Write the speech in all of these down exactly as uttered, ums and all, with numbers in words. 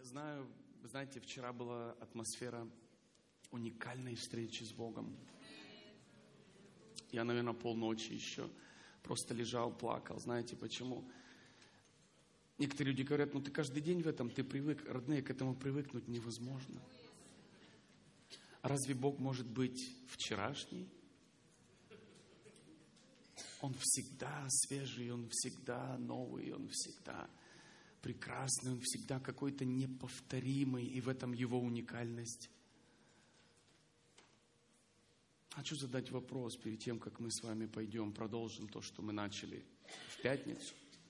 Знаю, знаете, вчера была атмосфера уникальной встречи с Богом. Я, наверное, полночи еще просто лежал, плакал. Знаете почему? Некоторые люди говорят, ну ты каждый день в этом, ты привык. Родные, к этому привыкнуть невозможно. А разве Бог может быть вчерашний? Он всегда свежий, Он всегда новый, Он всегда прекрасный, Он всегда какой-то неповторимый, и в этом Его уникальность. Хочу задать вопрос перед тем, как мы с вами пойдем, продолжим то, что мы начали в пятницу.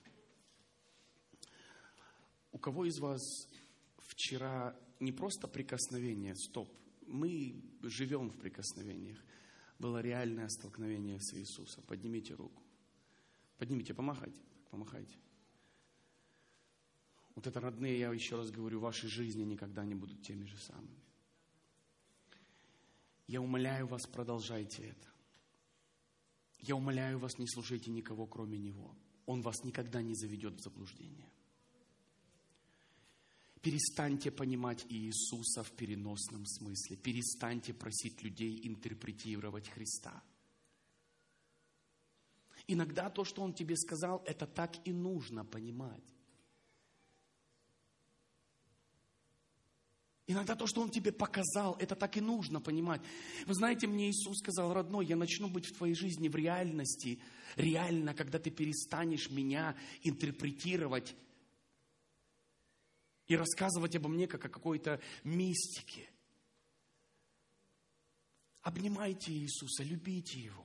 У кого из вас вчера не просто прикосновение, стоп, мы живем в прикосновениях, было реальное столкновение с Иисусом? Поднимите руку. Поднимите, помахайте, помахайте. Вот это, родные, я еще раз говорю, ваши жизни никогда не будут теми же самыми. Я умоляю вас, продолжайте это. Я умоляю вас, не слушайте никого, кроме Него. Он вас никогда не заведет в заблуждение. Перестаньте понимать Иисуса в переносном смысле. Перестаньте просить людей интерпретировать Христа. Иногда то, что Он тебе сказал, это так и нужно понимать. Иногда то, что Он тебе показал, это так и нужно понимать. Вы знаете, мне Иисус сказал, родной, я начну быть в твоей жизни в реальности. Реально, когда ты перестанешь меня интерпретировать и рассказывать обо мне, как о какой-то мистике. Обнимайте Иисуса, любите Его.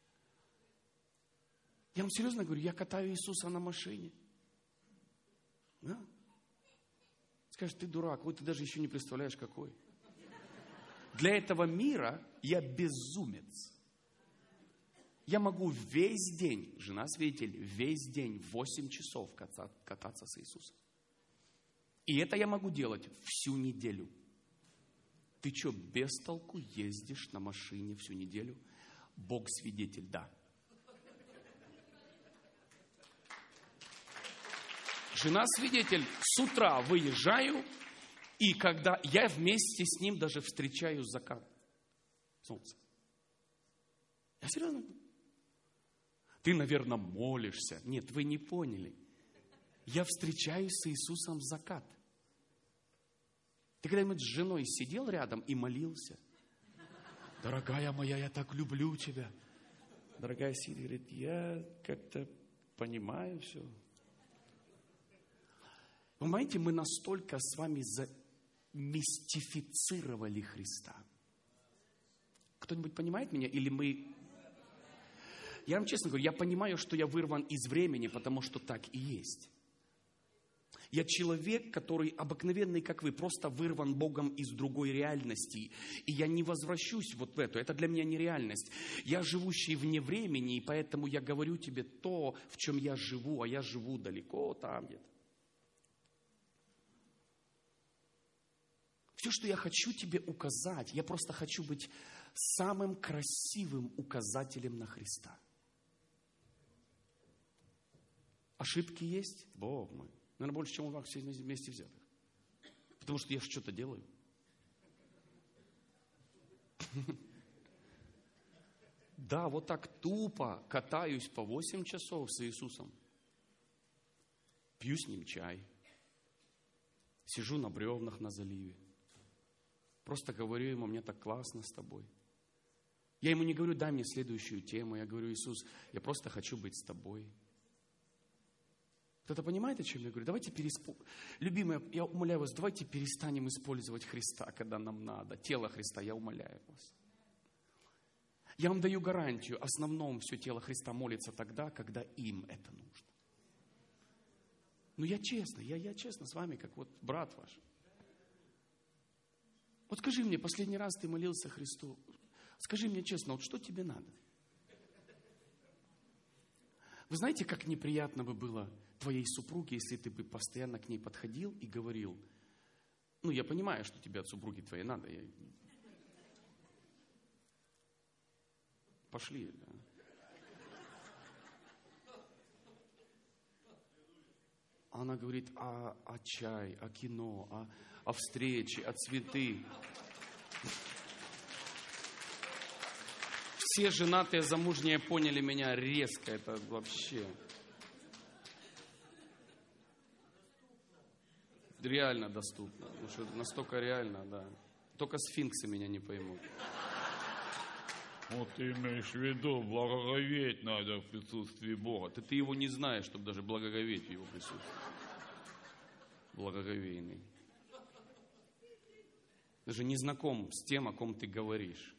Я вам серьезно говорю, я катаю Иисуса на машине. Да? Скажешь, ты дурак, вот ты даже еще не представляешь, какой. Для этого мира я безумец. Я могу весь день, жена свидетель, весь день, восемь часов кататься с Иисусом. И это я могу делать всю неделю. Ты что, без толку ездишь на машине всю неделю? Бог свидетель, да. Жена свидетель, с утра выезжаю, и когда я вместе с ним даже встречаю закат солнца. Я серьезно? Ты, наверное, молишься. Нет, вы не поняли. Я встречаюсь с Иисусом закат. Ты когда-нибудь с женой сидел рядом и молился? Дорогая моя, я так люблю тебя. Дорогая сидит, говорит, я как-то понимаю все. Вы понимаете, мы настолько с вами замистифицировали Христа. Кто-нибудь понимает меня? Или мы... Я вам честно говорю, я понимаю, что я вырван из времени, потому что так и есть. Я человек, который обыкновенный, как вы, просто вырван Богом из другой реальности. И я не возвращусь вот в эту. Это для меня нереальность. Я живущий вне времени, и поэтому я говорю тебе то, в чем я живу, а я живу далеко там где-то. Все, что я хочу тебе указать, я просто хочу быть самым красивым указателем на Христа. Ошибки есть? Бог мой. Наверное, больше, чем у вас все вместе взятых. Потому что я что-то делаю. Да, вот так тупо катаюсь по восемь часов с Иисусом. Пью с Ним чай. Сижу на бревнах на заливе. Просто говорю Ему, мне так классно с Тобой. Я Ему не говорю, дай мне следующую тему. Я говорю, Иисус, я просто хочу быть с Тобой. Кто-то понимает, о чем я говорю? Давайте переспо... Любимые, я умоляю вас, давайте перестанем использовать Христа, когда нам надо. Тело Христа, я умоляю вас. Я вам даю гарантию, основном все тело Христа молится тогда, когда им это нужно. Ну, я честно, я, я честно с вами, как вот брат ваш. Вот скажи мне, последний раз ты молился Христу, скажи мне честно, вот что тебе надо? Вы знаете, как неприятно бы было твоей супруге, если ты бы постоянно к ней подходил и говорил, ну, я понимаю, что тебе от супруги твоей надо. Я... Пошли. Да. Она говорит о, о чай, о кино, о, о встрече, о цветы. Все женатые, замужние поняли меня резко. Это вообще... Реально доступно. Потому что настолько реально, да. Только сфинксы меня не поймут. Вот ты имеешь в виду, благоговеть надо в присутствии Бога. Ты, ты его не знаешь, чтобы даже благоговеть в его присутствии. Благоговейный. Даже не знаком с тем, о ком ты говоришь.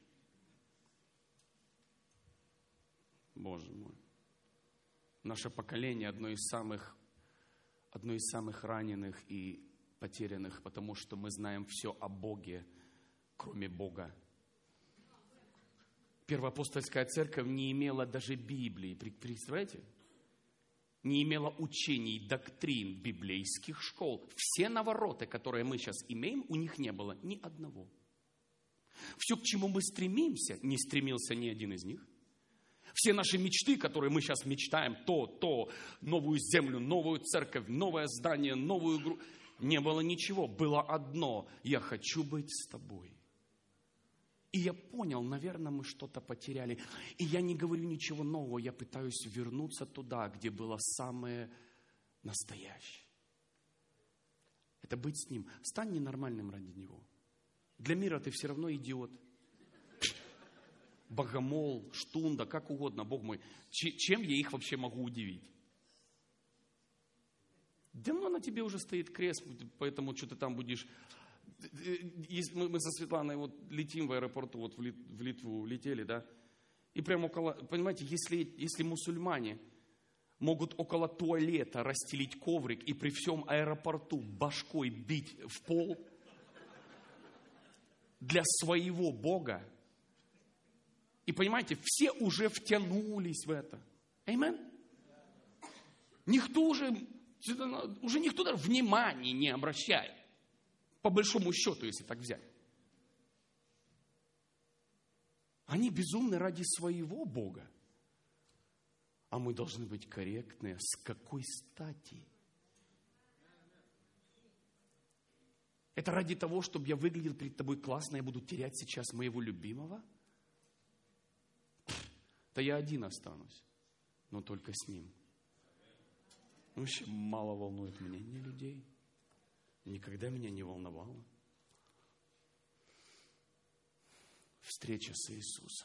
Боже мой. Наше поколение одно из самых, одно из самых раненых и потерянных, потому что мы знаем все о Боге, кроме Бога. Первоапостольская церковь не имела даже Библии, представляете? Не имела учений, доктрин, библейских школ. Все навороты, которые мы сейчас имеем, у них не было ни одного. Все, к чему мы стремимся, не стремился ни один из них. Все наши мечты, которые мы сейчас мечтаем, то, то, новую землю, новую церковь, новое здание, новую игру. Не было ничего, было одно. Я хочу быть с тобой. И я понял, наверное, мы что-то потеряли. И я не говорю ничего нового, я пытаюсь вернуться туда, где было самое настоящее. Это быть с Ним. Стань ненормальным ради Него. Для мира ты все равно идиот. Богомол, штунда, как угодно, Бог мой. Чем я их вообще могу удивить? Да ну на тебе уже стоит крест, поэтому что ты там будешь... Мы, мы со Светланой вот летим в аэропорту, вот в, Лит, в Литву летели, да, и прямо около, понимаете, если, если мусульмане могут около туалета расстелить коврик и при всем аэропорту башкой бить в пол для своего Бога, и понимаете, все уже втянулись в это. Аминь. Никто уже, уже никто даже внимания не обращает. По большому счету, если так взять. Они безумны ради своего Бога. А мы должны быть корректны. С какой стати? Это ради того, чтобы я выглядел перед тобой классно, я буду терять сейчас моего любимого? Да я один останусь, но только с ним. Вообще мало волнует мнение людей. Никогда меня не волновало. Встреча с Иисусом.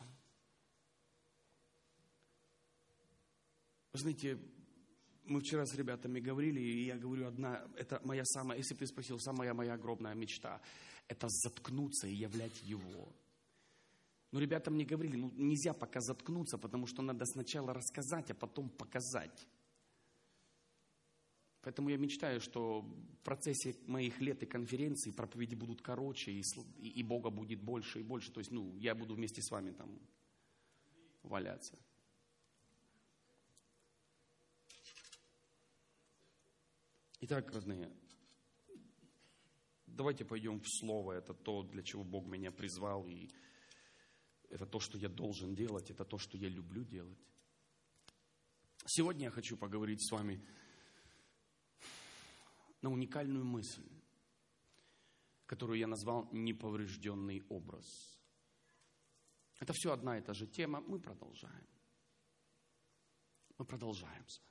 Вы знаете, мы вчера с ребятами говорили, и я говорю, одна, это моя самая, если бы ты спросил, самая моя огромная мечта, это заткнуться и являть Его. Но ребята мне говорили, ну нельзя пока заткнуться, потому что надо сначала рассказать, а потом показать. Поэтому я мечтаю, что в процессе моих лет и конференций проповеди будут короче, и, и Бога будет больше и больше. То есть, ну, я буду вместе с вами там валяться. Итак, родные, давайте пойдем в Слово. Это то, для чего Бог меня призвал, и это то, что я должен делать, это то, что я люблю делать. Сегодня я хочу поговорить с вами на уникальную мысль, которую я назвал «неповрежденный образ». Это все одна и та же тема. Мы продолжаем. Мы продолжаем с вами.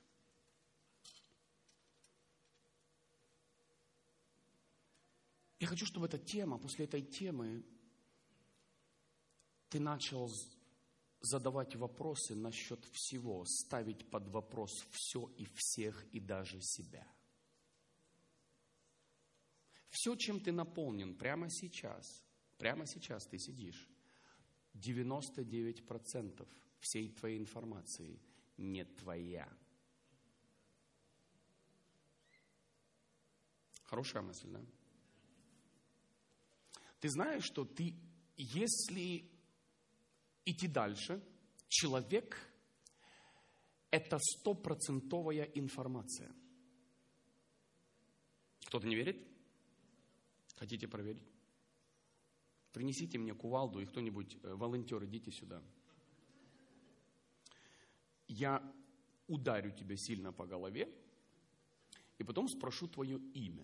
Я хочу, чтобы эта тема, после этой темы ты начал задавать вопросы насчет всего, ставить под вопрос все и всех, и даже себя. Все, чем ты наполнен прямо сейчас, прямо сейчас ты сидишь, девяносто девять процентов всей твоей информации не твоя. Хорошая мысль, да? Ты знаешь, что ты, если идти дальше, человек – это стопроцентовая информация. Кто-то не верит? Хотите проверить? Принесите мне кувалду, и кто-нибудь, волонтер, идите сюда. Я ударю тебя сильно по голове, И потом спрошу твое имя.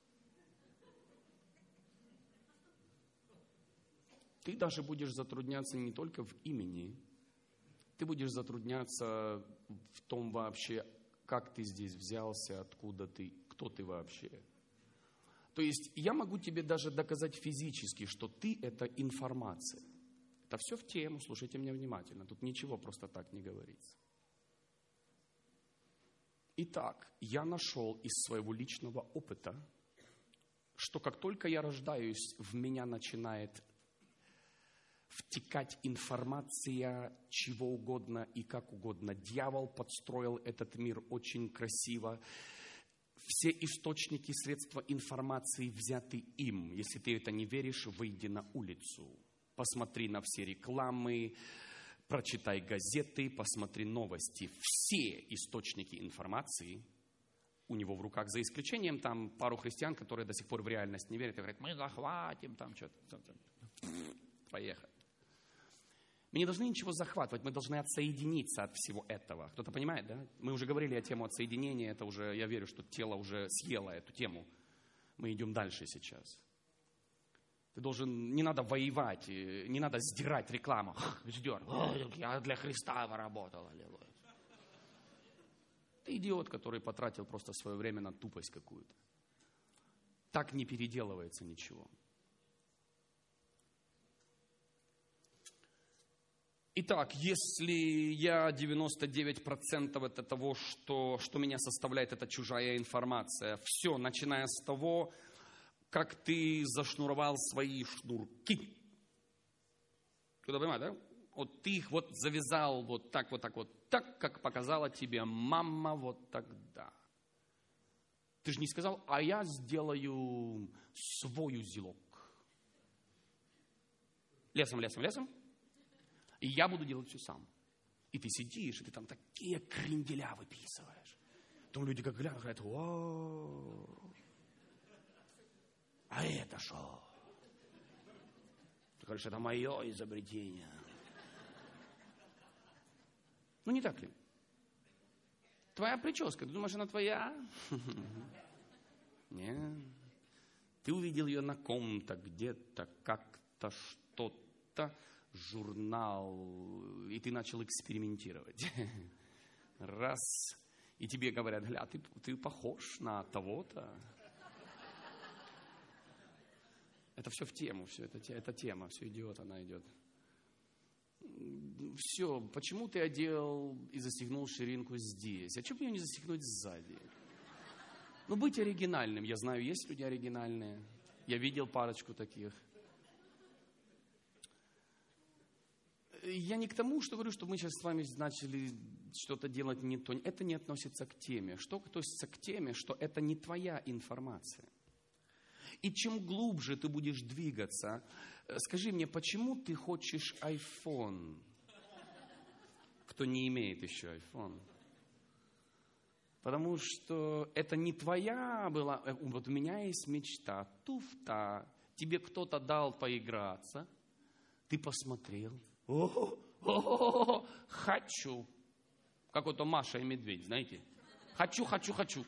Ты даже будешь затрудняться не только в имени, ты будешь затрудняться в том вообще, как ты здесь взялся, откуда ты, кто ты вообще. То есть я могу тебе даже доказать физически, что ты – это информация. Это все в тему, слушайте меня внимательно. Тут ничего просто так не говорится. Итак, я нашел из своего личного опыта, что как только я рождаюсь, в меня начинает втекать информация чего угодно и как угодно. Дьявол подстроил этот мир очень красиво. Все источники, средства информации взяты им. Если ты это не веришь, выйди на улицу. Посмотри на все рекламы, прочитай газеты, посмотри новости. Все источники информации у него в руках, за исключением там пару христиан, которые до сих пор в реальность не верят и говорят, мы захватим там что-то. Поехали. Мы не должны ничего захватывать, мы должны отсоединиться от всего этого. Кто-то понимает, да? Мы уже говорили о теме отсоединения, это уже, я верю, что тело уже съело эту тему. Мы идем дальше сейчас. Ты должен, не надо воевать, не надо сдирать рекламу. Сдер, я для Христа работал, аллилуйя. Ты идиот, который потратил просто свое время на тупость какую-то. Так не переделывается ничего. Итак, если я девяносто девять процентов это того, что, что меня составляет, это чужая информация. Все, начиная с того, как ты зашнуровал свои шнурки. Кто-то понимает, да? Вот ты их вот завязал вот так, вот так, вот так, как показала тебе мама вот тогда. Ты же не сказал, а я сделаю свой узелок. Лесом, лесом, лесом. И я буду делать все сам. И ты сидишь, и ты там такие кренделя выписываешь. Потом люди как глянут, говорят, о, а это что? Ты говоришь, это мое изобретение. Ну, не так ли? Твоя прическа, ты думаешь, она твоя? Нет. Ты увидел ее на ком-то, где-то, как-то, что-то. Журнал, и ты начал экспериментировать. Раз, и тебе говорят, гля, ты, ты похож на того-то. Это все в тему, все, это, это тема, все идет, она идет. Все, почему ты одел и застегнул ширинку здесь? А чего бы ее не застегнуть сзади? Ну, быть оригинальным. Я знаю, есть люди оригинальные. Я видел парочку таких. Я не к тому, что говорю, что мы сейчас с вами начали что-то делать не то. Это не относится к теме. Что относится к теме, что это не твоя информация. И чем глубже ты будешь двигаться, скажи мне, почему ты хочешь iPhone? Кто не имеет еще iPhone? Потому что это не твоя была. Вот у меня есть мечта, туфта. Тебе кто-то дал поиграться, ты посмотрел. О, о, о, хочу. Как вот Маша и Медведь, знаете? Хочу, хочу, хочу.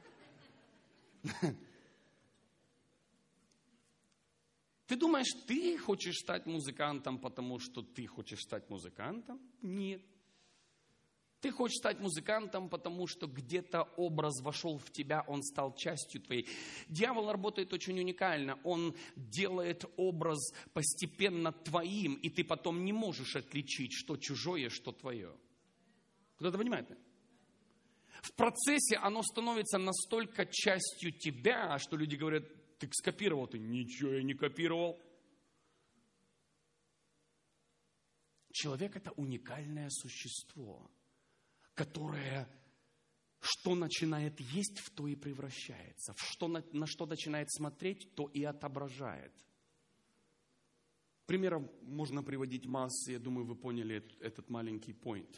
Ты думаешь, ты хочешь стать музыкантом, потому что ты хочешь стать музыкантом? Нет. Ты хочешь стать музыкантом, потому что где-то образ вошел в тебя, он стал частью твоей. Дьявол работает очень уникально. Он делает образ постепенно твоим, и ты потом не можешь отличить, что чужое, что твое. Кто-то понимает? В процессе оно становится настолько частью тебя, что люди говорят, ты скопировал, ты ничего я не копировал. Человек – это уникальное существо, которое, что начинает есть, в то и превращается. В что, на, на что начинает смотреть, то и отображает. Примеров можно приводить массы. Я думаю, вы поняли этот, этот маленький point.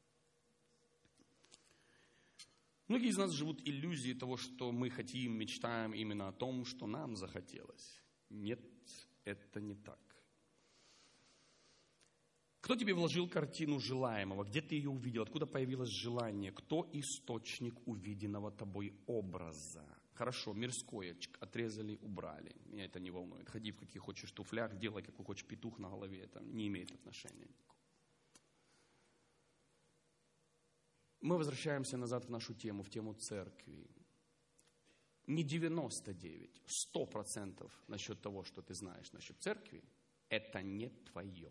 Многие из нас живут иллюзией того, что мы хотим, мечтаем именно о том, что нам захотелось. Нет, это не так. Кто тебе вложил картину желаемого? Где ты ее увидел? Откуда появилось желание? Кто источник увиденного тобой образа? Хорошо, мирское отрезали, убрали. Меня это не волнует. Ходи в каких хочешь туфлях, делай какой хочешь петух на голове. Это не имеет отношения. Мы возвращаемся назад в нашу тему, в тему церкви. Не девяносто девять, сто процентов насчет того, что ты знаешь насчет церкви, это не твое.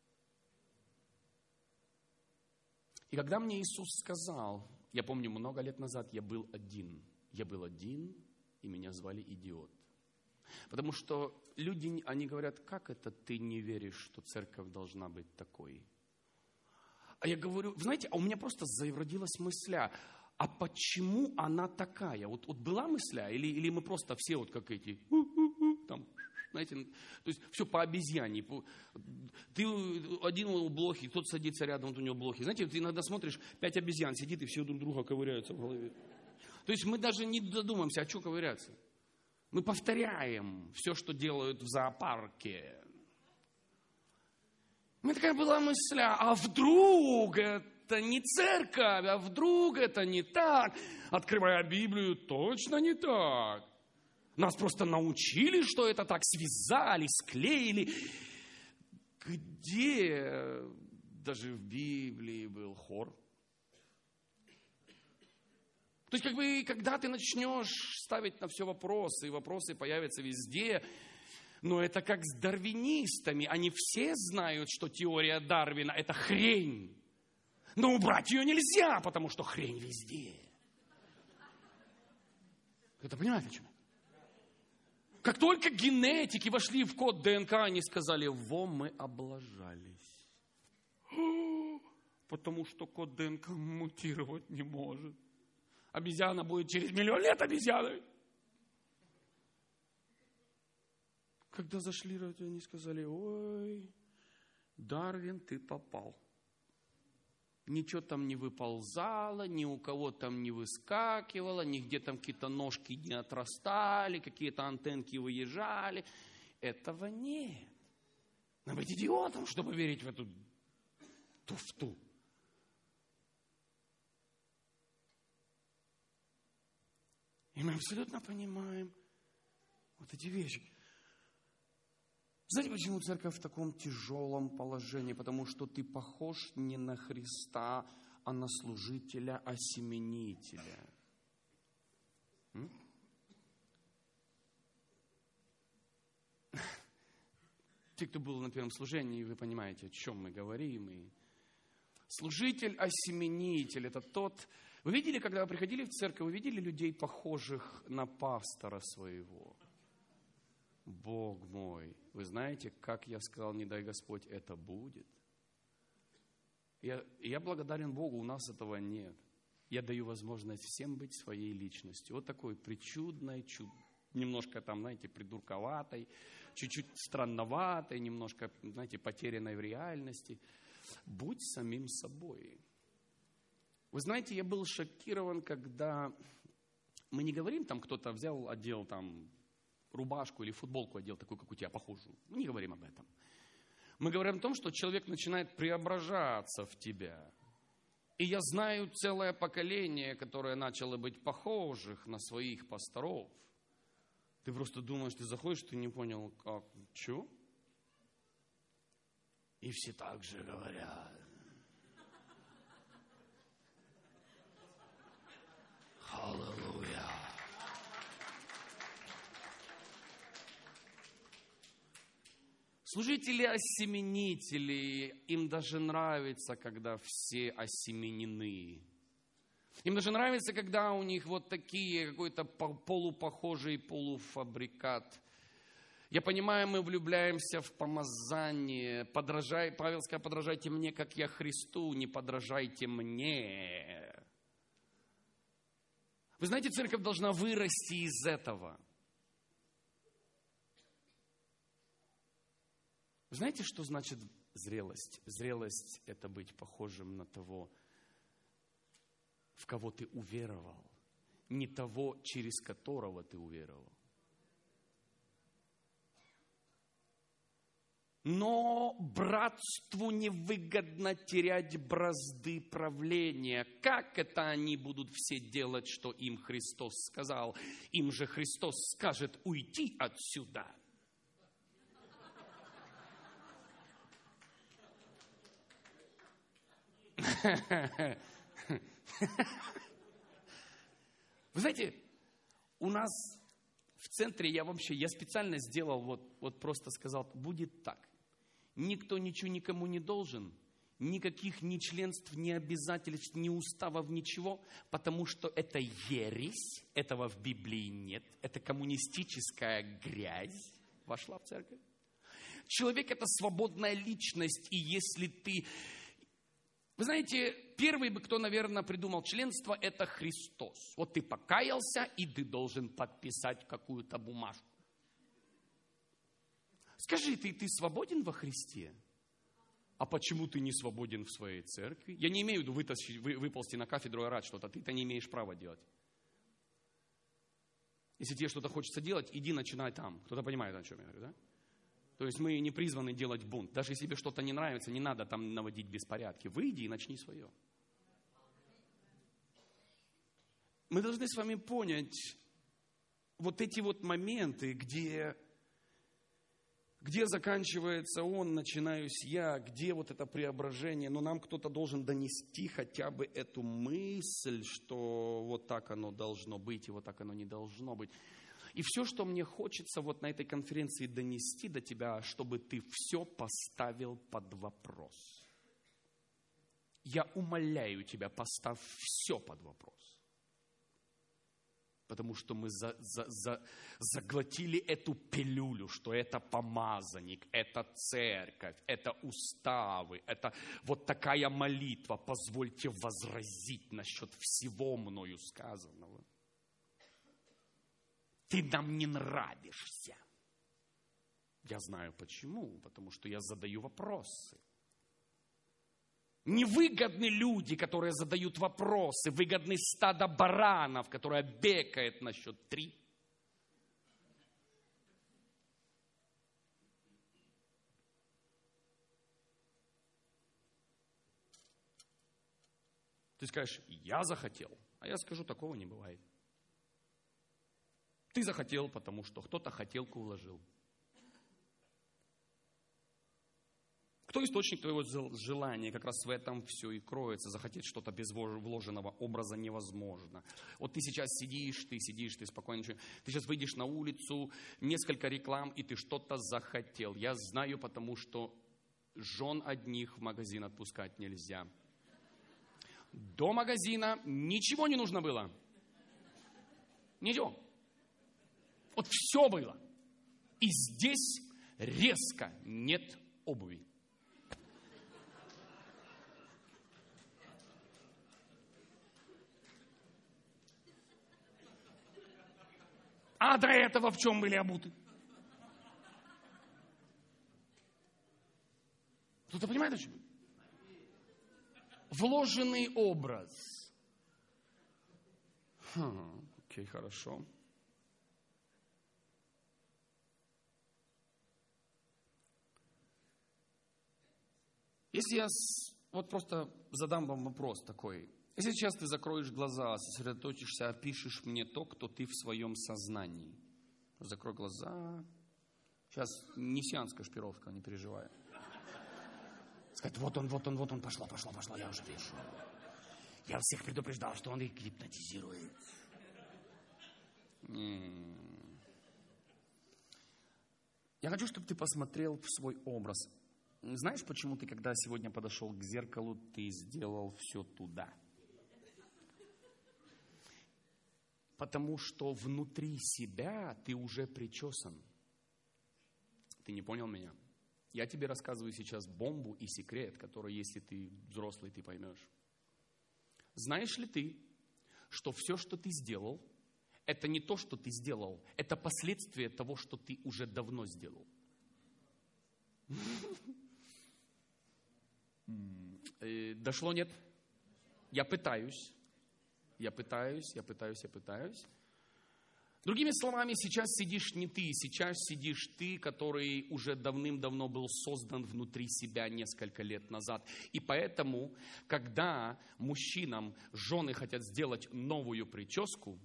И когда мне Иисус сказал, я помню, много лет назад я был один. Я был один, и меня звали идиот. Потому что люди, они говорят, как это ты не веришь, что церковь должна быть такой? А я говорю, знаете, а у меня просто зародилась мысля, а почему она такая? Вот, вот была мысля, или, или мы просто все вот как эти, там, знаете, то есть все по обезьяне. Ты один у блохи, кто-то садится рядом, вот у него блохи. Знаете, ты иногда смотришь, пять обезьян сидит, и все друг друга ковыряются в голове. То есть мы даже не додумаемся, а что ковыряться? Мы повторяем все, что делают в зоопарке. У меня такая была мысль, а вдруг это не церковь, а вдруг это не так? Открывая Библию, точно не так. Нас просто научили, что это так, связали, склеили. Где даже в Библии был хор? То есть, как бы, когда ты начнешь ставить на все вопросы, и вопросы появятся везде, но это как с дарвинистами. Они все знают, что теория Дарвина – это хрень. Но убрать ее нельзя, потому что хрень везде. Это понимаете, о чем? Как только генетики вошли в код ДНК, они сказали, во, мы облажались. Потому что код ДНК мутировать не может. Обезьяна будет через миллион лет обезьяной. Когда зашли, они сказали, ой, Дарвин, ты попал. Ничего там не выползало, ни у кого там не выскакивало, нигде там какие-то ножки не отрастали, какие-то антенки выезжали. Этого нет. Надо быть идиотом, чтобы верить в эту туфту. И мы абсолютно понимаем вот эти вещи. Знаете, почему церковь в таком тяжелом положении? Потому что ты похож не на Христа, а на служителя-осеменителя. М? Те, кто был на первом служении, вы понимаете, о чем мы говорим. И служитель-осеменитель – это тот... Вы видели, когда вы приходили в церковь, вы видели людей, похожих на пастора своего? Бог мой, вы знаете, как я сказал, не дай Господь, это будет. Я, я благодарен Богу, у нас этого нет. Я даю возможность всем быть своей личностью. Вот такой причудной, чуд, немножко там, знаете, придурковатой, чуть-чуть странноватой, немножко, знаете, потерянной в реальности. Будь самим собой. Вы знаете, я был шокирован, когда мы не говорим, там кто-то взял, одел там рубашку или футболку одел, такую, как у тебя, похожую. Мы не говорим об этом. Мы говорим о том, что человек начинает преображаться в тебя. И я знаю целое поколение, которое начало быть похожих на своих пасторов. Ты просто думаешь, ты заходишь, ты не понял, как, что? И все так же говорят. Аллилуйя. Служители-осеменители, им даже нравится, когда все осеменены. Им даже нравится, когда у них вот такие, какой-то полупохожий полуфабрикат. Я понимаю, мы влюбляемся в помазание. Подражай, Павел сказал, подражайте мне, как я Христу, не подражайте мне. Вы знаете, церковь должна вырасти из этого. Знаете, что значит зрелость? Зрелость – это быть похожим на того, в кого ты уверовал, не того, через которого ты уверовал. Но братству невыгодно терять бразды правления. Как это они будут все делать, что им Христос сказал? Им же Христос скажет уйти отсюда. Вы знаете, у нас в центре я вообще, я специально сделал, вот, вот просто сказал, будет так. Никто ничего никому не должен, никаких ни членств, ни обязательств, ни уставов, ничего, потому что это ересь, этого в Библии нет, это коммунистическая грязь вошла в церковь. Человек – это свободная личность, и если ты... Вы знаете, первый бы, кто, наверное, придумал членство, это Христос. Вот ты покаялся, и ты должен подписать какую-то бумажку. Скажи, ты, ты свободен во Христе? А почему ты не свободен в своей церкви? Я не имею в виду вытащить, вы, выползти на кафедру и орать что-то. Ты-то не имеешь права делать. Если тебе что-то хочется делать, иди начинай там. Кто-то понимает, о чем я говорю, да? То есть мы не призваны делать бунт. Даже если тебе что-то не нравится, не надо там наводить беспорядки. Выйди и начни свое. Мы должны с вами понять вот эти вот моменты, где, где заканчивается он, начинаюсь я, где вот это преображение. Но нам кто-то должен донести хотя бы эту мысль, что вот так оно должно быть и вот так оно не должно быть. И все, что мне хочется вот на этой конференции донести до тебя, чтобы ты все поставил под вопрос. Я умоляю тебя, поставь все под вопрос. Потому что мы за, за, за, заглотили эту пилюлю, что это помазанник, это церковь, это уставы, это вот такая молитва. Позвольте возразить насчет всего мною сказанного. Ты нам не нравишься. Я знаю почему, потому что я задаю вопросы. Невыгодны люди, которые задают вопросы, выгодны стадо баранов, которое бекает на счет три. Ты скажешь, я захотел, а я скажу, такого не бывает. Ты захотел, потому что кто-то хотелку вложил. Кто источник твоего желания? Как раз в этом все и кроется. Захотеть что-то без вложенного образа невозможно. Вот ты сейчас сидишь, ты сидишь, ты спокойно. Ты сейчас выйдешь на улицу, несколько реклам, и ты что-то захотел. Я знаю, потому что жен одних в магазин отпускать нельзя. До магазина ничего не нужно было. Ничего. Вот все было. И здесь резко нет обуви. А до этого в чем были обуты? Кто-то понимает, о чем? Вложенный образ. Хм, окей, хорошо. Если я вот просто задам вам вопрос такой. Если сейчас ты закроешь глаза, сосредоточишься, опишешь мне то, кто ты в своем сознании. Закрой глаза. Сейчас не сеанс Кашпировского, не переживай. Сказать, вот он, вот он, вот он, пошло, пошло, пошло, я уже вижу. Я всех предупреждал, что он их гипнотизирует. Я хочу, чтобы ты посмотрел в свой образ. Знаешь, почему ты, когда сегодня подошел к зеркалу, ты сделал все туда? Потому что внутри себя ты уже причесан. Ты не понял меня? Я тебе рассказываю сейчас бомбу и секрет, который, если ты взрослый, ты поймешь. Знаешь ли ты, что все, что ты сделал, это не то, что ты сделал, это последствия того, что ты уже давно сделал. Дошло, нет? Я пытаюсь. Я пытаюсь, я пытаюсь, я пытаюсь. Другими словами, сейчас сидишь не ты, сейчас сидишь ты, который уже давным-давно был создан внутри себя несколько лет назад. И поэтому, когда мужчинам жены хотят сделать новую прическу,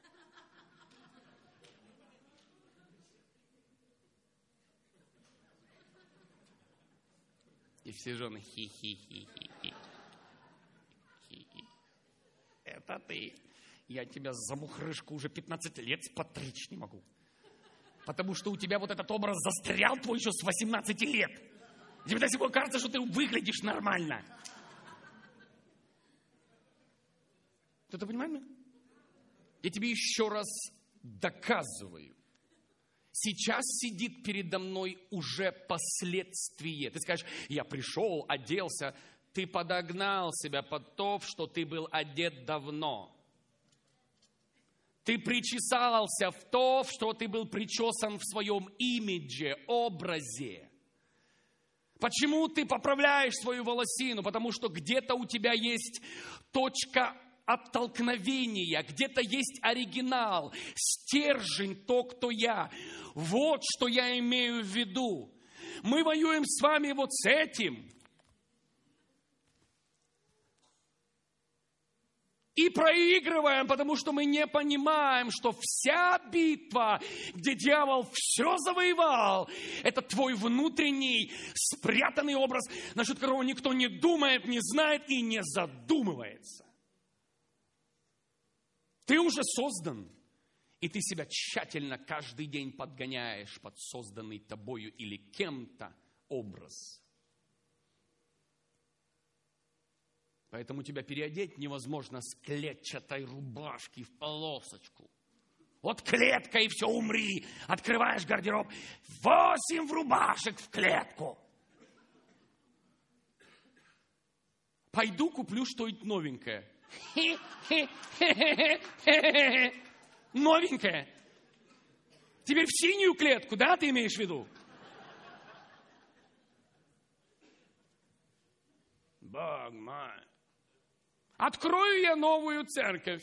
и все жены хи-хи-хи-хи-хи. Это ты. Я тебя за мухрышку уже пятнадцать лет спотричь не могу. Потому что у тебя вот этот образ застрял твой еще с восемнадцати лет. Тебе до сих пор кажется, что ты выглядишь нормально. Кто-то понимает меня? Я тебе еще раз доказываю. Сейчас сидит передо мной уже последствие. Ты скажешь, я пришел, оделся. Ты подогнал себя под то, что ты был одет давно. Ты причесался в то, что ты был причесан в своем имидже, образе. Почему ты поправляешь свою волосину? Потому что где-то у тебя есть точка оттолкновения, где-то есть оригинал, стержень, то, кто я. Вот что я имею в виду. Мы воюем с вами вот с этим. И проигрываем, потому что мы не понимаем, что вся битва, где дьявол все завоевал, это твой внутренний спрятанный образ, насчет которого никто не думает, не знает и не задумывается. Ты уже создан, и ты себя тщательно каждый день подгоняешь под созданный тобою или кем-то образ. Поэтому тебя переодеть невозможно с клетчатой рубашки в полосочку. Вот клетка и все, умри. Открываешь гардероб, восемь рубашек в клетку. Пойду куплю что-нибудь новенькое. Новенькое. Теперь в синюю клетку, да, ты имеешь в виду? Бог мой. Открою я новую церковь.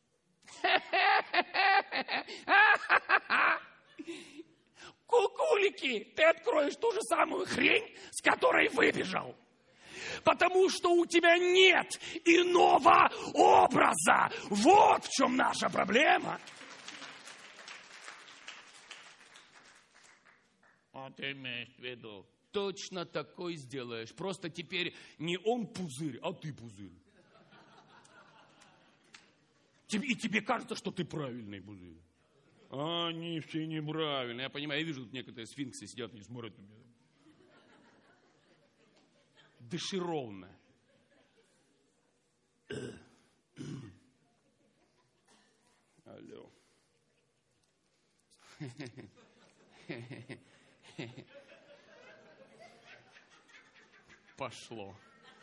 Кукулики, ты откроешь ту же самую хрень, с которой выбежал. Потому что у тебя нет иного образа. Вот в чем наша проблема. А ты имеешь в виду? Точно такой сделаешь. Просто теперь не он пузырь, а ты пузырь. И тебе кажется, что ты правильный пузырь. А они все неправильные. Я понимаю, я вижу, тут некоторые сфинксы сидят и смотрят на меня. Дыши ровно. Алло. Пошло.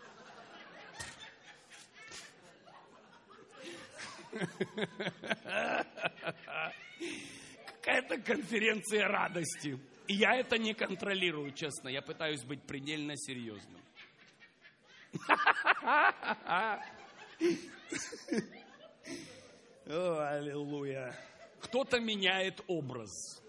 Какая-то конференция радости. И я это не контролирую, честно. Я пытаюсь быть предельно серьезным. О, аллилуйя. Кто-то меняет образ.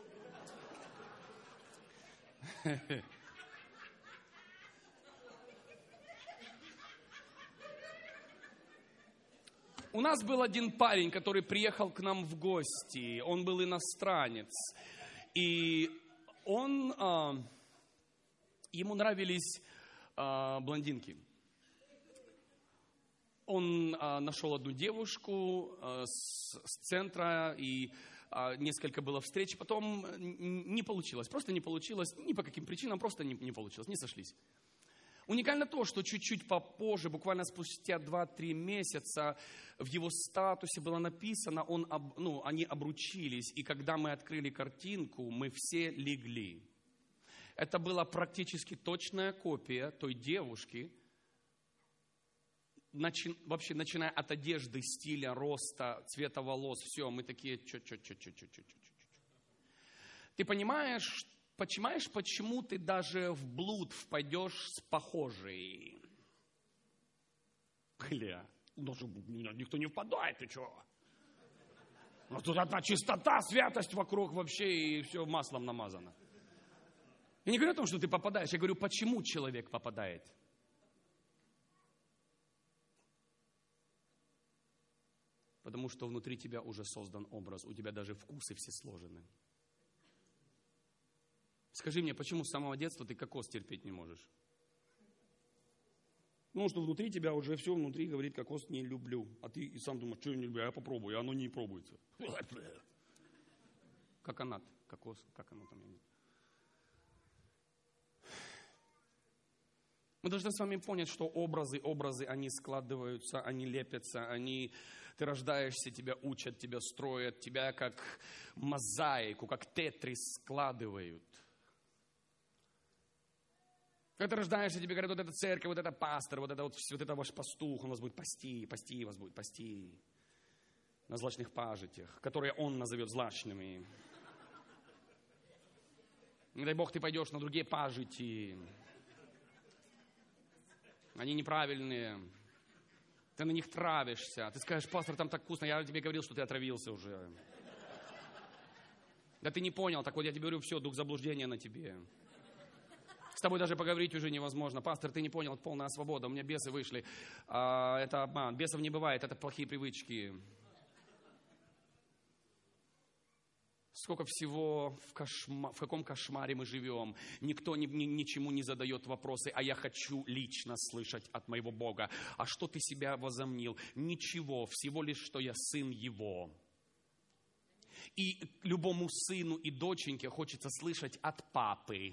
У нас был один парень, который приехал к нам в гости. Он был иностранец. И он, э, ему нравились э, блондинки. Он э, нашел одну девушку э, с, с центра, и э, несколько было встреч. Потом не получилось, просто не получилось. Ни по каким причинам, просто не, не получилось, не сошлись. Уникально то, что чуть-чуть попозже, буквально спустя два-три месяца, в его статусе было написано, он, об, ну, они обручились. И когда мы открыли картинку, мы все легли. Это была практически точная копия той девушки, начи, вообще начиная от одежды, стиля, роста, цвета волос, все, мы такие, чё-чё-чё-чё-чё-чё-чё. Ты понимаешь, Понимаешь, почему ты даже в блуд впадешь с похожей? Бля, даже никто не впадает, ты чего? Ну, тут одна чистота, святость вокруг вообще, и все маслом намазано. Я не говорю о том, что ты попадаешь, я говорю, почему человек попадает. Потому что внутри тебя уже создан образ, у тебя даже вкусы все сложены. Скажи мне, почему с самого детства ты кокос терпеть не можешь? Ну, что внутри тебя уже все, внутри говорит, кокос не люблю. А ты и сам думаешь, что я не люблю, а я попробую, и оно не пробуется. Коконат, кокос, как оно там? Мы должны с вами понять, что образы, образы, они складываются, они лепятся, они... Ты рождаешься, тебя учат, тебя строят, тебя как мозаику, как тетрис складывают. Когда ты рождаешься, тебе говорят, вот это церковь, вот это пастор, вот это вот, вот это ваш пастух, он вас будет пасти, пасти вас будет пасти на злачных пажитях, которые он назовет злачными. Не дай Бог, ты пойдешь на другие пажити. Они неправильные. Ты на них травишься. Ты скажешь, пастор, там так вкусно. Я тебе говорил, что ты отравился уже. Да ты не понял. Так вот я тебе говорю, все, дух заблуждения на тебе. С тобой даже поговорить уже невозможно. Пастор, ты не понял, это полная свобода. У меня бесы вышли. А, это обман. Бесов не бывает, это плохие привычки. Сколько всего в, кошма... в каком кошмаре мы живем. Никто ни, ни, ничему не задает вопросы, а я хочу лично слышать от моего Бога. А что ты себя возомнил? Ничего, всего лишь, что я сын Его. И любому сыну и доченьке хочется слышать от папы.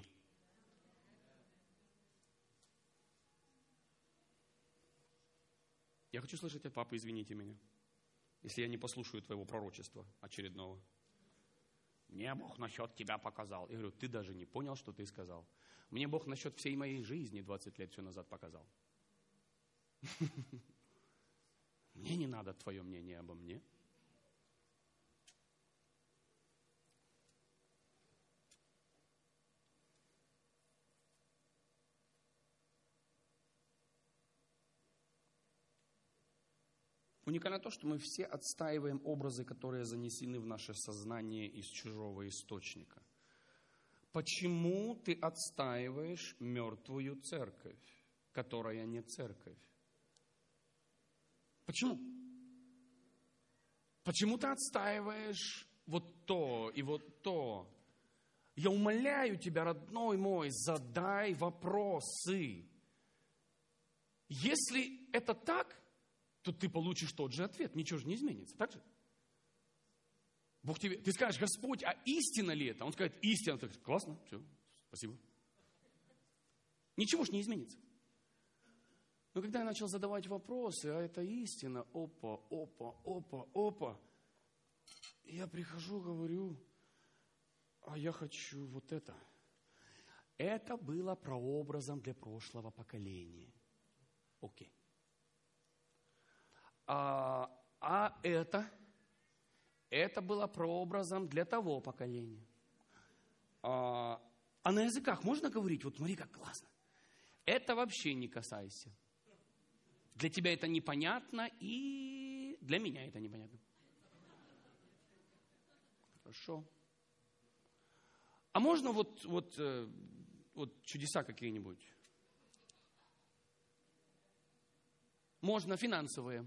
Я хочу слышать от папы, извините меня, если я не послушаю твоего пророчества очередного. Мне Бог насчет тебя показал. Я говорю, ты даже не понял, что ты сказал. Мне Бог насчет всей моей жизни двадцать лет все назад показал. Мне не надо твое мнение обо мне. Уникально то, что мы все отстаиваем образы, которые занесены в наше сознание из чужого источника. Почему ты отстаиваешь мертвую церковь, которая не церковь? Почему? Почему ты отстаиваешь вот то и вот то? Я умоляю тебя, родной мой, задай вопросы. Если это так, то ты получишь тот же ответ. Ничего же не изменится. Так же? Бог тебе, ты скажешь, Господь, а истина ли это? Он скажет, истина. Ты говоришь, классно, все, спасибо. Ничего же не изменится. Но когда я начал задавать вопросы, а это истина, опа, опа, опа, опа, я прихожу, говорю, а я хочу вот это. Это было прообразом для прошлого поколения. Окей. А, а это, это было прообразом для того поколения. А, а на языках можно говорить? Вот смотри, как классно. Это вообще не касайся. Для тебя это непонятно, и для меня это непонятно. Хорошо. А можно вот, вот, вот чудеса какие-нибудь? Можно финансовые.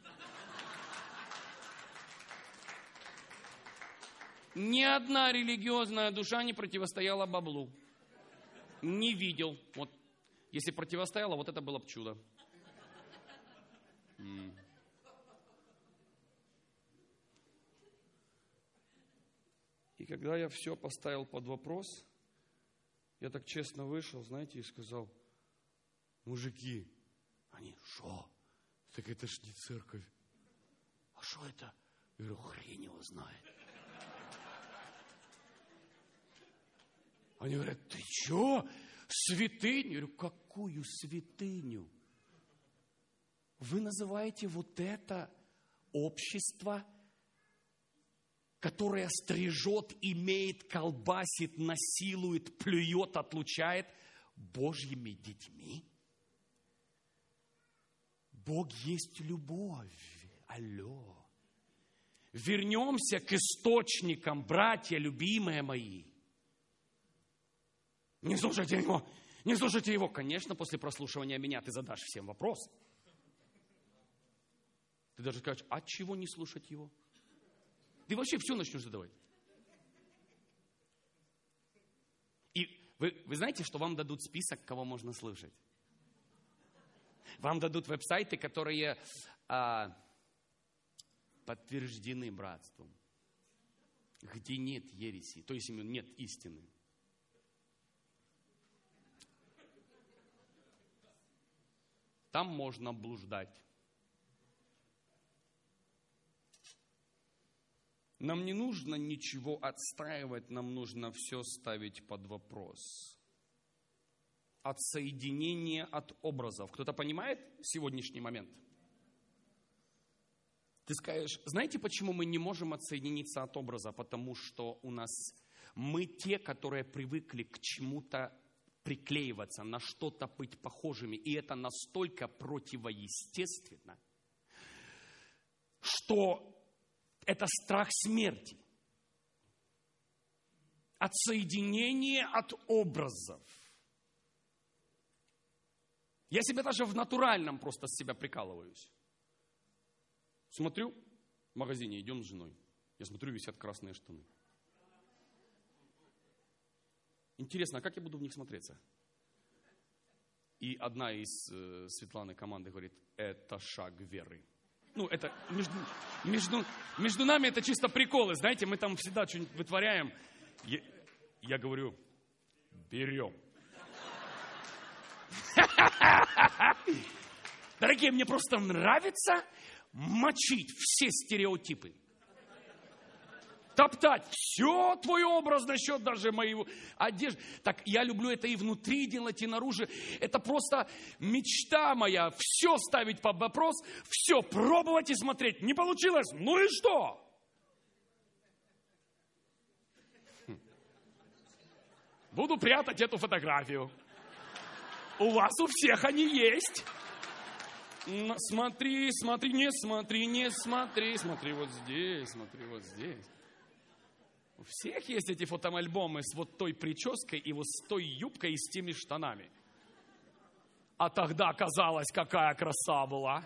Ни одна религиозная душа не противостояла баблу. Не видел. Вот, если противостояла, вот это было бы чудо. М. И когда я все поставил под вопрос, я так честно вышел, знаете, и сказал, мужики, они, шо? Так это ж не церковь. А что это? Я говорю, хрень его знает. Они говорят, ты что? Святыню? Я говорю, какую святыню? Вы называете вот это общество, которое стрижет, имеет, колбасит, насилует, плюет, отлучает, Божьими детьми? Бог есть любовь. Алло. Вернемся к источникам, братья, любимые мои. Не слушайте его, не слушайте его. Конечно, после прослушивания меня ты задашь всем вопросы. Ты даже скажешь, а чего не слушать его? Ты вообще все начнешь задавать. И вы, вы знаете, что вам дадут список, кого можно слушать? Вам дадут веб-сайты, которые а, подтверждены братством, где нет ереси, то есть именно нет истины. Там можно блуждать. Нам не нужно ничего отстраивать, нам нужно все ставить под вопрос. Отсоединение от образов. Кто-то понимает сегодняшний момент? Ты скажешь, знаете, почему мы не можем отсоединиться от образа? Потому что у нас мы те, которые привыкли к чему-то приклеиваться, на что-то быть похожими. И это настолько противоестественно, что это страх смерти. Отсоединение от образов. Я себя даже в натуральном просто с себя прикалываюсь. Смотрю, в магазине идем с женой. Я смотрю, висят красные штаны. Интересно, а как я буду в них смотреться? И одна из э, Светланы команды говорит, это шаг веры. Ну, это между, между, между нами это чисто приколы, знаете, мы там всегда что-нибудь вытворяем. Я, я говорю, берем. Дорогие, мне просто нравится мочить все стереотипы. Топтать все твой образ насчет даже моего одежды. Так я люблю это и внутри делать, и наружу. Это просто мечта моя. Все ставить под вопрос, все пробовать и смотреть. Не получилось? Ну и что? Буду прятать эту фотографию. У вас у всех они есть. Смотри, смотри, не смотри, не смотри. Смотри вот здесь, смотри вот здесь. У всех есть эти фотоальбомы с вот той прической и вот с той юбкой и с теми штанами. А тогда казалось, какая краса была.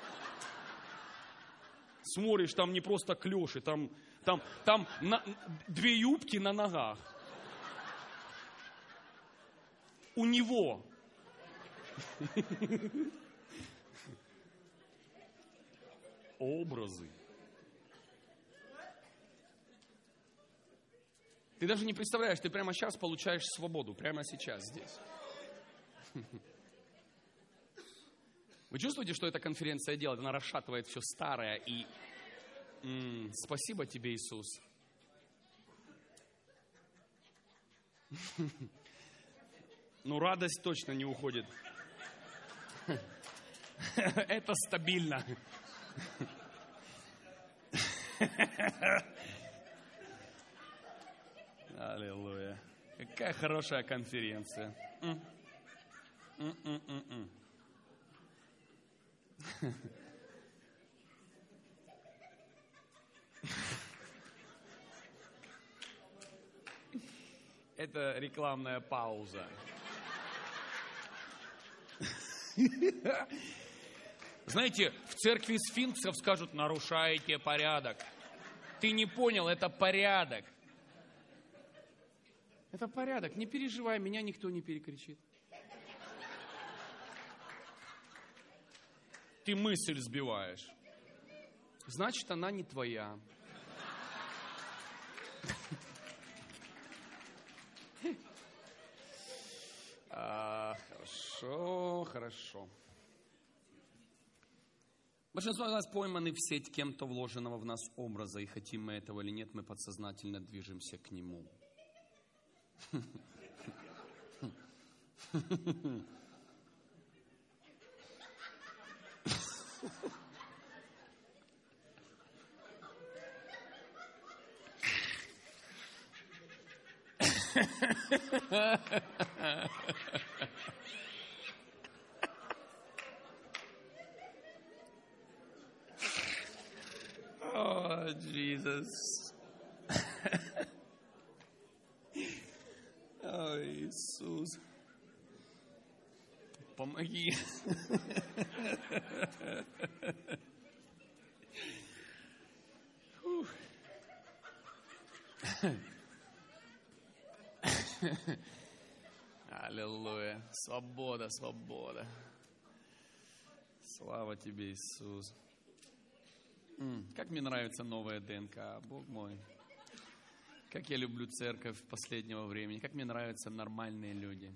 Смотришь, там не просто клёши, там, там, там на, две юбки на ногах. У него. Образы. Ты даже не представляешь, ты прямо сейчас получаешь свободу, прямо сейчас, здесь. Вы чувствуете, что эта конференция делает? Она расшатывает все старое. И м-м, спасибо тебе, Иисус. Ну, радость точно не уходит. Это стабильно. Аллилуйя. Какая хорошая конференция. М-м-м-м-м. Это рекламная пауза. Знаете, в церкви сфинксов скажут, нарушаете порядок. Ты не понял, это порядок. Это порядок. Не переживай, меня никто не перекричит. Ты мысль сбиваешь. Значит, она не твоя. А, хорошо, хорошо. Большинство из нас пойманы в сеть кем-то вложенного в нас образа, и хотим мы этого или нет, мы подсознательно движемся к нему. О, Jesus. О, Иисус. Помоги. Аллилуйя. Свобода, свобода. Слава тебе, Иисус. М, Как мне нравится новая ДНК, Бог мой. Как я люблю церковь последнего времени. Как мне нравятся нормальные люди.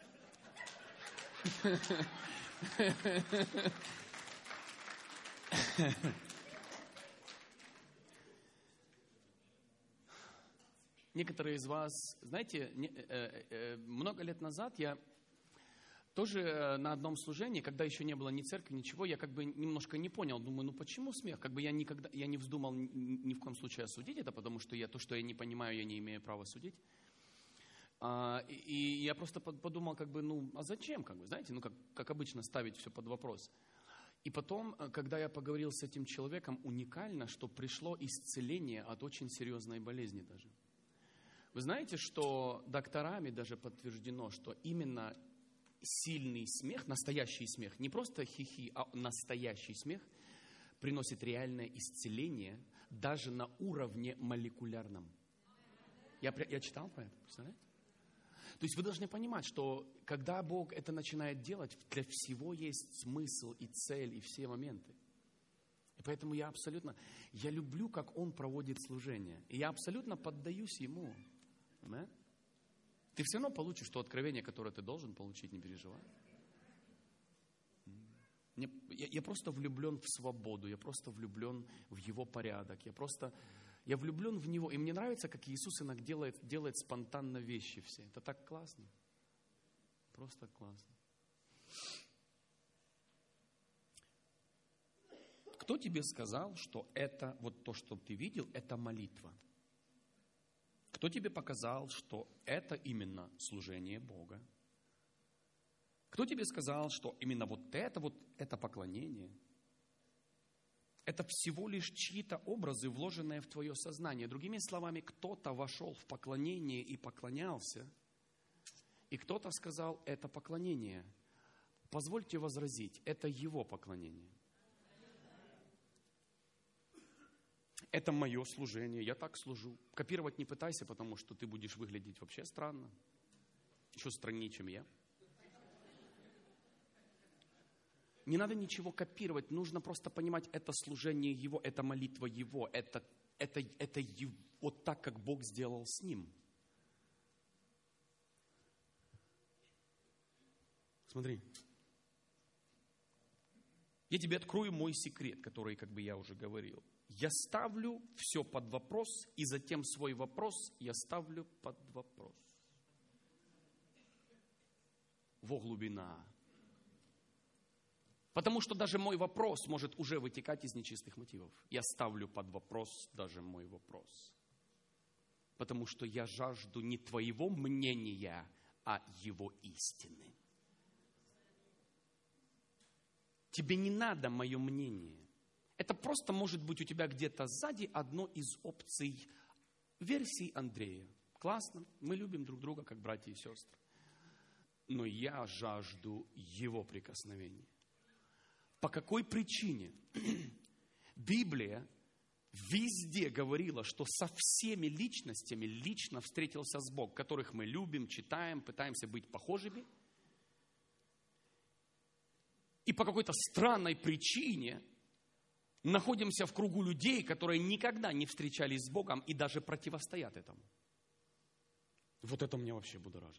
Некоторые из вас, знаете, не- э, э, много лет назад я тоже э, на одном служении, когда еще не было ни церкви, ничего, я как бы немножко не понял. Думаю, ну почему смех? Как бы я никогда, я не вздумал ни, ни в коем случае осудить это, потому что я то, что я не понимаю, я не имею права судить. А, и, и я просто под- подумал, как бы, ну, а зачем, как бы, знаете, ну, как, как обычно, ставить все под вопрос. И потом, э, когда я поговорил с этим человеком, уникально, что пришло исцеление от очень серьезной болезни даже. Вы знаете, что докторами даже подтверждено, что именно сильный смех, настоящий смех, не просто хихи, а настоящий смех, приносит реальное исцеление даже на уровне молекулярном. Я, пря- я читал про это, представляете? То есть вы должны понимать, что когда Бог это начинает делать, для всего есть смысл и цель, и все моменты. И поэтому я абсолютно, я люблю, как Он проводит служение. И я абсолютно поддаюсь Ему. Amen? Ты все равно получишь то откровение, которое ты должен получить, не переживай. Мне- я, я просто влюблен в свободу, я просто влюблен в Его порядок, я просто, я влюблен в Него. И мне нравится, как Иисус иногда делает, делает спонтанно вещи все. Это так классно. Просто классно. Кто тебе сказал, что это, вот то, что ты видел, это молитва? Кто тебе показал, что это именно служение Бога? Кто тебе сказал, что именно вот это вот, это поклонение? Это всего лишь чьи-то образы, вложенные в твое сознание. Другими словами, кто-то вошел в поклонение и поклонялся, и кто-то сказал, это поклонение. Позвольте возразить, это его поклонение. Это мое служение, я так служу. Копировать не пытайся, потому что ты будешь выглядеть вообще странно. Еще страннее, чем я. Не надо ничего копировать, нужно просто понимать, это служение Его, это молитва Его, это, это, это его, вот так, как Бог сделал с ним. Смотри. Я тебе открою мой секрет, который, как бы я уже говорил. Я ставлю все под вопрос, и затем свой вопрос я ставлю под вопрос. Во глубина. Потому что даже мой вопрос может уже вытекать из нечистых мотивов. Я ставлю под вопрос даже мой вопрос. Потому что я жажду не твоего мнения, а его истины. Тебе не надо мое мнение. Это просто может быть у тебя где-то сзади одно из опций версий Андрея. Классно, мы любим друг друга, как братья и сестры. Но я жажду его прикосновения. По какой причине? Библия везде говорила, что со всеми личностями лично встретился с Богом, которых мы любим, читаем, пытаемся быть похожими. И по какой-то странной причине находимся в кругу людей, которые никогда не встречались с Богом и даже противостоят этому. Вот это меня вообще будоражит.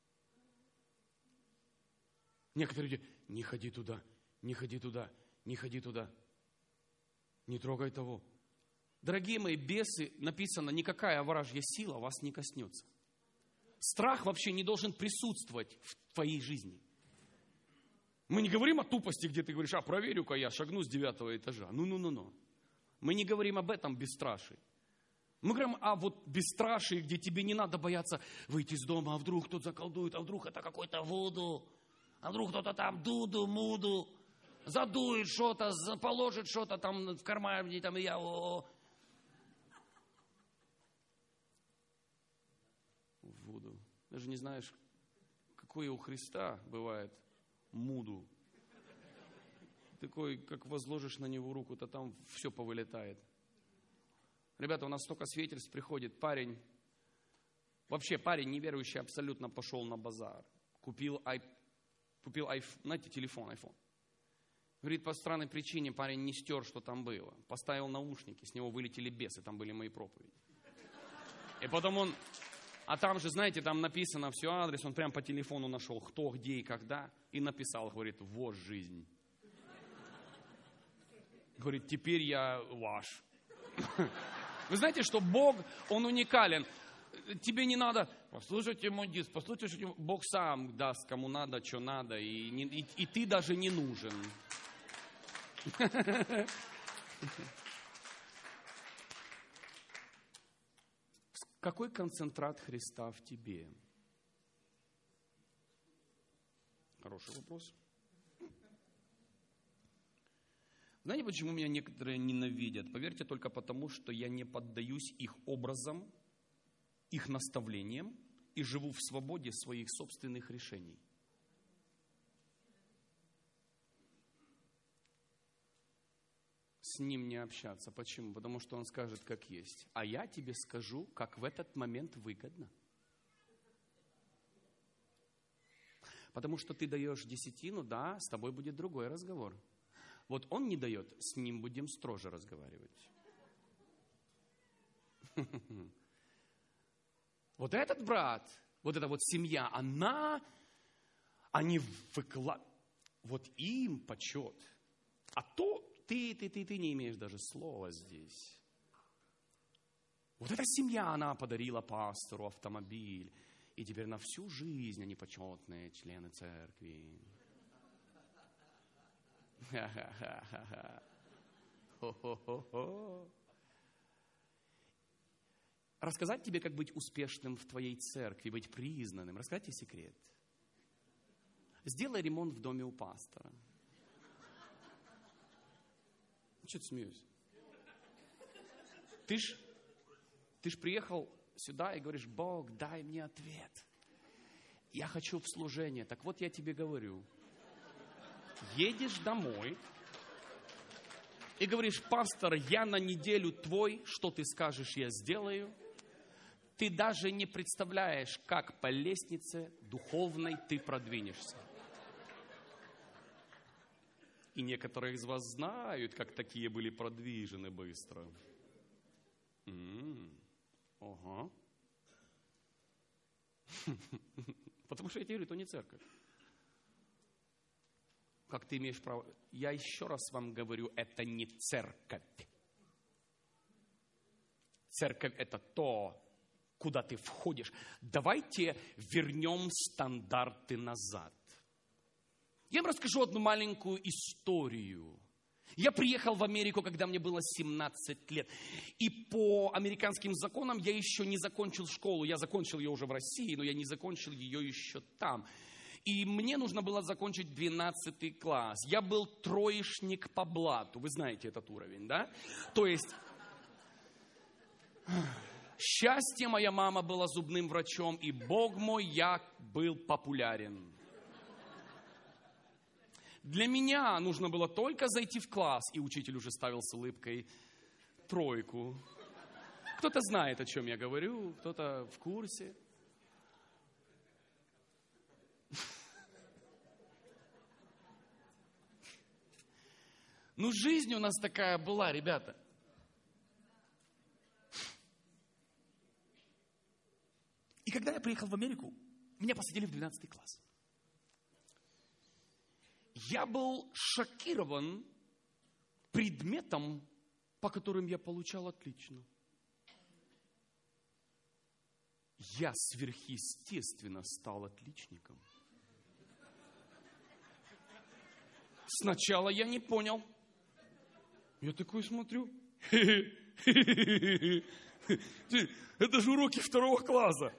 Некоторые люди, не ходи туда, не ходи туда, не ходи туда, не трогай того. Дорогие мои, бесы, написано, никакая ворожья сила вас не коснется. Страх вообще не должен присутствовать в твоей жизни. Мы не говорим о тупости, где ты говоришь, а проверю-ка я, шагну с девятого этажа. Ну-ну-ну-ну. Мы не говорим об этом бесстрашии. Мы говорим о вот бесстрашии, где тебе не надо бояться выйти из дома, а вдруг кто-то заколдует, а вдруг это какой-то вуду, а вдруг кто-то там дуду-муду, задует что-то, положит что-то там в кармане, там и я, о, Даже не знаешь, какое у Христа бывает муду. Такой, как возложишь на него руку, то там все повылетает. Ребята, у нас столько свидетельств приходит. Парень, вообще парень неверующий абсолютно пошел на базар. Купил, ай, купил айф, знаете, телефон, айфон. Говорит, по странной причине парень не стер, что там было. Поставил наушники, с него вылетели бесы, там были мои проповеди. И потом он, а там же, знаете, там написано все, адрес, он прям по телефону нашел, кто, где и когда, и написал, говорит, вот жизнь. Говорит, теперь я ваш. Вы знаете, что Бог, Он уникален. Тебе не надо, послушайте мой диск, послушайте, Бог сам даст, кому надо, что надо, и, и, и ты даже не нужен. Какой концентрат Христа в тебе? Хороший вопрос. Знаете, почему меня некоторые ненавидят? Поверьте, только потому, что я не поддаюсь их образам, их наставлениям и живу в свободе своих собственных решений. С ним не общаться. Почему? Потому что он скажет, как есть. А я тебе скажу, как в этот момент выгодно. Потому что ты даешь десятину, да, с тобой будет другой разговор. Вот он не дает, с ним будем строже разговаривать. Вот этот брат, вот эта вот семья, она, они выкладывают, вот им почет. А то ты, ты, ты, ты не имеешь даже слова здесь. Вот эта семья, она подарила пастору автомобиль. И теперь на всю жизнь они почетные члены церкви. Ха-ха-ха-ха. Хо-хо-хо-хо. Рассказать тебе, как быть успешным в твоей церкви, быть признанным. Рассказать тебе секрет. Сделай ремонт в доме у пастора. Что ты смеешься? Ты ж, ты ж приехал сюда и говоришь, Бог, дай мне ответ. Я хочу в служение. Так вот я тебе говорю. Едешь домой и говоришь, пастор, я на неделю твой, что ты скажешь, я сделаю. Ты даже не представляешь, как по лестнице духовной ты продвинешься. И некоторые из вас знают, как такие были продвижены быстро. М-м-м. Ага. Потому что я тебе говорю, это не церковь. Как ты имеешь право? Я еще раз вам говорю, это не церковь. Церковь – это то, куда ты входишь. Давайте вернем стандарты назад. Я вам расскажу одну маленькую историю. Я приехал в Америку, когда мне было семнадцать лет. И по американским законам я еще не закончил школу. Я закончил ее уже в России, но я не закончил ее еще там. И мне нужно было закончить двенадцатый класс. Я был троечник по блату. Вы знаете этот уровень, да? То есть, счастье, моя мама была зубным врачом, и, Бог мой, я был популярен. Для меня нужно было только зайти в класс, и учитель уже ставил с улыбкой тройку. Кто-то знает, о чем я говорю, кто-то в курсе. Ну, жизнь у нас такая была, ребята. И когда я приехал в Америку, меня посадили в двенадцатый класс. Я был шокирован предметом, по которым я получал отлично. Я сверхъестественно стал отличником. Сначала я не понял. Я такой смотрю. Это же уроки второго класса.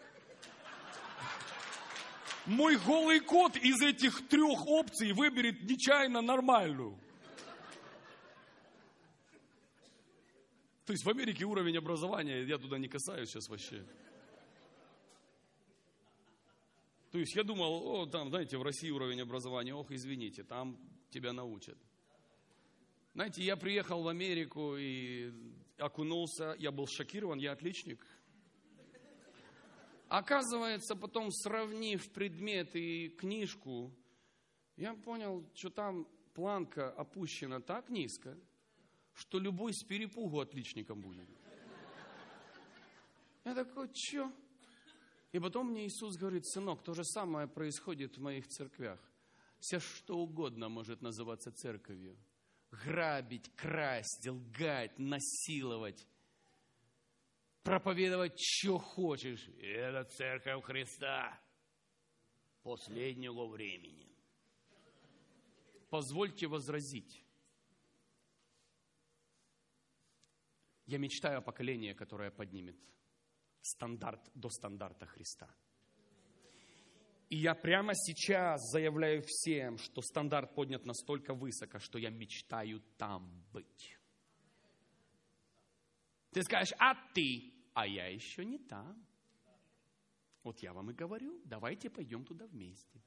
Мой голый кот из этих трех опций выберет нечаянно нормальную. То есть в Америке уровень образования, я туда не касаюсь сейчас вообще. То есть я думал, о, там, знаете, в России уровень образования, ох, извините, там тебя научат. Знаете, я приехал в Америку и окунулся, я был шокирован, я отличник. Оказывается, потом, сравнив предмет и книжку, я понял, что там планка опущена так низко, что любой с перепугу отличником будет. Я такой, что? И потом мне Иисус говорит, сынок, то же самое происходит в моих церквях. Все что угодно может называться церковью. Грабить, красть, лгать, насиловать. Проповедовать, что хочешь. И это церковь Христа последнего времени. Позвольте возразить. Я мечтаю о поколении, которое поднимет стандарт до стандарта Христа. И я прямо сейчас заявляю всем, что стандарт поднят настолько высоко, что я мечтаю там быть. Ты скажешь, а ты? А я еще не там. Вот я вам и говорю, давайте пойдем туда вместе.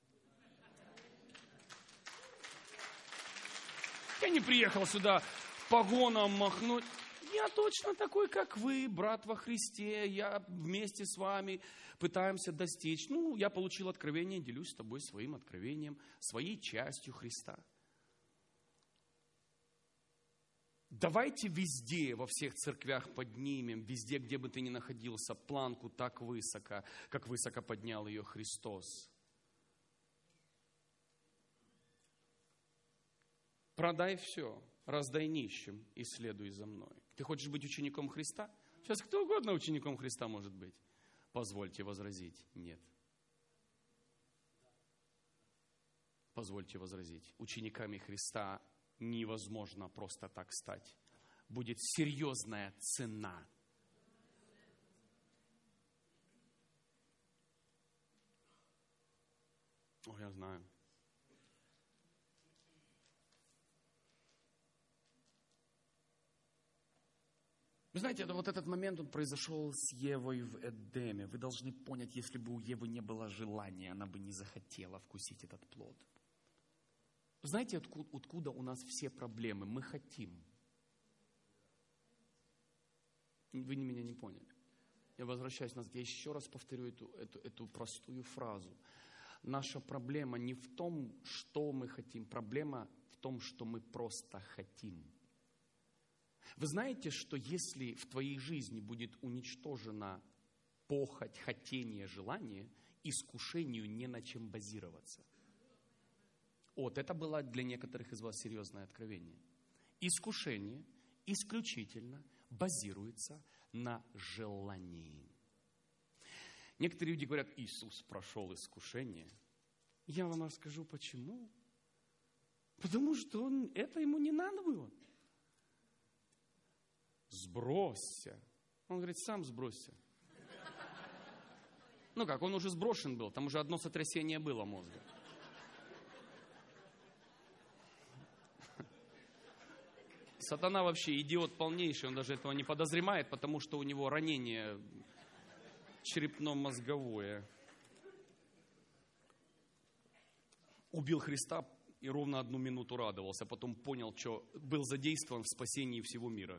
Я не приехал сюда погоном махнуть. Я точно такой, как вы, брат во Христе. Я вместе с вами пытаемся достичь. Ну, я получил откровение, делюсь с тобой своим откровением, своей частью Христа. Давайте везде, во всех церквях поднимем, везде, где бы ты ни находился, планку так высоко, как высоко поднял ее Христос. Продай все, раздай нищим и следуй за мной. Ты хочешь быть учеником Христа? Сейчас кто угодно учеником Христа может быть. Позвольте возразить, нет. Позвольте возразить, учениками Христа невозможно просто так стать. Будет серьезная цена. О, я знаю. Вы знаете, это вот этот момент, он произошел с Евой в Эдеме. Вы должны понять, если бы у Евы не было желания, она бы не захотела вкусить этот плод. Знаете, откуда, откуда у нас все проблемы? Мы хотим. Вы меня не поняли. Я возвращаюсь назад. Я еще раз повторю эту, эту, эту простую фразу. Наша проблема не в том, что мы хотим. Проблема в том, что мы просто хотим. Вы знаете, что если в твоей жизни будет уничтожена похоть, хотение, желание, искушению не на чем базироваться. Вот это было для некоторых из вас серьезное откровение. Искушение исключительно базируется на желании. Некоторые люди говорят, Иисус прошел искушение. Я вам расскажу, почему. Потому что он, это ему не надо было. Сбросься. Он говорит, сам сбросься. Ну как, он уже сброшен был, там уже одно сотрясение было мозга. Сатана вообще идиот полнейший, он даже этого не подозревает, потому что у него ранение черепно-мозговое. Убил Христа и ровно одну минуту радовался, потом понял, что был задействован в спасении всего мира.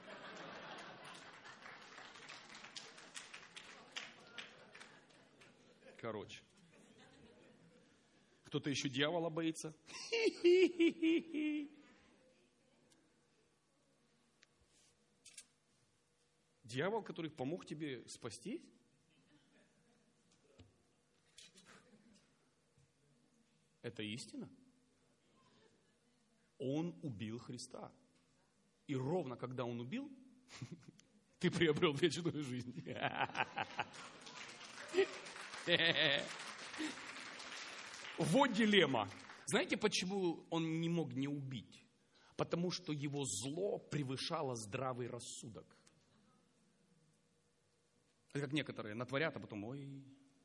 Короче. Кто-то еще дьявола боится? Дьявол, который помог тебе спастись? Это истина? Он убил Христа. И ровно когда он убил, ты приобрел вечную жизнь. Вот дилемма. Знаете, почему он не мог не убить? Потому что его зло превышало здравый рассудок. Это как некоторые натворят, а потом, ой.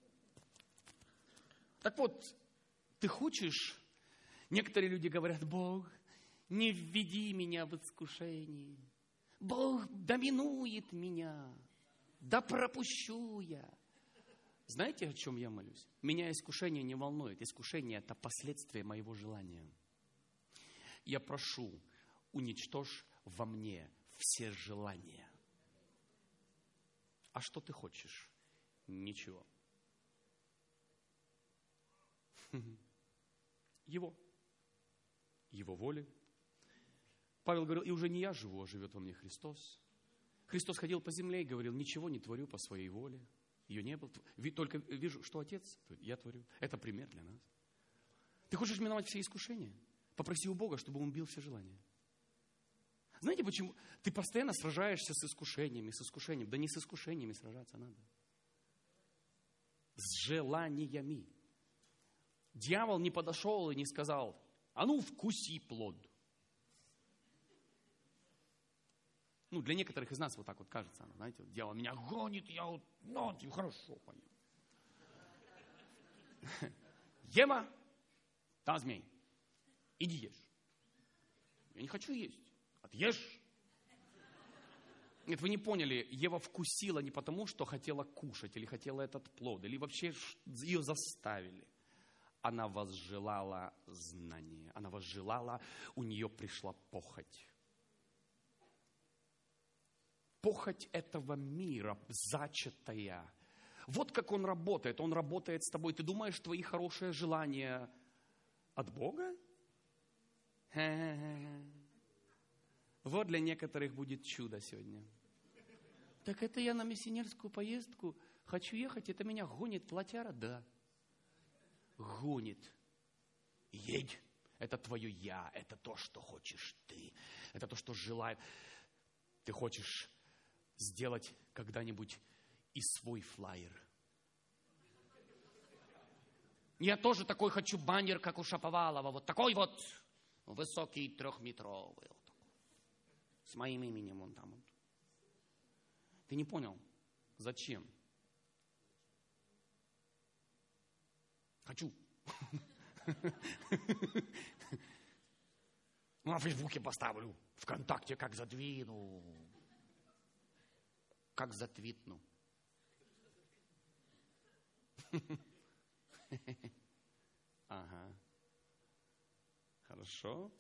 Так вот, ты хочешь, некоторые люди говорят, Бог, не введи меня в искушение. Бог доминует меня, да пропущу я. Знаете, о чем я молюсь? Меня искушение не волнует. Искушение – это последствия моего желания. Я прошу, уничтожь во мне все желания. А что ты хочешь? Ничего. Его. Его воли. Павел говорил, и уже не я живу, а живет во мне Христос. Христос ходил по земле и говорил, ничего не творю по своей воле. Ее не было. Только вижу, что Отец, я творю. Это пример для нас. Ты хочешь миновать все искушения? Попроси у Бога, чтобы Он убил все желания. Знаете, почему? Ты постоянно сражаешься с искушениями, с искушением. Да не с искушениями сражаться надо. С желаниями. Дьявол не подошел и не сказал, а ну вкуси плод. Ну, для некоторых из нас вот так вот кажется, знаете, вот дьявол меня гонит, я вот, ну, хорошо понял. Ева, да, змей, иди ешь. Я не хочу есть. Отъешь. Нет, вы не поняли, Ева вкусила не потому, что хотела кушать, или хотела этот плод, или вообще ее заставили. Она возжелала знания, она возжелала, у нее пришла похоть. Похоть этого мира, зачатая. Вот как он работает. Он работает с тобой. Ты думаешь, твои хорошие желания от Бога? Ха-ха-ха. Вот для некоторых будет чудо сегодня. Так это я на миссионерскую поездку хочу ехать, это меня гонит плотяра? Да. Гонит. Едь. Это твое я, это то, что хочешь ты. Это то, что желает. Ты хочешь сделать когда-нибудь и свой флаер. Я тоже такой хочу баннер, как у Шаповалова. Вот такой вот высокий, трехметровый. Вот такой. С моим именем он там. Ты не понял? Зачем? Хочу. На Фейсбуке поставлю. ВКонтакте как задвину. Как затвитну. Ага. Хорошо.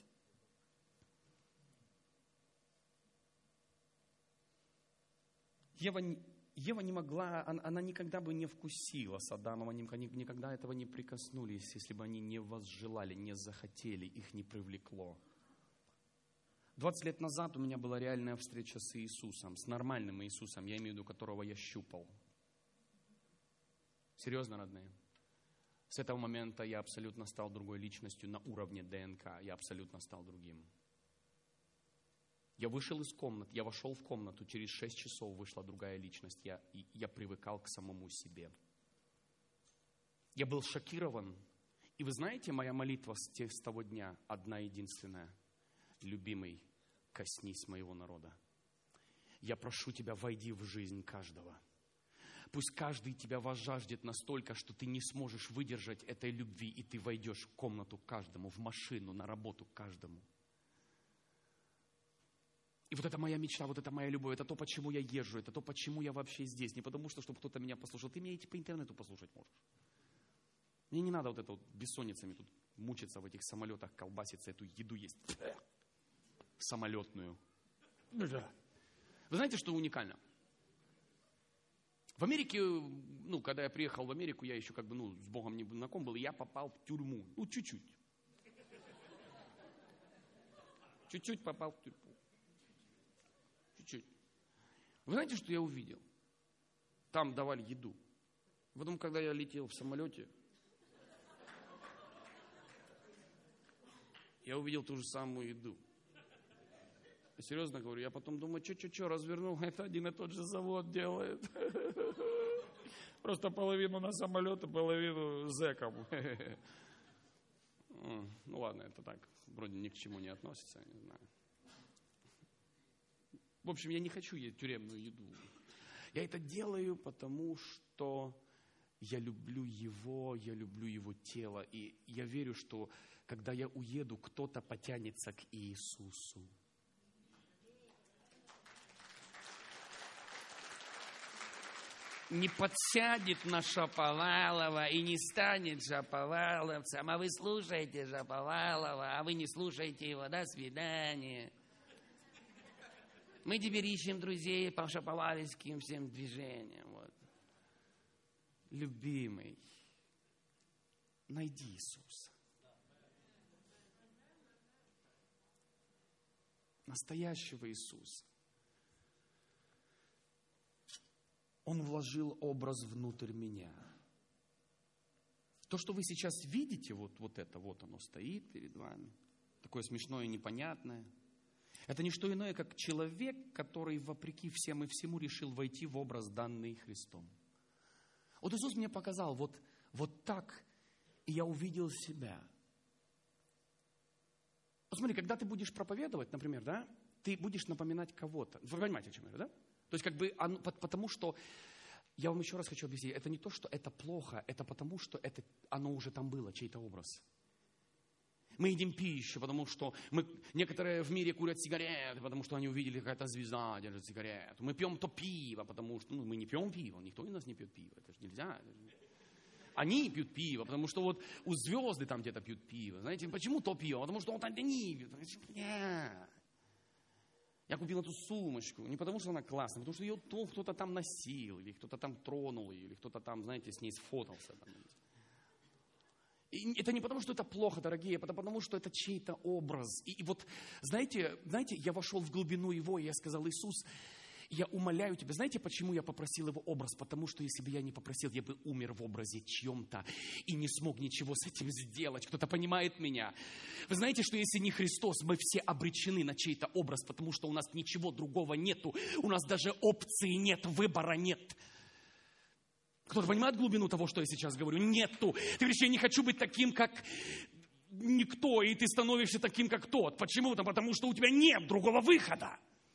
Ева, Ева не могла, она, она никогда бы не вкусила с Адамом, они никогда этого не прикоснулись, если бы они не возжелали, не захотели, их не привлекло. двадцать лет назад у меня была реальная встреча с Иисусом, с нормальным Иисусом, я имею в виду, которого я щупал. Серьезно, родные? С этого момента я абсолютно стал другой личностью на уровне ДНК, я абсолютно стал другим. Я вышел из комнаты, я вошел в комнату, через шесть часов вышла другая личность, я, я привыкал к самому себе. Я был шокирован, и вы знаете, моя молитва с, тех, с того дня одна единственная. Любимый, коснись моего народа. Я прошу тебя, войди в жизнь каждого. Пусть каждый тебя возжаждет настолько, что ты не сможешь выдержать этой любви, и ты войдешь в комнату каждому, в машину, на работу каждому. И вот это моя мечта, вот это моя любовь, это то, почему я езжу, это то, почему я вообще здесь. Не потому что, чтобы кто-то меня послушал. Ты меня и по интернету послушать можешь. Мне не надо вот это вот бессонницами тут мучиться в этих самолетах, колбаситься, эту еду есть. Самолетную. Вы знаете, что уникально? В Америке, ну, когда я приехал в Америку, я еще как бы, ну, с Богом не знаком был, и я попал в тюрьму. Ну, чуть-чуть. Чуть-чуть попал в тюрьму. Чуть-чуть. Вы знаете, что я увидел? Там давали еду. Потом, когда я летел в самолете, я увидел ту же самую еду. Я серьезно говорю, я потом думаю, что-что-что, развернул, это один и тот же завод делает. Просто половину на самолет, а половину зэком. Ну ладно, это так, вроде ни к чему не относится, не знаю. В общем, я не хочу есть тюремную еду. Я это делаю, потому что я люблю Его, я люблю Его тело. И я верю, что когда я уеду, кто-то потянется к Иисусу. не подсядет на Шаповалова и не станет шаповаловцем, а вы слушаете Шаповалова, а вы не слушаете его, до свидания. Мы теперь ищем друзей по шаповаловским всем движениям. Вот. Любимый, найди Иисуса. Настоящего Иисуса. Он вложил образ внутрь меня. То, что вы сейчас видите, вот, вот это, вот оно стоит перед вами, такое смешное и непонятное, это не что иное, как человек, который, вопреки всем и всему, решил войти в образ, данный Христом. Вот Иисус мне показал, вот, вот так, и я увидел себя. Вот смотри, когда ты будешь проповедовать, например, да, ты будешь напоминать кого-то. Вы понимаете, о чем я говорю, да? То есть, как бы, оно, потому что, я вам еще раз хочу объяснить, это не то, что это плохо, это потому, что это, оно уже там было, чей-то образ. Мы едим пищу, потому что мы, некоторые в мире курят сигареты, потому что они увидели, какая-то звезда держит сигарету. Мы пьем то пиво, потому что, ну, мы не пьем пиво, никто из нас не пьет пиво, это же нельзя. Это же... Они пьют пиво, потому что вот у звезды там где-то пьют пиво. Знаете, почему то пиво? Потому что вот они пьют. Нет. Я купил эту сумочку не потому, что она классная, потому что ее кто-то там носил, или кто-то там тронул ее, или кто-то там, знаете, с ней сфотался. И это не потому, что это плохо, дорогие, это потому, что это чей-то образ. И, и вот, знаете, знаете, я вошел в глубину его, и я сказал: Иисус, я умоляю тебя. Знаете, почему я попросил его образ? Потому что если бы я не попросил, я бы умер в образе чьем-то и не смог ничего с этим сделать. Кто-то понимает меня? Вы знаете, что если не Христос, мы все обречены на чей-то образ, потому что у нас ничего другого нету. У нас даже опции нет, выбора нет. Кто-то понимает глубину того, что я сейчас говорю? Нету. Ты говоришь: я не хочу быть таким, как никто, и ты становишься таким, как тот. Почему-то, потому что у тебя нет другого выхода.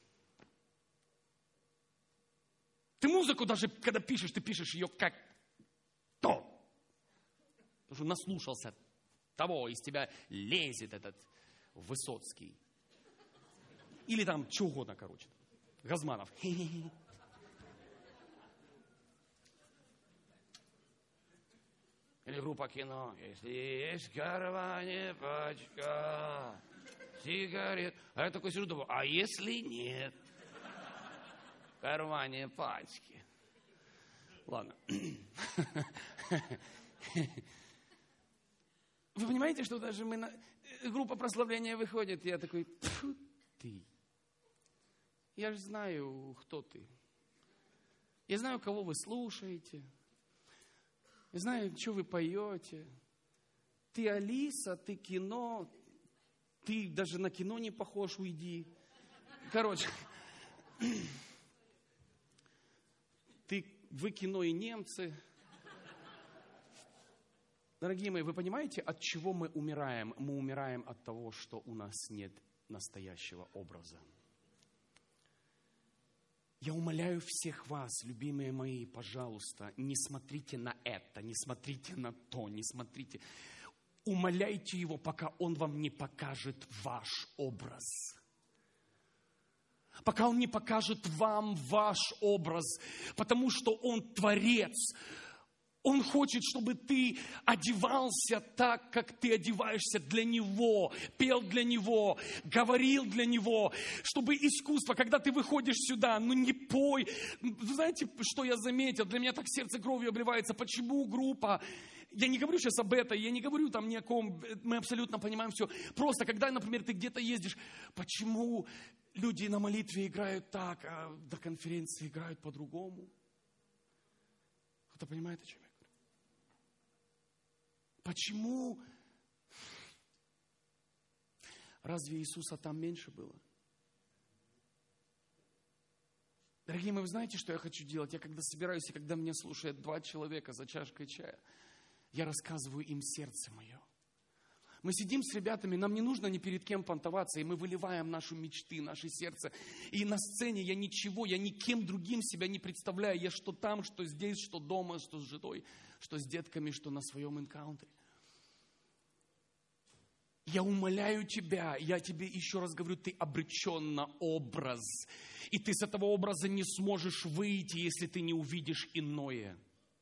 Ты музыку даже, когда пишешь, ты пишешь ее как то. Потому что наслушался того, из тебя лезет этот Высоцкий. Или там, что угодно, короче. Газманов. Или группа Кино. Если есть в кармане пачка сигарет. А я такой сижу, думаю: а если нет? В кармане пачки. Ладно. Вы понимаете, что даже мы на... группа прославления выходит, и я такой: тьфу ты. Я же знаю, кто ты. Я знаю, кого вы слушаете. Я знаю, что вы поете. Ты Алиса, ты Кино. Ты даже на Кино не похож, уйди. Короче. Ты, вы Кино и немцы. Дорогие мои, вы понимаете, от чего мы умираем? Мы умираем от того, что у нас нет настоящего образа. Я умоляю всех вас, любимые мои, пожалуйста, не смотрите на это, не смотрите на то, не смотрите. Умоляйте его, пока он вам не покажет ваш образ. Пока он не покажет вам ваш образ, потому что он творец. Он хочет, чтобы ты одевался так, как ты одеваешься для Него, пел для Него, говорил для Него, чтобы искусство, когда ты выходишь сюда, ну не пой. Знаете, что я заметил? Для меня так сердце кровью обливается. Почему группа? Я не говорю сейчас об этом, я не говорю там ни о ком, мы абсолютно понимаем все. Просто, когда, например, ты где-то ездишь, почему люди на молитве играют так, а до конференции играют по-другому? Кто-то понимает, о чем я? Почему? Разве Иисуса там меньше было? Дорогие мои, вы знаете, что я хочу делать? Я когда собираюсь, и когда меня слушает два человека за чашкой чая, я рассказываю им сердце мое. Мы сидим с ребятами, нам не нужно ни перед кем понтоваться, и мы выливаем наши мечты, наше сердце. И на сцене я ничего, я никем другим себя не представляю. Я что там, что здесь, что дома, что с женой, что с детками, что на своем энкаунтере. Я умоляю тебя, я тебе еще раз говорю, ты обречен на образ. И ты с этого образа не сможешь выйти, если ты не увидишь иное.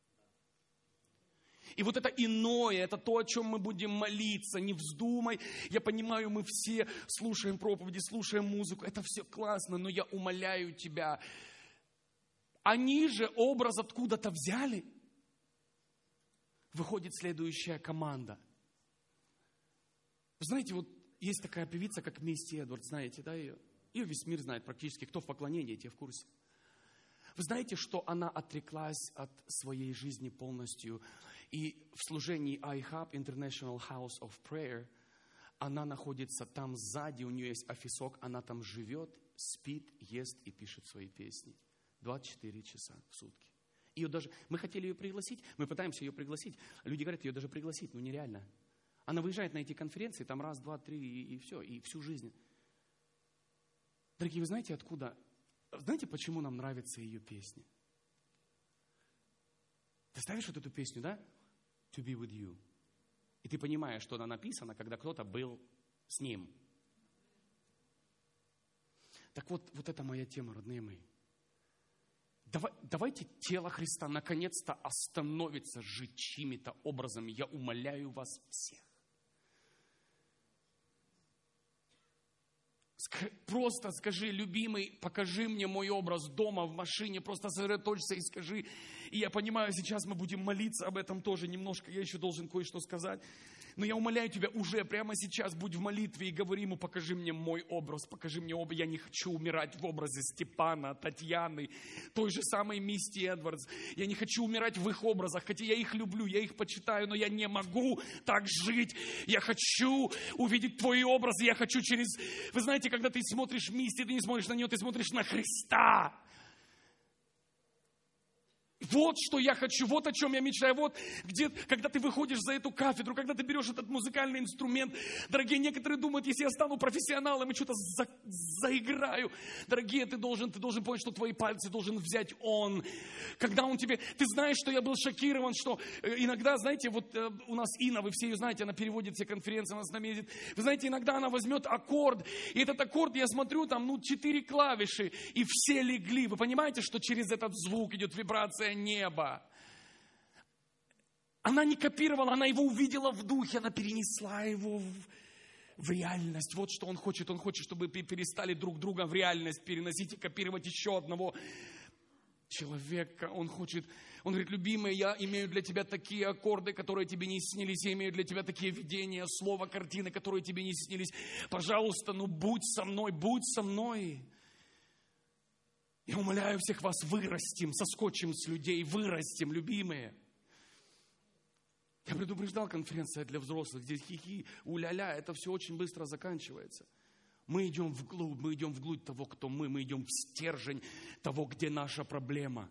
И вот это иное, это то, о чем мы будем молиться. Не вздумай. Я понимаю, мы все слушаем проповеди, слушаем музыку. Это все классно, но я умоляю тебя. Они же образ откуда-то взяли. Выходит следующая команда. Вы знаете, вот есть такая певица, как Мисти Эдвардс, знаете, да, ее? Ее весь мир знает практически. Кто в поклонении, те в курсе. Вы знаете, что она отреклась от своей жизни полностью. И в служении iHub, International House of Prayer, она находится там сзади, у нее есть офисок, она там живет, спит, ест и пишет свои песни. двадцать четыре часа в сутки. Ее даже, мы хотели ее пригласить, мы пытаемся ее пригласить. Люди говорят, ее даже пригласить, ну нереально. Она выезжает на эти конференции, там раз, два, три, и, и все, и всю жизнь. Дорогие, вы знаете, откуда? Знаете, почему нам нравятся ее песни? Ты ставишь вот эту песню, да? To be with you. И ты понимаешь, что она написана, когда кто-то был с ним. Так вот, вот это моя тема, родные мои. Давай, давайте тело Христа наконец-то остановится жить чьими-то образами. Я умоляю вас всех. Просто скажи, любимый, покажи мне мой образ дома, в машине, просто сосредоточься и скажи. И я понимаю, сейчас мы будем молиться об этом тоже немножко, я еще должен кое-что сказать. Но я умоляю тебя, уже прямо сейчас будь в молитве и говори ему, покажи мне мой образ, покажи мне образ. Я не хочу умирать в образе Степана, Татьяны, той же самой Мисти Эдвардс. Я не хочу умирать в их образах, хотя я их люблю, я их почитаю, но я не могу так жить. Я хочу увидеть твой образ, я хочу через... Вы знаете, когда ты смотришь Мисти, ты не смотришь на нее, ты смотришь на Христа. Вот что я хочу, вот о чем я мечтаю. Вот где, когда ты выходишь за эту кафедру, когда ты берешь этот музыкальный инструмент. Дорогие, некоторые думают, если я стану профессионалом и что-то за, заиграю. Дорогие, ты должен, ты должен понять, что твои пальцы должен взять Он. Когда Он тебе... Ты знаешь, что я был шокирован, что иногда, знаете, вот у нас Инна, вы все ее знаете, она переводит все конференции, она с нами ездит. Вы знаете, иногда она возьмет аккорд, и этот аккорд, я смотрю, там, ну, четыре клавиши, и все легли. Вы понимаете, что через этот звук идет вибрация неба. Она не копировала, она его увидела в духе, она перенесла его в, в реальность. Вот что он хочет. Он хочет, чтобы вы перестали друг друга в реальность переносить и копировать еще одного человека. Он хочет, он говорит, любимый, я имею для тебя такие аккорды, которые тебе не снились. Я имею для тебя такие видения, слова, картины, которые тебе не снились. Пожалуйста, ну будь со мной, будь со мной. Я умоляю всех вас, вырастим, соскочим с людей, вырастим, любимые. Я предупреждал, конференция для взрослых, здесь хихи, уля-ля, это все очень быстро заканчивается. Мы идем вглубь, мы идем вглубь того, кто мы, мы идем в стержень того, где наша проблема.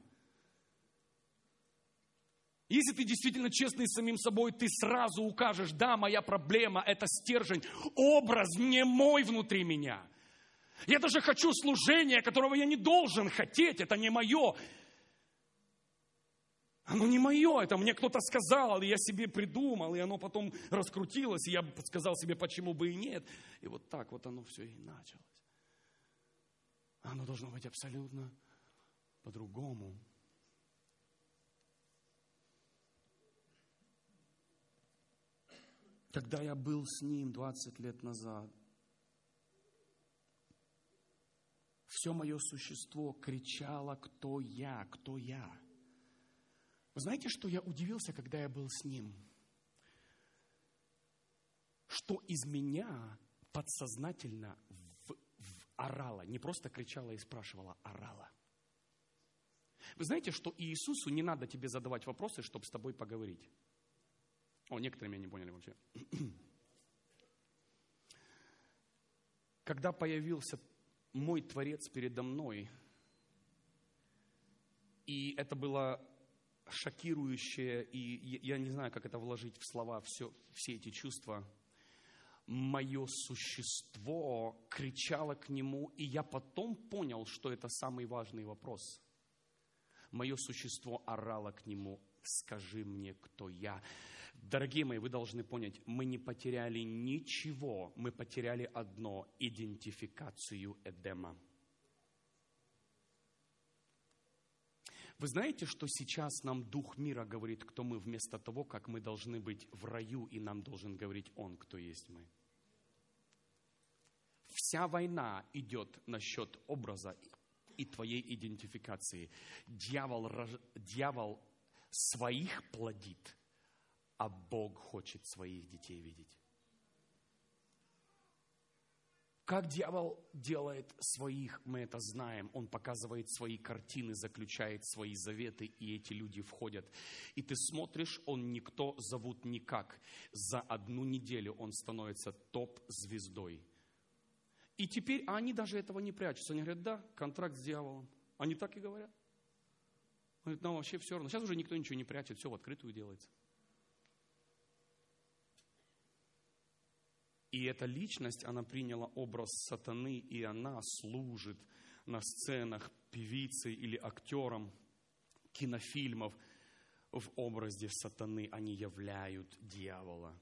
Если ты действительно честный с самим собой, ты сразу укажешь, да, моя проблема, это стержень, образ не мой внутри меня. Я даже хочу служения, которого я не должен хотеть. Это не мое. Оно не мое. Это мне кто-то сказал, и я себе придумал, и оно потом раскрутилось, и я сказал себе, почему бы и нет. И вот так вот оно все и началось. Оно должно быть абсолютно по-другому. Когда я был с ним двадцать лет назад, все мое существо кричало, кто я, кто я. Вы знаете, что я удивился, когда я был с ним? Что из меня подсознательно в, в орало, не просто кричала и спрашивала, орала. Вы знаете, что Иисусу не надо тебе задавать вопросы, чтобы с тобой поговорить. О, некоторые меня не поняли вообще. Когда появился мой Творец передо мной, и это было шокирующее, и я не знаю, как это вложить в слова, все, все эти чувства. Мое существо кричало к нему, и я потом понял, что это самый важный вопрос. Мое существо орало к нему, скажи мне, кто я. Дорогие мои, вы должны понять, мы не потеряли ничего, мы потеряли одно – идентификацию Эдема. Вы знаете, что сейчас нам Дух мира говорит, кто мы, вместо того, как мы должны быть в раю, и нам должен говорить Он, кто есть мы. Вся война идет насчет образа и твоей идентификации. Дьявол, дьявол своих плодит, а Бог хочет своих детей видеть. Как дьявол делает своих, мы это знаем. Он показывает свои картины, заключает свои заветы, и эти люди входят. И ты смотришь, он никто, зовут никак. За одну неделю он становится топ-звездой. И теперь они даже этого не прячутся. Они говорят, да, контракт с дьяволом. Они так и говорят. Он говорит, нам вообще все равно. Сейчас уже никто ничего не прячет, все в открытую делается. И эта личность, она приняла образ сатаны, и она служит на сценах певицей или актером кинофильмов в образе сатаны. Они являют дьявола.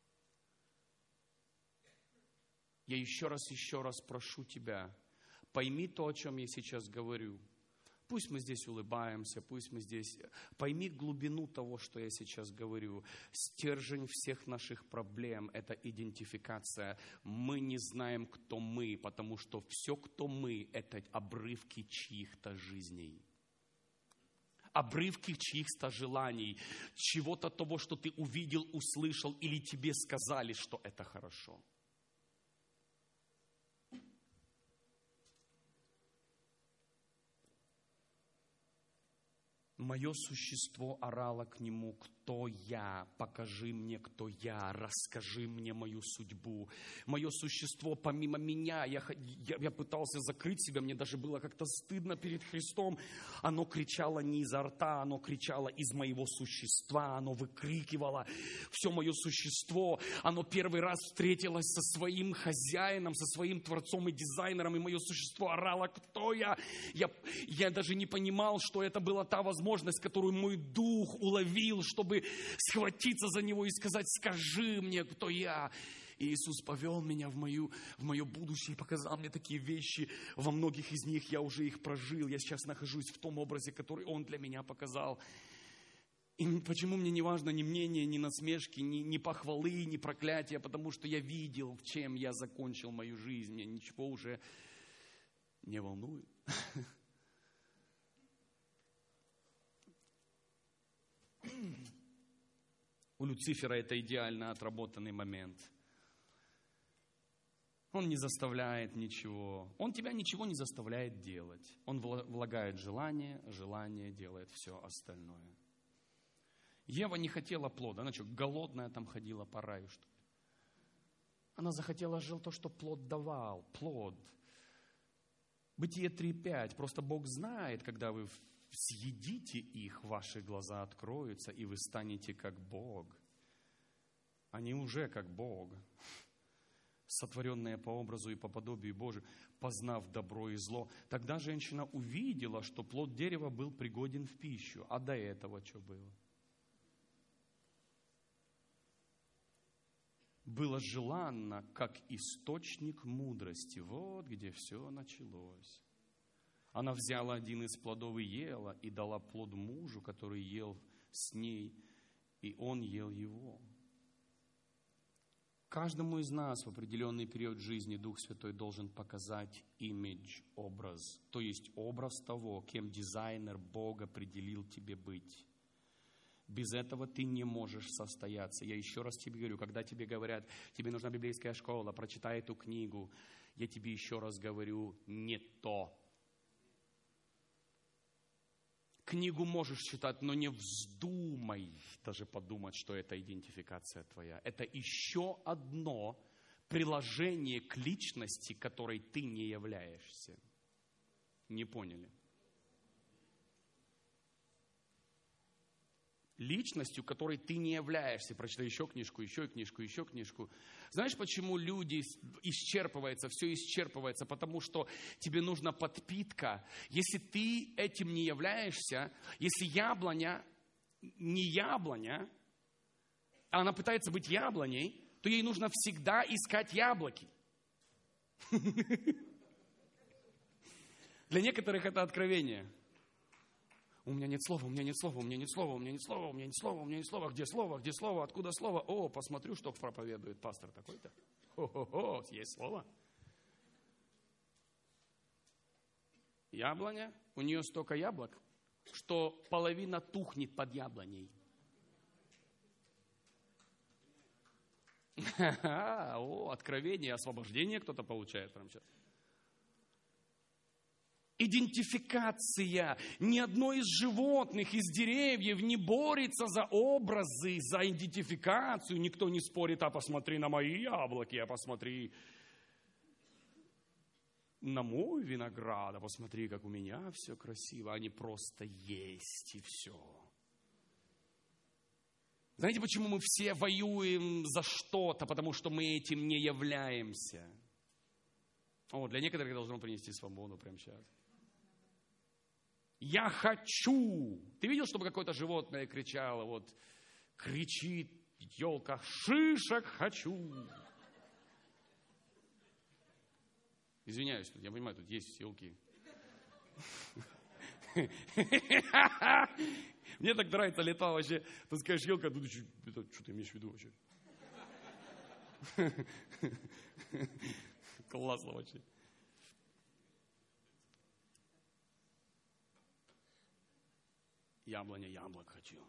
Я еще раз, еще раз прошу тебя, пойми то, о чем я сейчас говорю. Пусть мы здесь улыбаемся, пусть мы здесь... Пойми глубину того, что я сейчас говорю. Стержень всех наших проблем – это идентификация. Мы не знаем, кто мы, потому что все, кто мы – это обрывки чьих-то жизней. Обрывки чьих-то желаний. Чего-то того, что ты увидел, услышал, или тебе сказали, что это хорошо. Мое существо орало к нему, кто я, покажи мне, кто я, расскажи мне мою судьбу. Мое существо помимо меня, я, я, я пытался закрыть себя, мне даже было как-то стыдно перед Христом. Оно кричало не изо рта, оно кричало из моего существа, оно выкрикивало все мое существо. Оно первый раз встретилось со своим хозяином, со своим творцом и дизайнером, и мое существо орало, кто я. Я, я даже не понимал, что это была та возможность, которую мой дух уловил, чтобы схватиться за него и сказать, скажи мне, кто я. И Иисус повел меня в, мою, в мое будущее и показал мне такие вещи. Во многих из них я уже их прожил. Я сейчас нахожусь в том образе, который Он для меня показал. И почему мне не важно ни мнение, ни насмешки, ни, ни похвалы, ни проклятия, потому что я видел, чем я закончил мою жизнь. Меня ничего уже не волнует. У Люцифера это идеально отработанный момент. Он не заставляет ничего. Он тебя ничего не заставляет делать. Он влагает желание, желание делает все остальное. Ева не хотела плода. Она что, голодная там ходила по раю, что ли? Она захотела жить то, что плод давал. Плод. Бытие три пять. Просто Бог знает, когда вы съедите их, ваши глаза откроются, и вы станете как Бог. Они уже как Бог, сотворенные по образу и по подобию Божию, познав добро и зло. Тогда женщина увидела, что плод дерева был пригоден в пищу. А до этого что было? Было желанно, как источник мудрости. Вот где все началось. Она взяла один из плодов и ела, и дала плод мужу, который ел с ней, и он ел его. Каждому из нас в определенный период жизни Дух Святой должен показать имидж, образ, то есть образ того, кем дизайнер Бог определил тебе быть. Без этого ты не можешь состояться. Я еще раз тебе говорю, когда тебе говорят, тебе нужна библейская школа, прочитай эту книгу, я тебе еще раз говорю, не то. Книгу можешь читать, но не вздумай даже подумать, что это идентификация твоя. Это еще одно приложение к личности, которой ты не являешься. Не поняли? Личностью, которой ты не являешься. Прочитай еще книжку, еще книжку, еще книжку. Знаешь, почему люди исчерпываются, все исчерпывается? Потому что тебе нужна подпитка. Если ты этим не являешься, если яблоня не яблоня, она пытается быть яблоней, то ей нужно всегда искать яблоки. Для некоторых это откровение. У меня нет слова, у меня нет слова, у меня нет слова, у меня нет слова, у меня нет слова, у меня нет слова. Где слово, где слово, откуда слово? О, посмотрю, что проповедует пастор такой-то. О-хо-хо, есть слово. Яблоня, у нее столько яблок, что половина тухнет под яблоней. О, откровение, освобождение кто-то получает прямо сейчас. Идентификация. Ни одно из животных, из деревьев не борется за образы, за идентификацию. Никто не спорит, а посмотри на мои яблоки, а посмотри на мой виноград, а посмотри, как у меня все красиво. Они просто есть и все. Знаете, почему мы все воюем за что-то? Потому что мы этим не являемся. О, для некоторых должно принести свободу прямо сейчас. Я хочу. Ты видел, чтобы какое-то животное кричало, вот, кричит елка, шишек хочу. Извиняюсь, я понимаю, тут есть елки. Мне так нравится лета вообще. Ты скажешь, елка, ну, что, что ты имеешь в виду вообще? Классно вообще. Яблоня, яблок хочу.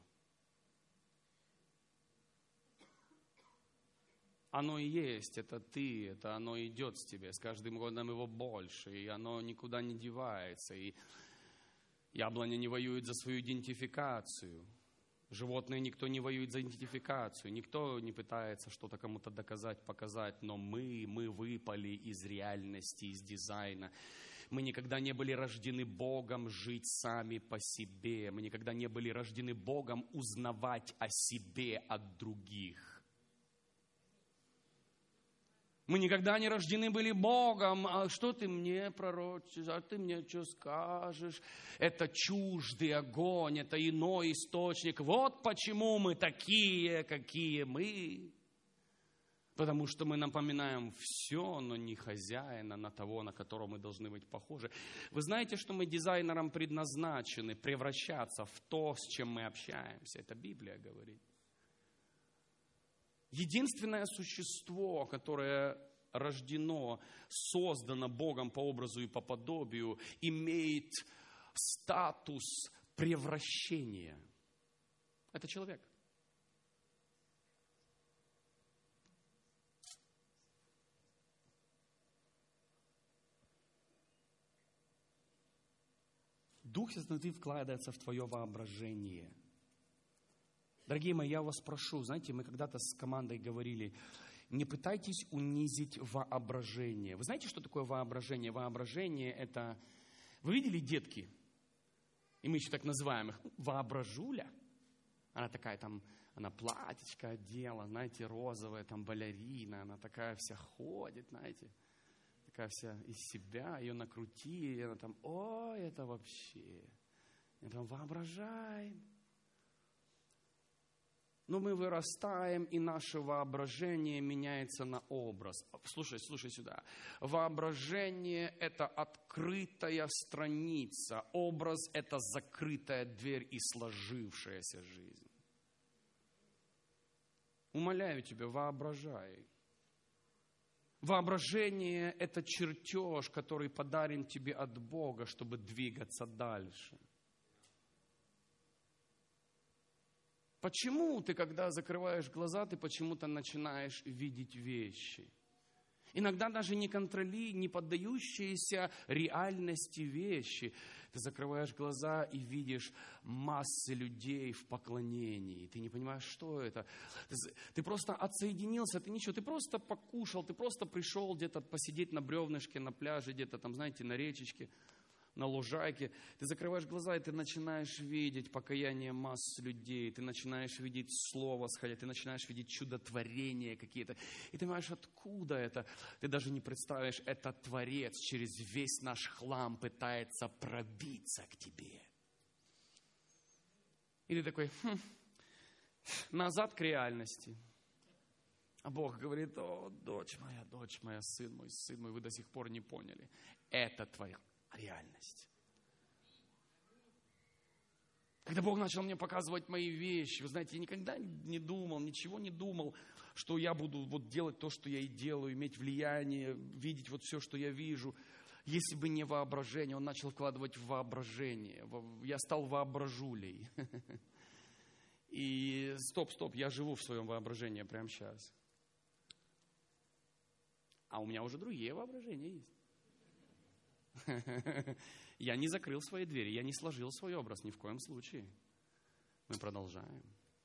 Оно и есть, это ты, это оно идет с тебя. С каждым годом его больше, и оно никуда не девается. И яблоня не воюет за свою идентификацию. Животные никто не воюет за идентификацию. Никто не пытается что-то кому-то доказать, показать. Но мы, мы выпали из реальности, из дизайна. Мы никогда не были рождены Богом жить сами по себе. Мы никогда не были рождены Богом узнавать о себе от других. Мы никогда не рождены были Богом. А что ты мне пророчишь? А ты мне что скажешь? Это чуждый огонь, это иной источник. Вот почему мы такие, какие мы. Потому что мы напоминаем все, но не хозяина, на того, на которого мы должны быть похожи. Вы знаете, что мы дизайнерам предназначены превращаться в то, с чем мы общаемся. Это Библия говорит. Единственное существо, которое рождено, создано Богом по образу и по подобию, имеет статус превращения. Это человек. Дух изнутри вкладывается в твое воображение. Дорогие мои, я вас прошу, знаете, мы когда-то с командой говорили, не пытайтесь унизить воображение. Вы знаете, что такое воображение? Воображение – это... Вы видели детки? И мы еще так называем их. Воображуля. Она такая там, она платьечко одела, знаете, розовая, там балерина. Она такая вся ходит, знаете. Такая вся из себя, ее накрутили. Она там, ой, это вообще... Я там воображаем. Но мы вырастаем, и наше воображение меняется на образ. Слушай, слушай сюда. Воображение – это открытая страница. Образ – это закрытая дверь и сложившаяся жизнь. Умоляю тебя, воображай. Воображение – это чертеж, который подарен тебе от Бога, чтобы двигаться дальше. Почему ты, когда закрываешь глаза, ты почему-то начинаешь видеть вещи? Иногда даже не контроли, не поддающиеся реальности вещи. Ты закрываешь глаза и видишь массы людей в поклонении. Ты не понимаешь, что это. Ты, ты просто отсоединился, ты ничего, ты просто покушал, ты просто пришел где-то посидеть на бревнышке, на пляже, где-то там, знаете, на речечке, на лужайке. Ты закрываешь глаза, и ты начинаешь видеть покаяние масс людей. Ты начинаешь видеть слово сходить. Ты начинаешь видеть чудотворения какие-то. И ты понимаешь, откуда это? Ты даже не представишь, этот Творец через весь наш хлам пытается пробиться к тебе. И ты такой, хм, назад к реальности. А Бог говорит: о, дочь моя, дочь моя, сын мой, сын мой, вы до сих пор не поняли. Это твоя реальность. Когда Бог начал мне показывать мои вещи, вы знаете, я никогда не думал, ничего не думал, что я буду вот делать то, что я и делаю, иметь влияние, видеть вот все, что я вижу. Если бы не воображение, Он начал вкладывать в воображение. Я стал воображулей. И стоп, стоп, я живу в своем воображении прямо сейчас. А у меня уже другие воображения есть. Я не закрыл свои двери, я не сложил свой образ ни в коем случае. Мы продолжаем.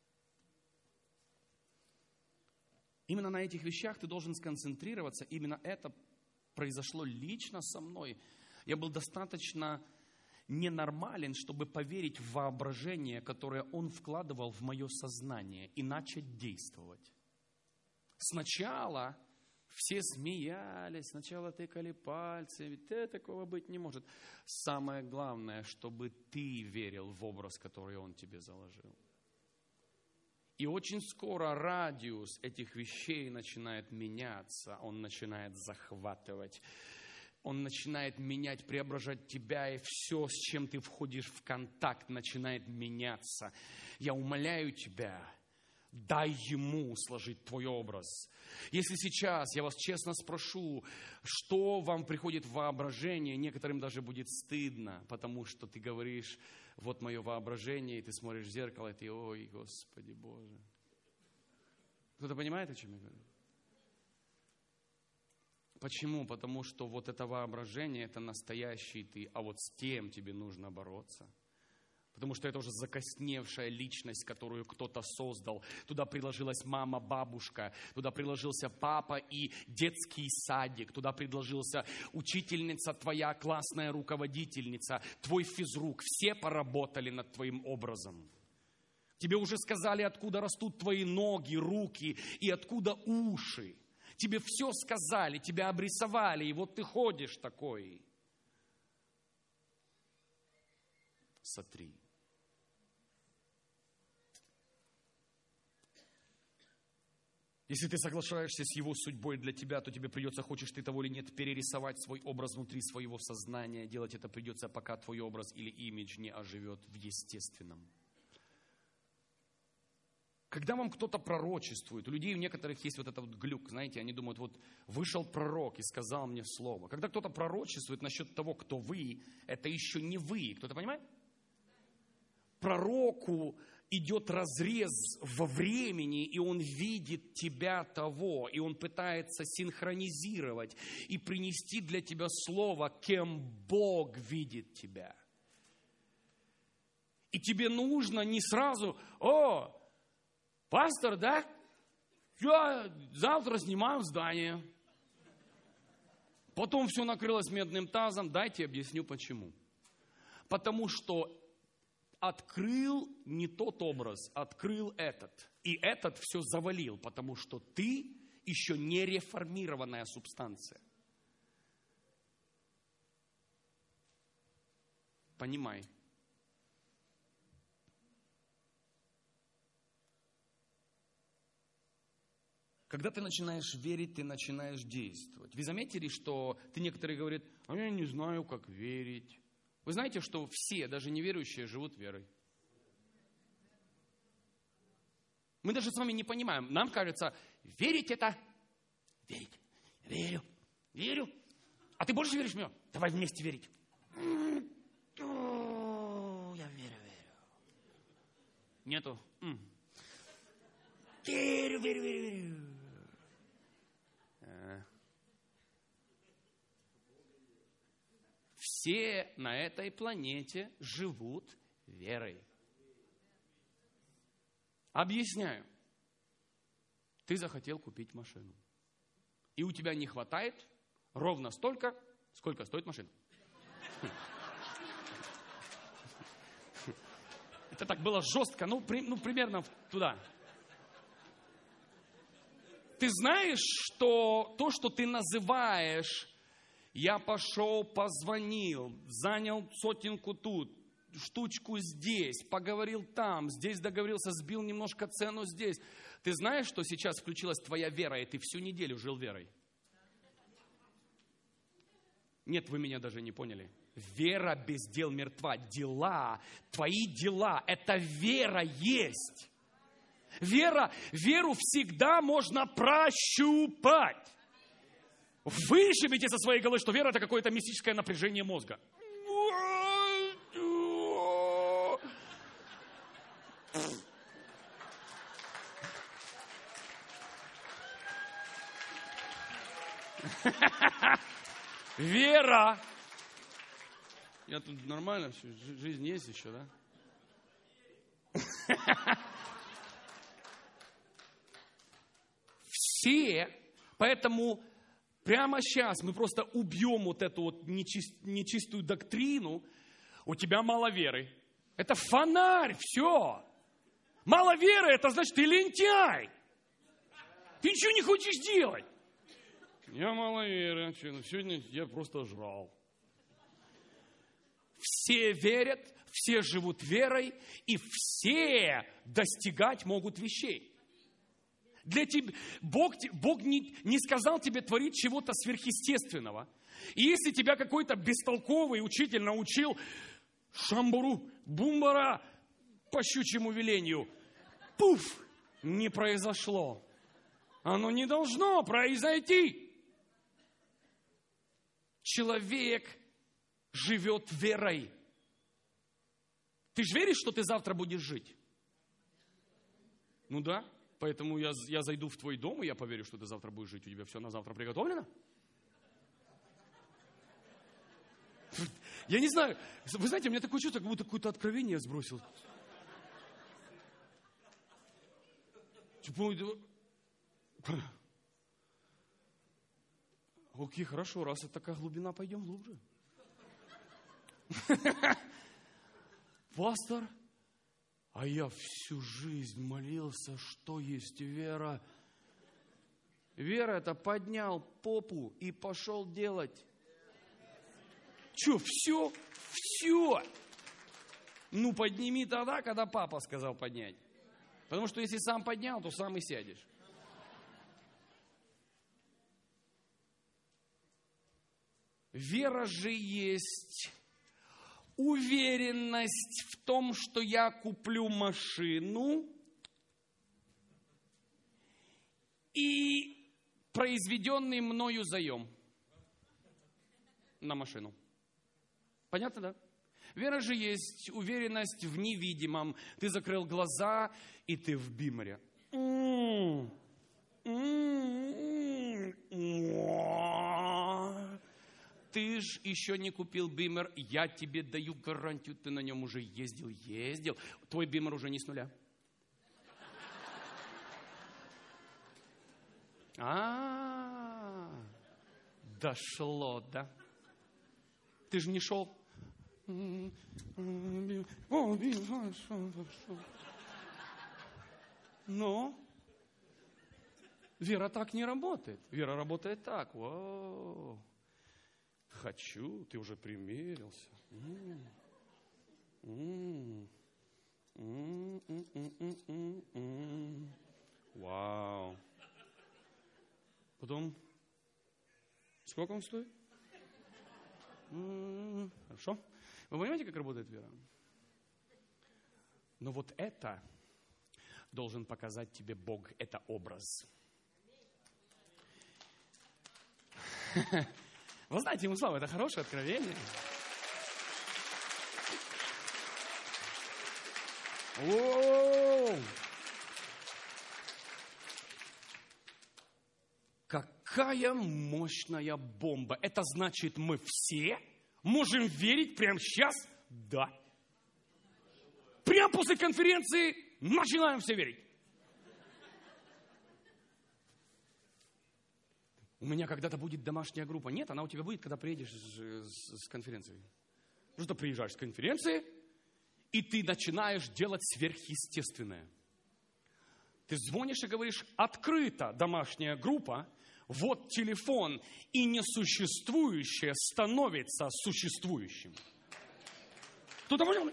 Именно на этих вещах ты должен сконцентрироваться. Именно это произошло лично со мной. Я был достаточно ненормален, чтобы поверить в воображение, которое Он вкладывал в мое сознание, и начать действовать. Сначала все смеялись, сначала тыкали пальцем, ведь э, такого быть не может. Самое главное, чтобы ты верил в образ, который Он тебе заложил. И очень скоро радиус этих вещей начинает меняться, он начинает захватывать, он начинает менять, преображать тебя, и все, с чем ты входишь в контакт, начинает меняться. Я умоляю тебя, дай Ему сложить твой образ. Если сейчас я вас честно спрошу, что вам приходит в воображение, некоторым даже будет стыдно, потому что ты говоришь: вот мое воображение, и ты смотришь в зеркало, и ты: ой, Господи Боже. Кто-то понимает, о чем я говорю? Почему? Потому что вот это воображение, это настоящий ты, а вот с тем тебе нужно бороться. Потому что это уже закосневшая личность, которую кто-то создал. Туда приложилась мама, бабушка, туда приложился папа и детский садик, туда приложился учительница, твоя классная руководительница, твой физрук. Все поработали над твоим образом. Тебе уже сказали, откуда растут твои ноги, руки и откуда уши. Тебе все сказали, тебя обрисовали, и вот ты ходишь такой. Сотри. Если ты соглашаешься с Его судьбой для тебя, то тебе придется, хочешь ты того или нет, перерисовать свой образ внутри своего сознания. Делать это придется, пока твой образ или имидж не оживет в естественном. Когда вам кто-то пророчествует, у людей у некоторых есть вот этот вот глюк, знаете, они думают: вот вышел пророк и сказал мне слово. Когда кто-то пророчествует насчет того, кто вы, это еще не вы. Кто-то понимает? Пророку идет разрез во времени, и он видит тебя того, и он пытается синхронизировать и принести для тебя слово, кем Бог видит тебя. И тебе нужно не сразу: о, пастор, да? Я завтра снимаю здание. Потом все накрылось медным тазом. Дайте объясню почему. Потому что открыл не тот образ, открыл этот. И этот все завалил, потому что ты еще не реформированная субстанция. Понимай. Когда ты начинаешь верить, ты начинаешь действовать. Вы заметили, что ты некоторые говорят: а я не знаю, как верить. Вы знаете, что все, даже неверующие, живут верой? Мы даже с вами не понимаем. Нам кажется, верить это верить. Верю, верю. А ты больше веришь в меня? Давай вместе верить. Я верю, верю. Нету. Верю, верю, верю, верю. Все на этой планете живут верой. Объясняю. Ты захотел купить машину. И у тебя не хватает ровно столько, сколько стоит машина. Это так было жестко, ну, при, ну примерно туда. Ты знаешь, что то, что ты называешь: я пошел, позвонил, занял сотенку тут, штучку здесь, поговорил там, здесь договорился, сбил немножко цену здесь. Ты знаешь, что сейчас включилась твоя вера, и ты всю неделю жил верой? Нет, вы меня даже не поняли. Вера без дел мертва. Дела, твои дела, это вера есть. Вера, веру всегда можно прощупать. Вышибите со своей головы, что вера — это какое-то мистическое напряжение мозга. Вера. Я тут нормально все, жизнь есть еще, да? Все, поэтому прямо сейчас мы просто убьем вот эту вот нечист, нечистую доктрину. У тебя мало веры. Это фонарь, все. Мало веры, это значит, ты лентяй. Ты ничего не хочешь делать. Я мало веры. Сегодня я просто жрал. Все верят, все живут верой, и все достигать могут вещей. Для тебя, Бог, Бог не, не сказал тебе творить чего-то сверхъестественного. И если тебя какой-то бестолковый учитель научил шамбуру, бумбара, по щучьему велению, пуф, не произошло. Оно не должно произойти. Человек живет верой. Ты же веришь, что ты завтра будешь жить? Ну да. Поэтому я, я зайду в твой дом, и я поверю, что ты завтра будешь жить. У тебя все на завтра приготовлено? Я не знаю. Вы знаете, у меня такое чувство, как будто какое-то откровение сбросил. Окей, хорошо, раз это такая глубина, пойдем глубже. Пастор, а я всю жизнь молился, что есть вера. Вера — это поднял попу и пошел делать. Че, все? Все. Ну, подними тогда, когда папа сказал поднять. Потому что если сам поднял, то сам и сядешь. Вера же есть уверенность в том, что я куплю машину и произведенный мною заем на машину. Понятно, да? Вера же есть уверенность в невидимом. Ты закрыл глаза, и ты в бимере. Ты ж еще не купил бимер, я тебе даю гарантию, ты на нем уже ездил, ездил. Твой бимер уже не с нуля. А, дошло, да? Ты же не шел. Но вера так не работает. Вера работает так. Вау. Хочу, ты уже примерился. Вау. Потом, сколько он стоит? Хорошо. Вы понимаете, как работает вера? Но вот это должен показать тебе Бог. Это образ. Вы знаете, ему слава, это хорошее откровение. О-о-о! Какая мощная бомба. Это значит, мы все можем верить прямо сейчас? Да. Прямо после конференции начинаем все верить. У меня когда-то будет домашняя группа. Нет, она у тебя будет, когда приедешь с, с конференции. Потому что приезжаешь с конференции, и ты начинаешь делать сверхъестественное. Ты звонишь и говоришь: открыта домашняя группа, вот телефон, и несуществующее становится существующим. Кто-то понял?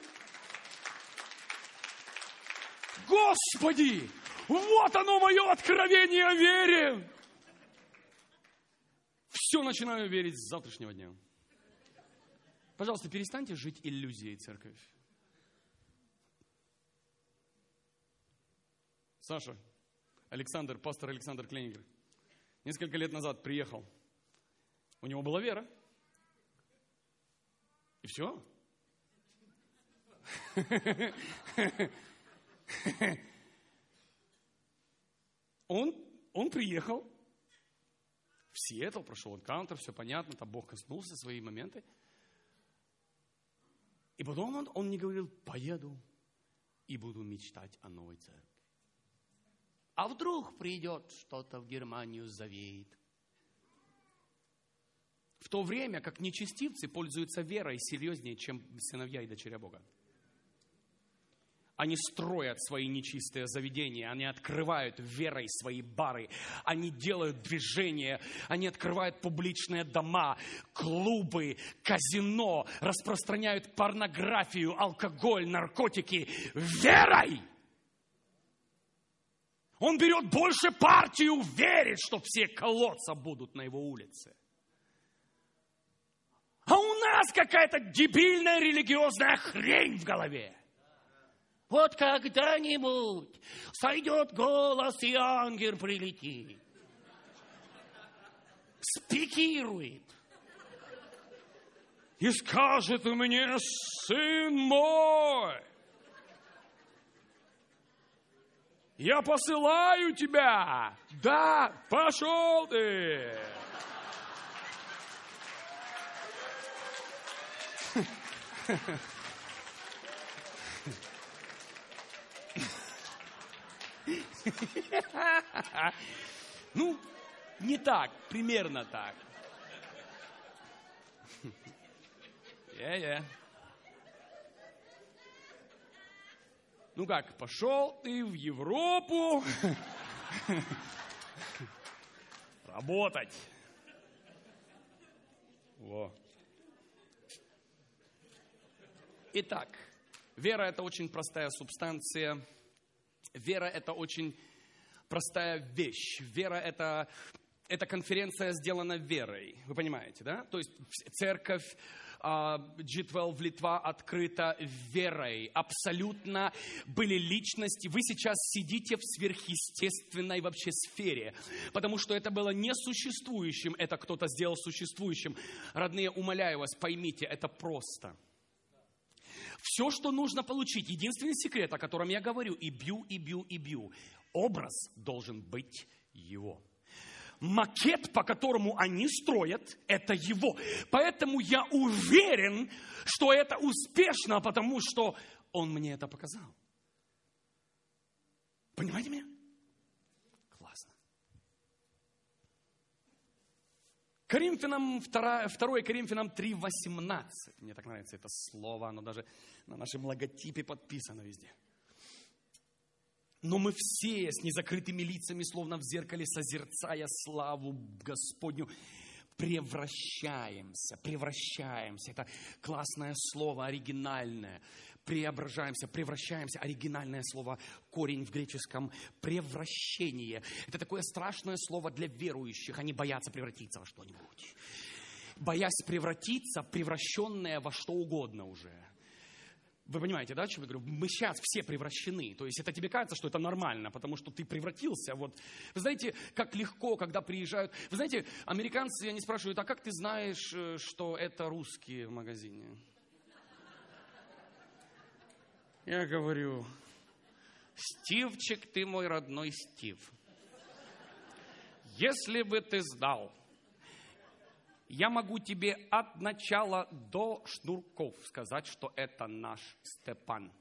Господи, вот оно мое откровение о вере. Все начинаю верить с завтрашнего дня. Пожалуйста, перестаньте жить иллюзией, церковь. Саша, Александр, пастор Александр Клейнгер, несколько лет назад приехал. У него была вера. И все. Он, он приехал в Сиэтл, прошел энкаунтер, все понятно, там Бог коснулся, свои моменты. И потом он, он мне говорил, поеду и буду мечтать о новой церкви. А вдруг придет что-то в Германию, завеет. В то время как нечестивцы пользуются верой серьезнее, чем сыновья и дочеря Бога. Они строят свои нечистые заведения, они открывают верой свои бары, они делают движения, они открывают публичные дома, клубы, казино, распространяют порнографию, алкоголь, наркотики верой. Он берет больше партию, верит, что все колодца будут на его улице. А у нас какая-то дебильная религиозная хрень в голове. Вот когда-нибудь сойдет голос, и ангел прилетит. Спикирует. И скажет мне, сын мой, я посылаю тебя. Да, пошел ты. Ну, не так, примерно так. Я-я. Ну как, пошел ты в Европу работать. Во. Итак, вера – это очень простая субстанция. Вера – это очень простая вещь. Вера – это, это конференция сделана верой. Вы понимаете, да? То есть церковь джи двенадцать Литва открыта верой. Абсолютно были личности. Вы сейчас сидите в сверхъестественной вообще сфере. Потому что это было несуществующим. Это кто-то сделал существующим. Родные, умоляю вас, поймите, это просто. Все, что нужно получить, единственный секрет, о котором я говорю, и бью, и бью, и бью, образ должен быть его. Макет, по которому они строят, это его. Поэтому я уверен, что это успешно, потому что он мне это показал. Понимаете меня? Классно. Коринфянам, второе Коринфянам три восемнадцать. Мне так нравится это слово, оно даже на нашем логотипе подписано везде. Но мы все с незакрытыми лицами, словно в зеркале, созерцая славу Господню, превращаемся, превращаемся. Это классное слово, оригинальное. Преображаемся, превращаемся. Оригинальное слово, корень в греческом, превращение. Это такое страшное слово для верующих. Они боятся превратиться во что-нибудь. Боясь превратиться, превращенное во что угодно уже. Вы понимаете, да, о чем я говорю? Мы сейчас все превращены. То есть это тебе кажется, что это нормально, потому что ты превратился. Вот. Вы знаете, как легко, когда приезжают... Вы знаете, американцы, они спрашивают, а как ты знаешь, что это русские в магазине? Я говорю, Стивчик, ты мой родной Стив. Если бы ты знал, я могу тебе от начала до шнурков сказать, что это наш Степан.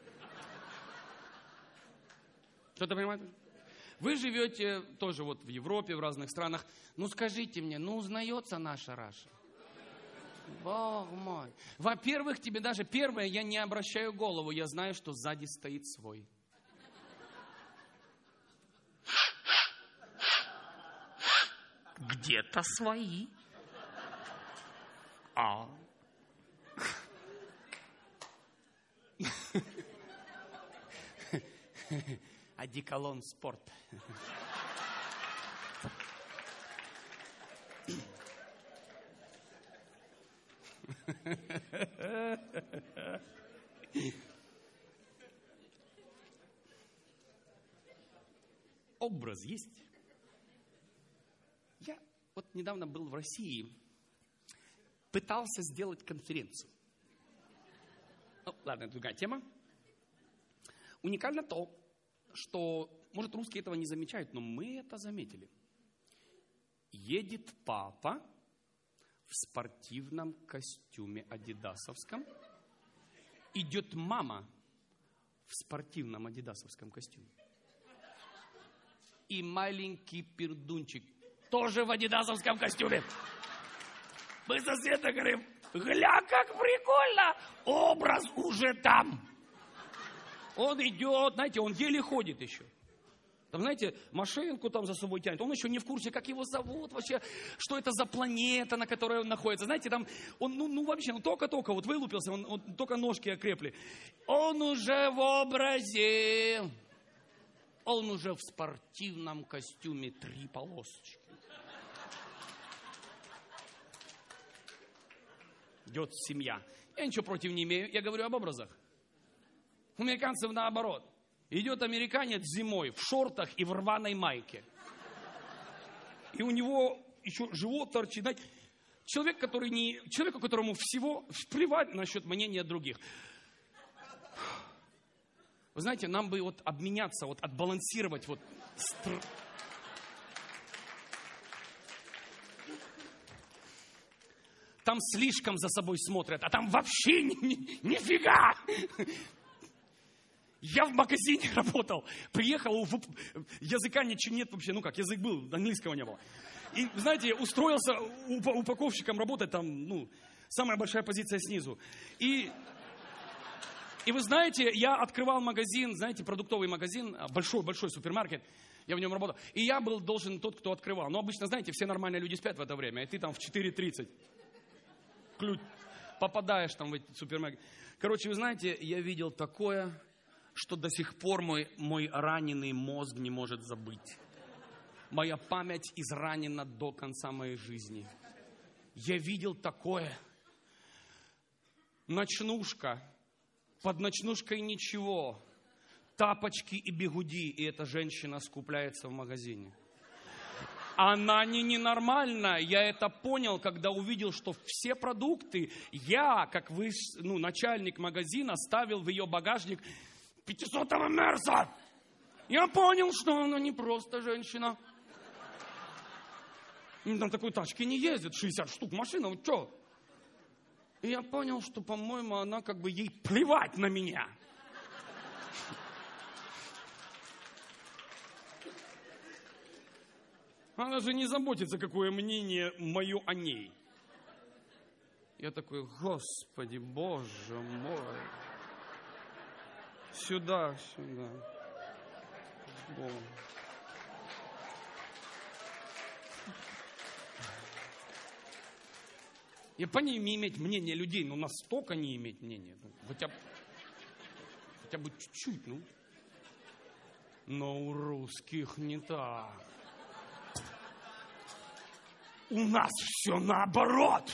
Что-то понимаете? Вы живете тоже вот в Европе, в разных странах. Ну скажите мне, ну узнается наша Раша? Бог мой. Во-первых, тебе даже первое, я не обращаю голову, я знаю, что сзади стоит свой. Где-то свои. А. Одеколон спорт. Образ есть? Я вот недавно был в России, пытался сделать конференцию. Ну, ладно, это другая тема. Уникально то, что, может, русские этого не замечают, но мы это заметили. Едет папа в спортивном костюме адидасовском, идет мама в спортивном адидасовском костюме. И маленький пердунчик тоже в адидасовском костюме. Мы с соседом говорим, гля, как прикольно, образ уже там. Он идет, знаете, он еле ходит еще. Там, знаете, машинку там за собой тянет. Он еще не в курсе, как его зовут вообще, что это за планета, на которой он находится. Знаете, там, он, ну, ну вообще, он только-только вот вылупился, он, он, только ножки окрепли. Он уже в образе. Он уже в спортивном костюме, три полосочки. Идет семья. Я ничего против не имею, я говорю об образах. У американцев наоборот. Идет американец зимой в шортах и в рваной майке. И у него еще живот торчит. Знаете, человек, который не, человеку, которому всего плевать насчет мнения других. Вы знаете, нам бы вот обменяться, вот отбалансировать вот. Стр... Там слишком за собой смотрят, а там вообще ни, ни, нифига. Я в магазине работал, приехал, в, языка ничего нет вообще, ну как, язык был, английского не было. И, знаете, устроился упаковщиком работать, там, ну, самая большая позиция снизу. И, и вы знаете, я открывал магазин, знаете, продуктовый магазин, большой-большой супермаркет, я в нем работал. И я был должен тот, кто открывал. Но обычно, знаете, все нормальные люди спят в это время, и ты там в четыре тридцать ключ, попадаешь там в эти супермаркеты. Короче, вы знаете, я видел такое, что до сих пор мой, мой раненый мозг не может забыть. Моя память изранена до конца моей жизни. Я видел такое. Ночнушка. Под ночнушкой ничего. Тапочки и бигуди. И эта женщина скупляется в магазине. Она не ненормальная. Я это понял, когда увидел, что все продукты я, как вы, ну, начальник магазина, ставил в ее багажник пятисотого Мерса. Я понял, что она не просто женщина. На такой тачке не ездит, шестьдесят штук машина, вот что? И я понял, что, по-моему, она как бы ей плевать на меня. Она же не заботится, какое мнение мое о ней. Я такой, Господи, Боже мой. Сюда, сюда. О. Я понимаю, не иметь мнения людей, но настолько не иметь мнения. Хотя бы, хотя бы чуть-чуть, ну. Но у русских не так. У нас все наоборот.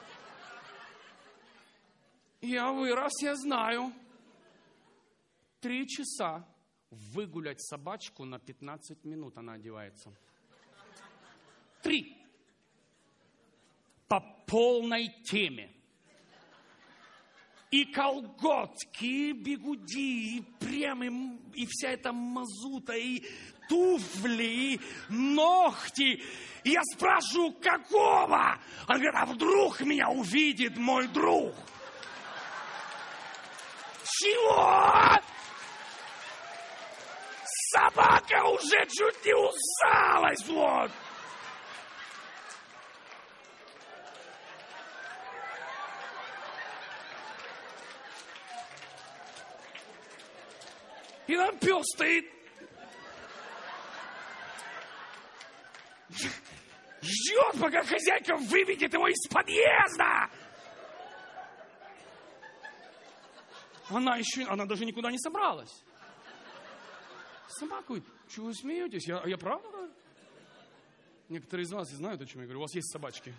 Я вырос, я знаю. Три часа выгулять собачку на пятнадцать минут она одевается. Три. По полной теме. И колготки, и бигуди, и прям, и вся эта мазута, и туфли, и ногти. И я спрашиваю, какого? Он говорит, а вдруг меня увидит мой друг? Чего? Собака уже чуть не усалась, вот. И там пес стоит. Ждет, пока хозяйка выведет его из подъезда. Она еще, она даже никуда не собралась. Собака говорит, чего вы смеетесь? Я, я правда говорю? Некоторые из вас и знают, о чем я говорю. У вас есть собачки.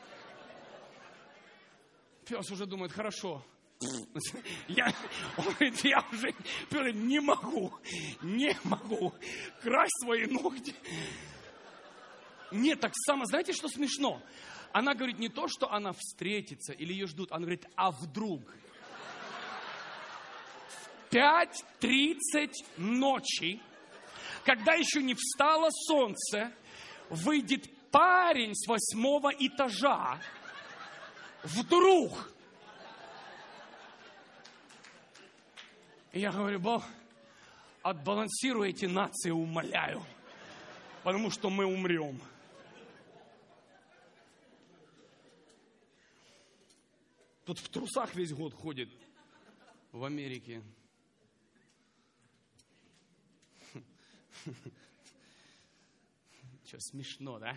Пес уже думает, хорошо. Я, он говорит, я уже говорит, не могу, не могу красть свои ногти. Нет, так само, знаете, что смешно? Она говорит не то, что она встретится или ее ждут. Она говорит, а вдруг? В пять тридцать ночи, когда еще не встало солнце, выйдет парень с восьмого этажа. Вдруг. И я говорю, Бог, отбалансируй эти нации, умоляю, потому что мы умрем. Тут в трусах весь год ходит в Америке. Что, смешно, да?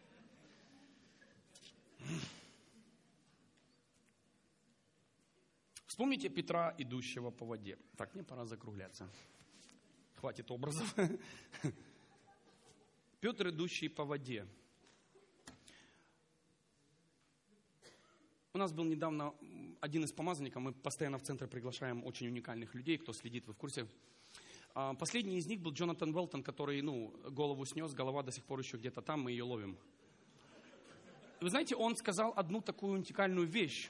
Вспомните Петра, идущего по воде. Так, мне пора закругляться. Хватит образов. Петр, идущий по воде. У нас был недавно один из помазанников, мы постоянно в центр приглашаем очень уникальных людей, кто следит, вы в курсе. Последний из них был Джонатан Уэлтон, который, ну, голову снес, голова до сих пор еще где-то там, мы ее ловим. Вы знаете, он сказал одну такую уникальную вещь.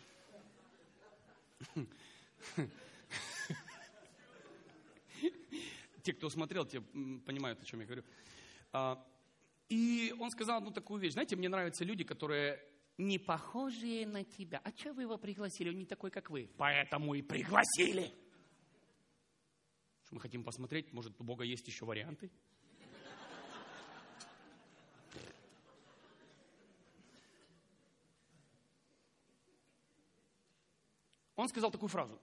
Те, кто смотрел, те понимают, о чем я говорю. И он сказал одну такую вещь. Знаете, мне нравятся люди, которые не похожие на тебя. А что вы его пригласили? Он не такой, как вы. Поэтому и пригласили. Что мы хотим посмотреть, может, у Бога есть еще варианты? Он сказал такую фразу.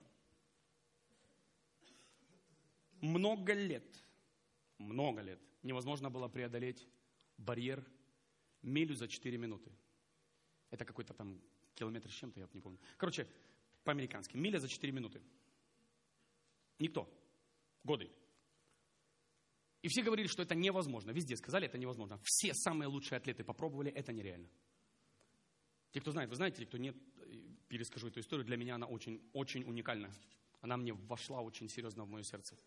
Много лет, много лет невозможно было преодолеть барьер милю за четыре минуты. Это какой-то там километр с чем-то, я не помню. Короче, по-американски. Миля за четыре минуты. Никто. Годы. И все говорили, что это невозможно. Везде сказали, это невозможно. Все самые лучшие атлеты попробовали, это нереально. Те, кто знает, вы знаете, те, кто нет, перескажу эту историю. Для меня она очень, очень уникальна. Она мне вошла очень серьезно в мое сердце.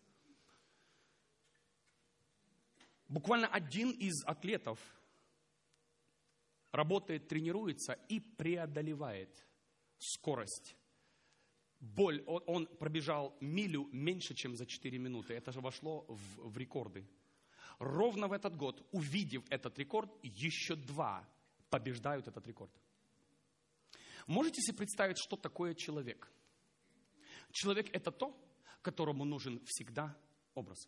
Буквально один из атлетов работает, тренируется и преодолевает скорость. Боль. Он, он пробежал милю меньше, чем за четыре минуты. Это же вошло в, в рекорды. Ровно в этот год, увидев этот рекорд, еще два побеждают этот рекорд. Можете себе представить, что такое человек? Человек – это то, которому нужен всегда образ.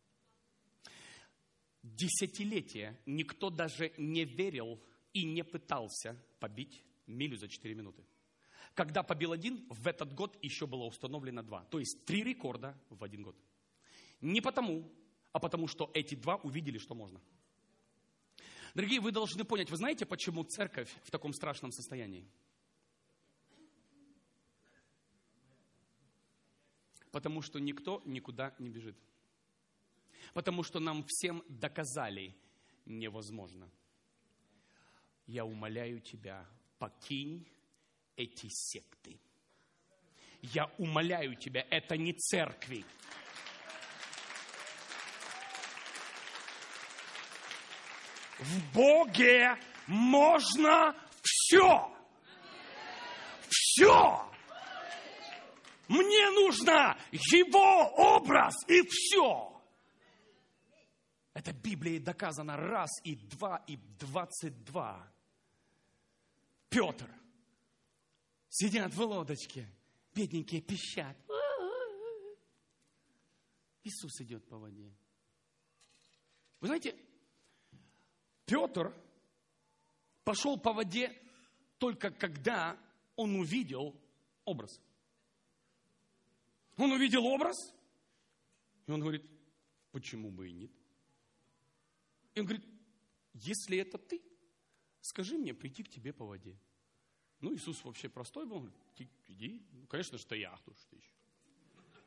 Десятилетия никто даже не верил и не пытался побить милю за четыре минуты. Когда побил один, в этот год еще было установлено два. То есть три рекорда в один год. Не потому, а потому что эти два увидели, что можно. Дорогие, вы должны понять, вы знаете, почему церковь в таком страшном состоянии? Потому что никто никуда не бежит. Потому что нам всем доказали невозможно. Я умоляю тебя, покинь эти секты. Я умоляю тебя, это не церкви. В Боге можно все. Все. Мне нужно Его образ и все. Это Библией доказано раз и два и двадцать два. Петр. Сидят в лодочке, бедненькие пищат. Иисус идет по воде. Вы знаете, Петр пошел по воде только когда он увидел образ. Он увидел образ, и он говорит, почему бы и нет? И он говорит, если это ты, скажи мне прийти к тебе по воде. Ну, Иисус вообще простой был, он говорит, иди. Ну, конечно, что я, кто ж ты еще.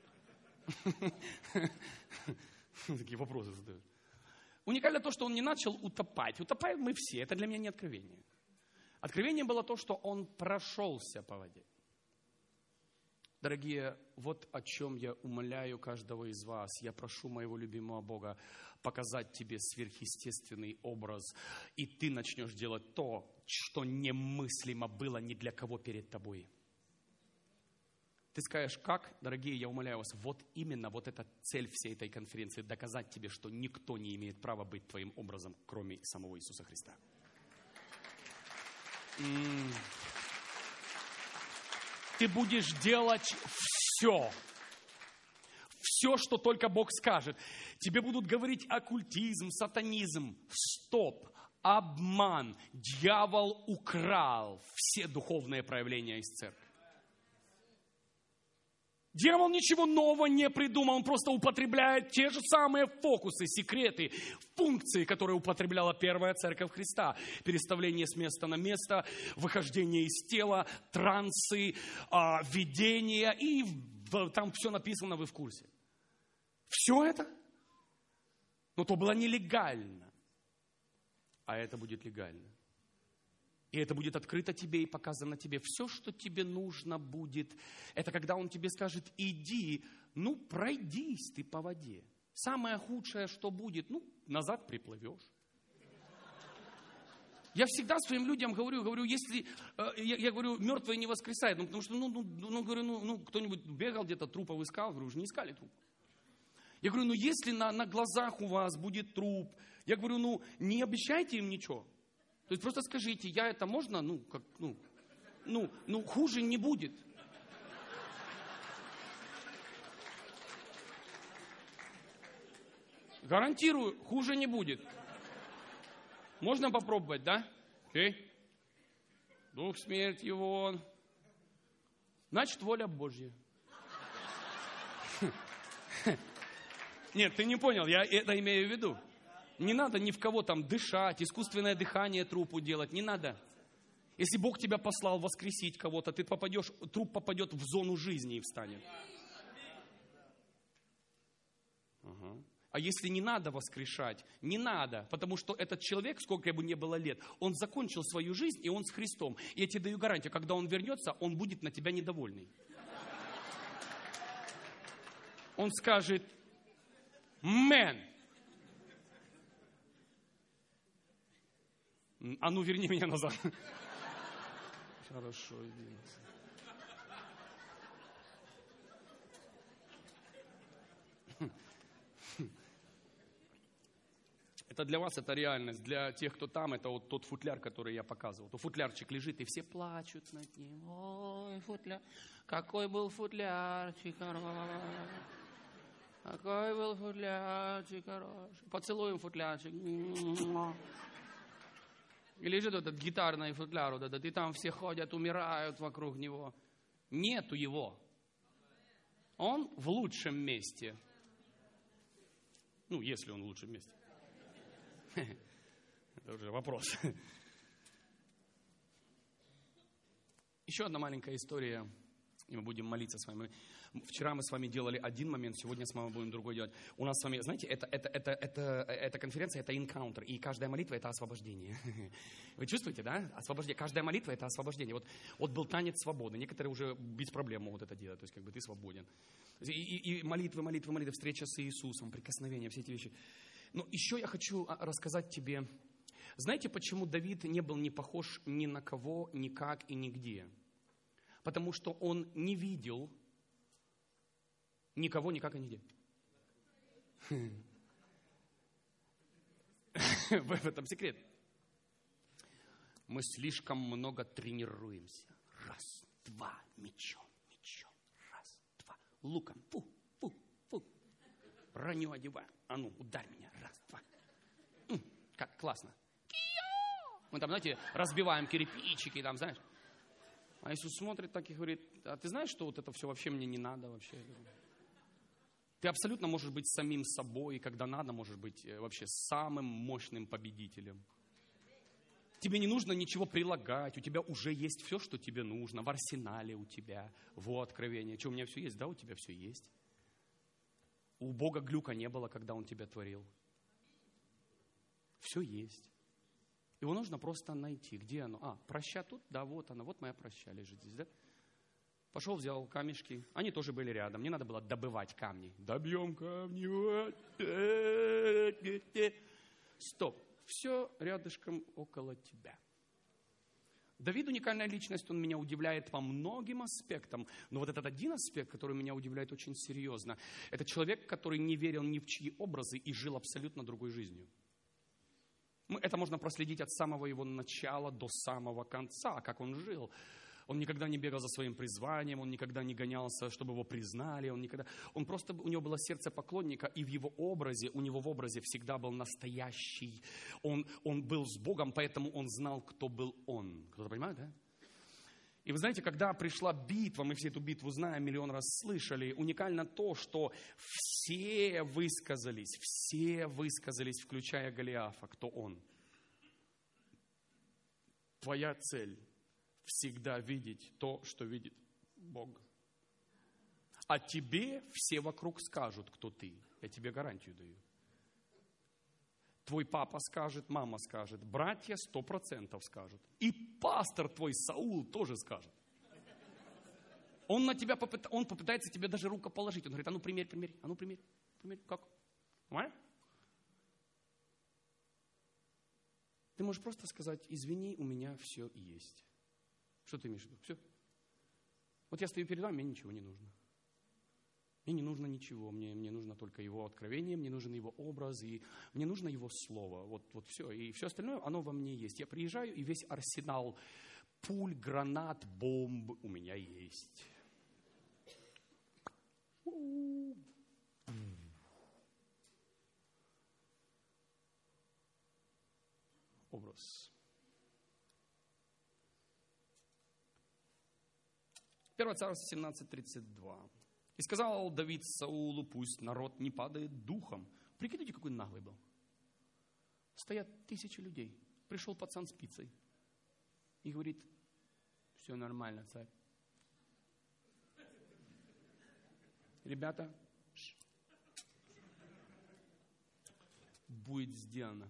Такие вопросы задают. Уникально то, что он не начал утопать. Утопаем мы все. Это для меня не откровение. Откровение было то, что он прошелся по воде. Дорогие, вот о чем я умоляю каждого из вас. Я прошу моего любимого Бога показать тебе сверхъестественный образ, и ты начнешь делать то, что немыслимо было ни для кого перед тобой. Ты скажешь, как? Дорогие, я умоляю вас, вот именно вот эта цель всей этой конференции, доказать тебе, что никто не имеет права быть твоим образом, кроме самого Иисуса Христа. М-м. Ты будешь делать все. Все, что только Бог скажет. Тебе будут говорить оккультизм, сатанизм. Стоп. Обман. Дьявол украл все духовные проявления из церкви. Дьявол ничего нового не придумал, он просто употребляет те же самые фокусы, секреты, функции, которые употребляла первая церковь Христа. Переставление с места на место, выхождение из тела, трансы, видения, и там все написано, вы в курсе. Все это? Но то было нелегально, а это будет легально. И это будет открыто тебе и показано тебе. Все, что тебе нужно будет, это когда он тебе скажет, иди, ну пройдись ты по воде. Самое худшее, что будет, ну назад приплывешь. Я всегда своим людям говорю, говорю, если, я, я говорю, мертвые не воскресают, ну потому что, ну, ну, ну говорю, ну, ну кто-нибудь бегал где-то, трупов искал, говорю, уже не искали труп. Я говорю, ну если на, на глазах у вас будет труп, я говорю, ну не обещайте им ничего. То есть просто скажите, я это можно, ну, как, ну, ну, ну, хуже не будет. Гарантирую, хуже не будет. Можно попробовать, да? Окей. Дух смерти вон. Значит, воля Божья. Нет, ты не понял, я это имею в виду. Не надо ни в кого там дышать, искусственное дыхание трупу делать, не надо. Если Бог тебя послал воскресить кого-то, ты попадешь, труп попадет в зону жизни и встанет. Ага. А если не надо воскрешать, не надо, потому что этот человек, сколько бы ни было лет, он закончил свою жизнь, и он с Христом. И я тебе даю гарантию, когда он вернется, он будет на тебя недовольный. Он скажет, «Мэн». А ну, верни меня назад. Хорошо, иди. Это для вас, это реальность. Для тех, кто там, это вот тот футляр, который я показывал. То футлярчик лежит, и все плачут над ним. Ой, футляр. Какой был футлярчик хороший. Какой был футлярчик хороший. Поцелуем футлярчик. И лежит этот гитарный футляр, вот этот, и там все ходят, умирают вокруг него. Нету его. Он в лучшем месте. Ну, если он в лучшем месте. Это уже вопрос. Еще одна маленькая история, и мы будем молиться с вами. Вчера мы с вами делали один момент, сегодня с вами будем другой делать. У нас с вами, знаете, это, это, это, это, эта конференция, это энкаунтер, и каждая молитва – это освобождение. Вы чувствуете, да? Освобождение. Каждая молитва – это освобождение. Вот, вот был танец свободы, некоторые уже без проблем могут это делать, то есть как бы ты свободен. И, и, и молитвы, молитвы, молитвы, встреча с Иисусом, прикосновения, все эти вещи. Но еще я хочу рассказать тебе, знаете, почему Давид не был не похож ни на кого, никак и нигде? Потому что он не видел никого, никак и нигде. В этом секрет. Мы слишком много тренируемся. Раз, два, мечом, мечом. Раз, два, луком. Фу, фу, фу. Броню одеваем. А ну, ударь меня. Раз, два. М, как классно. Мы там, знаете, разбиваем кирпичики, там, знаешь. А Иисус смотрит так и говорит, а ты знаешь, что вот это все вообще мне не надо вообще? Ты абсолютно можешь быть самим собой, и когда надо, можешь быть вообще самым мощным победителем. Тебе не нужно ничего прилагать, у тебя уже есть все, что тебе нужно, в арсенале у тебя, во откровение. Что, у меня все есть? Да, у тебя все есть. У Бога глюка не было, когда Он тебя творил. Все есть. Его нужно просто найти. Где оно? А, проща тут? Да, вот она. Вот моя проща лежит здесь, да? Пошел, взял камешки. Они тоже были рядом. Не надо было добывать камни. Добьем камни. Стоп. Все рядышком около тебя. Давид уникальная личность, он меня удивляет по многим аспектам. Но вот этот один аспект, который меня удивляет очень серьезно, это человек, который не верил ни в чьи образы и жил абсолютно другой жизнью. Это можно проследить от самого его начала до самого конца, как он жил. Он никогда не бегал за своим призванием, он никогда не гонялся, чтобы его признали. Он, никогда... он просто, у него было сердце поклонника, и в его образе, у него в образе всегда был настоящий. Он, он был с Богом, поэтому он знал, кто был он. Кто-то понимает, да? И вы знаете, когда пришла битва, мы все эту битву знаем, миллион раз слышали, уникально то, что все высказались, все высказались, включая Голиафа, кто он. Твоя цель всегда видеть то, что видит Бог. А тебе все вокруг скажут, кто ты. Я тебе гарантию даю. Твой папа скажет, мама скажет, братья сто процентов скажут. И пастор твой Саул тоже скажет. Он на тебя попыта... он попытается тебе даже рукоположить. Он говорит, а ну примерь, примерь, а ну примерь, примерь, как? Понимаешь? Ты можешь просто сказать, извини, у меня все есть. Что ты имеешь в виду? Все. Вот я стою перед вами, мне ничего не нужно. Мне не нужно ничего, мне, мне нужно только Его откровение, мне нужен Его образ, и мне нужно Его Слово. Вот, вот все. И все остальное, оно во мне есть. Я приезжаю, и весь арсенал пуль, гранат, бомб у меня есть. Образ. первое Царство семнадцать тридцать два. И сказал Давид Саулу, пусть народ не падает духом. Прикидывайте, какой наглый был. Стоят тысячи людей. Пришел пацан с пиццей. И говорит, все нормально, царь. Ребята, будет сделано.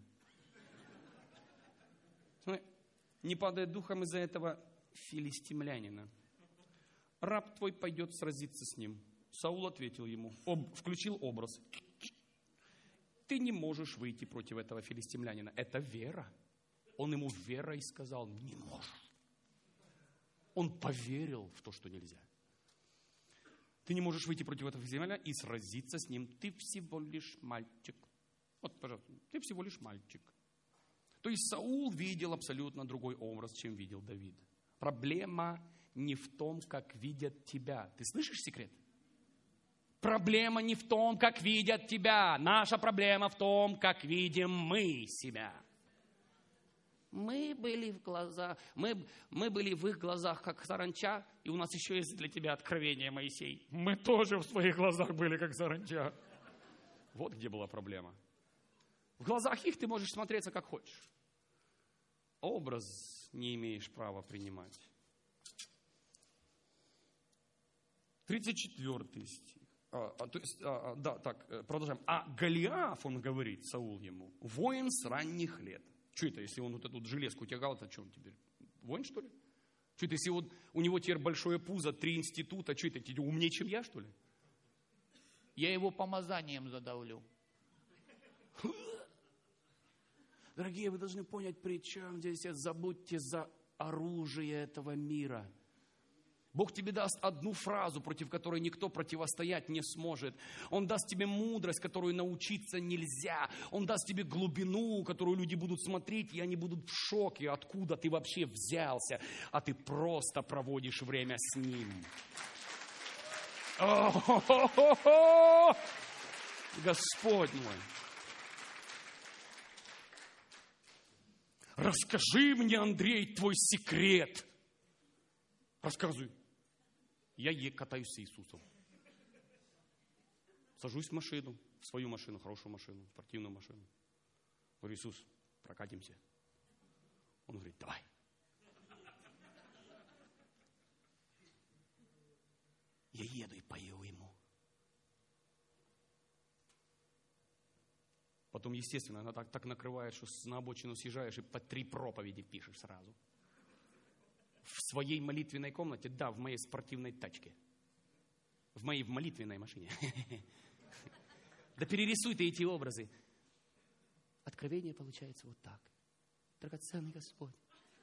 Смотри, не падает духом из-за этого филистимлянина. Раб твой пойдет сразиться с ним. Саул ответил ему, об, включил образ. Ты не можешь выйти против этого филистимлянина. Это вера. Он ему верой сказал, не можешь. Он поверил в то, что нельзя. Ты не можешь выйти против этого филистимлянина и сразиться с ним. Ты всего лишь мальчик. Вот, пожалуйста, ты всего лишь мальчик. То есть Саул видел абсолютно другой образ, чем видел Давид. Проблема не в том, как видят тебя. Ты слышишь секрет? Проблема не в том, как видят тебя. Наша проблема в том, как видим мы себя. Мы были в глазах, мы, мы были в их глазах, как саранча, и у нас еще есть для тебя откровение, Моисей. Мы тоже в своих глазах были, как саранча. Вот где была проблема. В глазах их ты можешь смотреться, как хочешь. Образ не имеешь права принимать. тридцать четвёртый стих. А, а, то есть, а, да, так, продолжаем. А Голиаф, он говорит, Саул ему, воин с ранних лет. Что это, если он вот эту вот железку тягал, это что он теперь? Воин, что ли? Что это, если вот у него теперь большое пузо, три института, что это, ты умнее, чем я, что ли? Я его помазанием задавлю. Дорогие, вы должны понять, при чем здесь, забудьте за оружие этого мира. Бог тебе даст одну фразу, против которой никто противостоять не сможет. Он даст тебе мудрость, которую научиться нельзя. Он даст тебе глубину, которую люди будут смотреть, и они будут в шоке, откуда ты вообще взялся, а ты просто проводишь время с Ним. О-хо-хо-хо-хо! Господь мой! Расскажи мне, Андрей, твой секрет. Рассказывай. Я катаюсь с Иисусом. Сажусь в машину, в свою машину, хорошую машину, спортивную машину. Говорю, Иисус, прокатимся. Он говорит, давай. Я еду и пою ему. потом, естественно, она так, так накрывает, что на обочину съезжаешь и по три проповеди пишешь сразу. В своей молитвенной комнате, да, в моей спортивной тачке. В моей в молитвенной машине. Да перерисуй ты эти образы. Откровение получается вот так. Драгоценный Господь,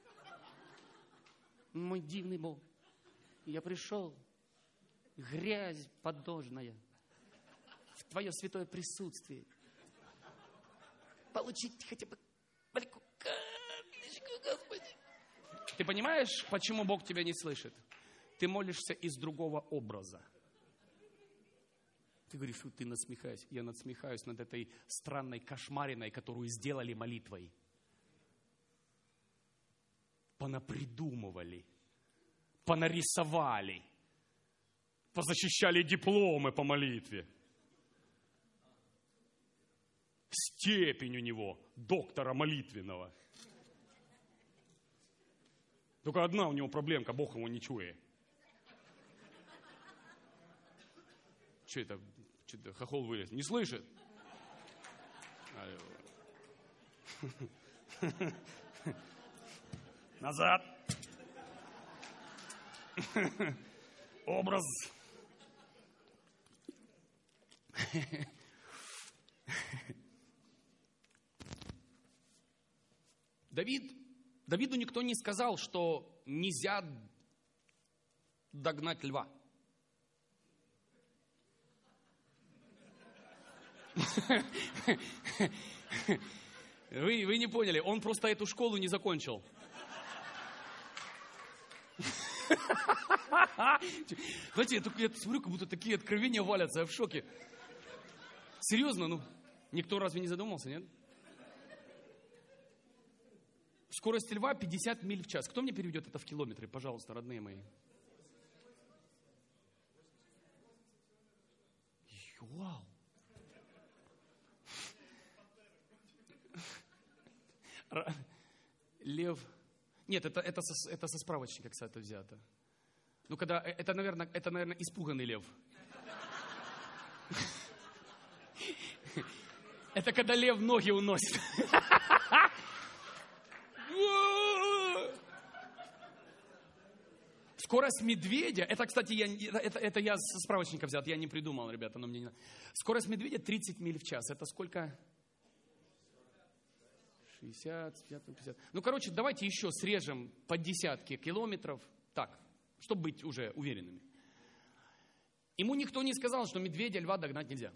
мой дивный Бог, я пришел, грязь подножная, в Твое святое присутствие. Получить хотя бы маленькую каплечку, Господи. Ты понимаешь, почему Бог тебя не слышит? Ты молишься из другого образа. Ты говоришь, что ты насмехаешься. Я насмехаюсь над этой странной кошмариной, которую сделали молитвой. Понапридумывали, понарисовали, позащищали дипломы по молитве. Степень у него доктора молитвенного. Только одна у него проблемка, Бог его не чует. Что это? Что-то хохол вылез. Не слышит? Назад. Образ. Давид, Давиду никто не сказал, что нельзя догнать льва. Вы, вы не поняли, он просто эту школу не закончил. Знаете, я, только, я смотрю, как будто такие откровения валятся, я в шоке. Серьезно, ну, никто разве не задумался, нет? Скорость льва пятьдесят миль в час. Кто мне переведет это в километры, пожалуйста, родные мои? Вау! Лев... Нет, это, это, со, это со справочника, кстати, взято. Ну, когда... Это, наверное, это, наверное, испуганный лев. Это когда лев ноги уносит. Скорость медведя, это, кстати, я, это, это я со справочника взят, я не придумал, ребята, но мне не надо. Скорость медведя тридцать миль в час. Это сколько? шестьдесят, пятьдесят, пятьдесят. Ну, короче, давайте еще срежем по десятке километров. Так, чтобы быть уже уверенными. Ему никто не сказал, что медведя, льва догнать нельзя.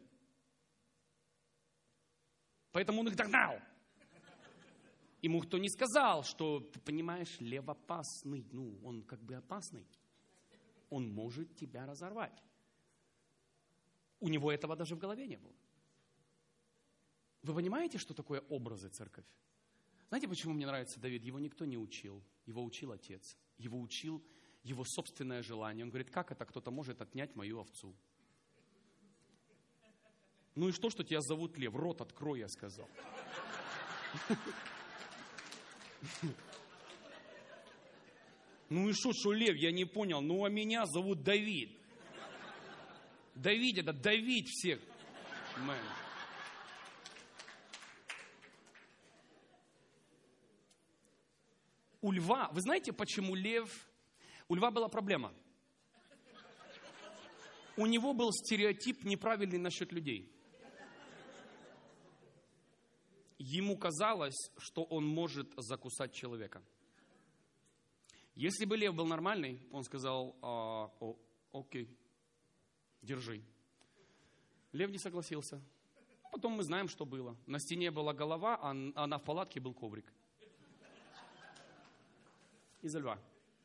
Поэтому он их догнал. Ему кто не сказал, что, ты понимаешь, лев опасный. Ну, он как бы опасный. Он может тебя разорвать. У него этого даже в голове не было. Вы понимаете, что такое образы, церковь? Знаете, почему мне нравится Давид? Его никто не учил. Его учил отец. Его учил его собственное желание. Он говорит, как это кто-то может отнять мою овцу? Ну и что, что тебя зовут Лев? Рот открой, я сказал. Ну и что, что Лев? Я не понял. Ну а меня зовут Давид. Давид, это давить всех. Мэн. У льва, вы знаете, почему лев... У льва была проблема. У него был стереотип неправильный насчет людей. Ему казалось, что он может закусать человека. Если бы лев был нормальный, он сказал, а, о, окей, держи. Лев не согласился. Потом мы знаем, что было. На стене была голова, а, а в палатке был коврик. Из-за льва.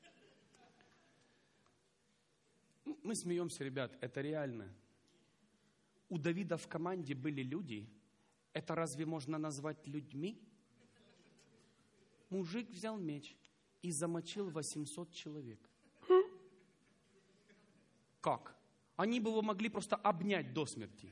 Мы смеемся, ребят, это реально. У Давида в команде были люди. Это разве можно назвать людьми? Мужик взял меч и замочил восемьсот человек. Как? Они бы его могли просто обнять до смерти.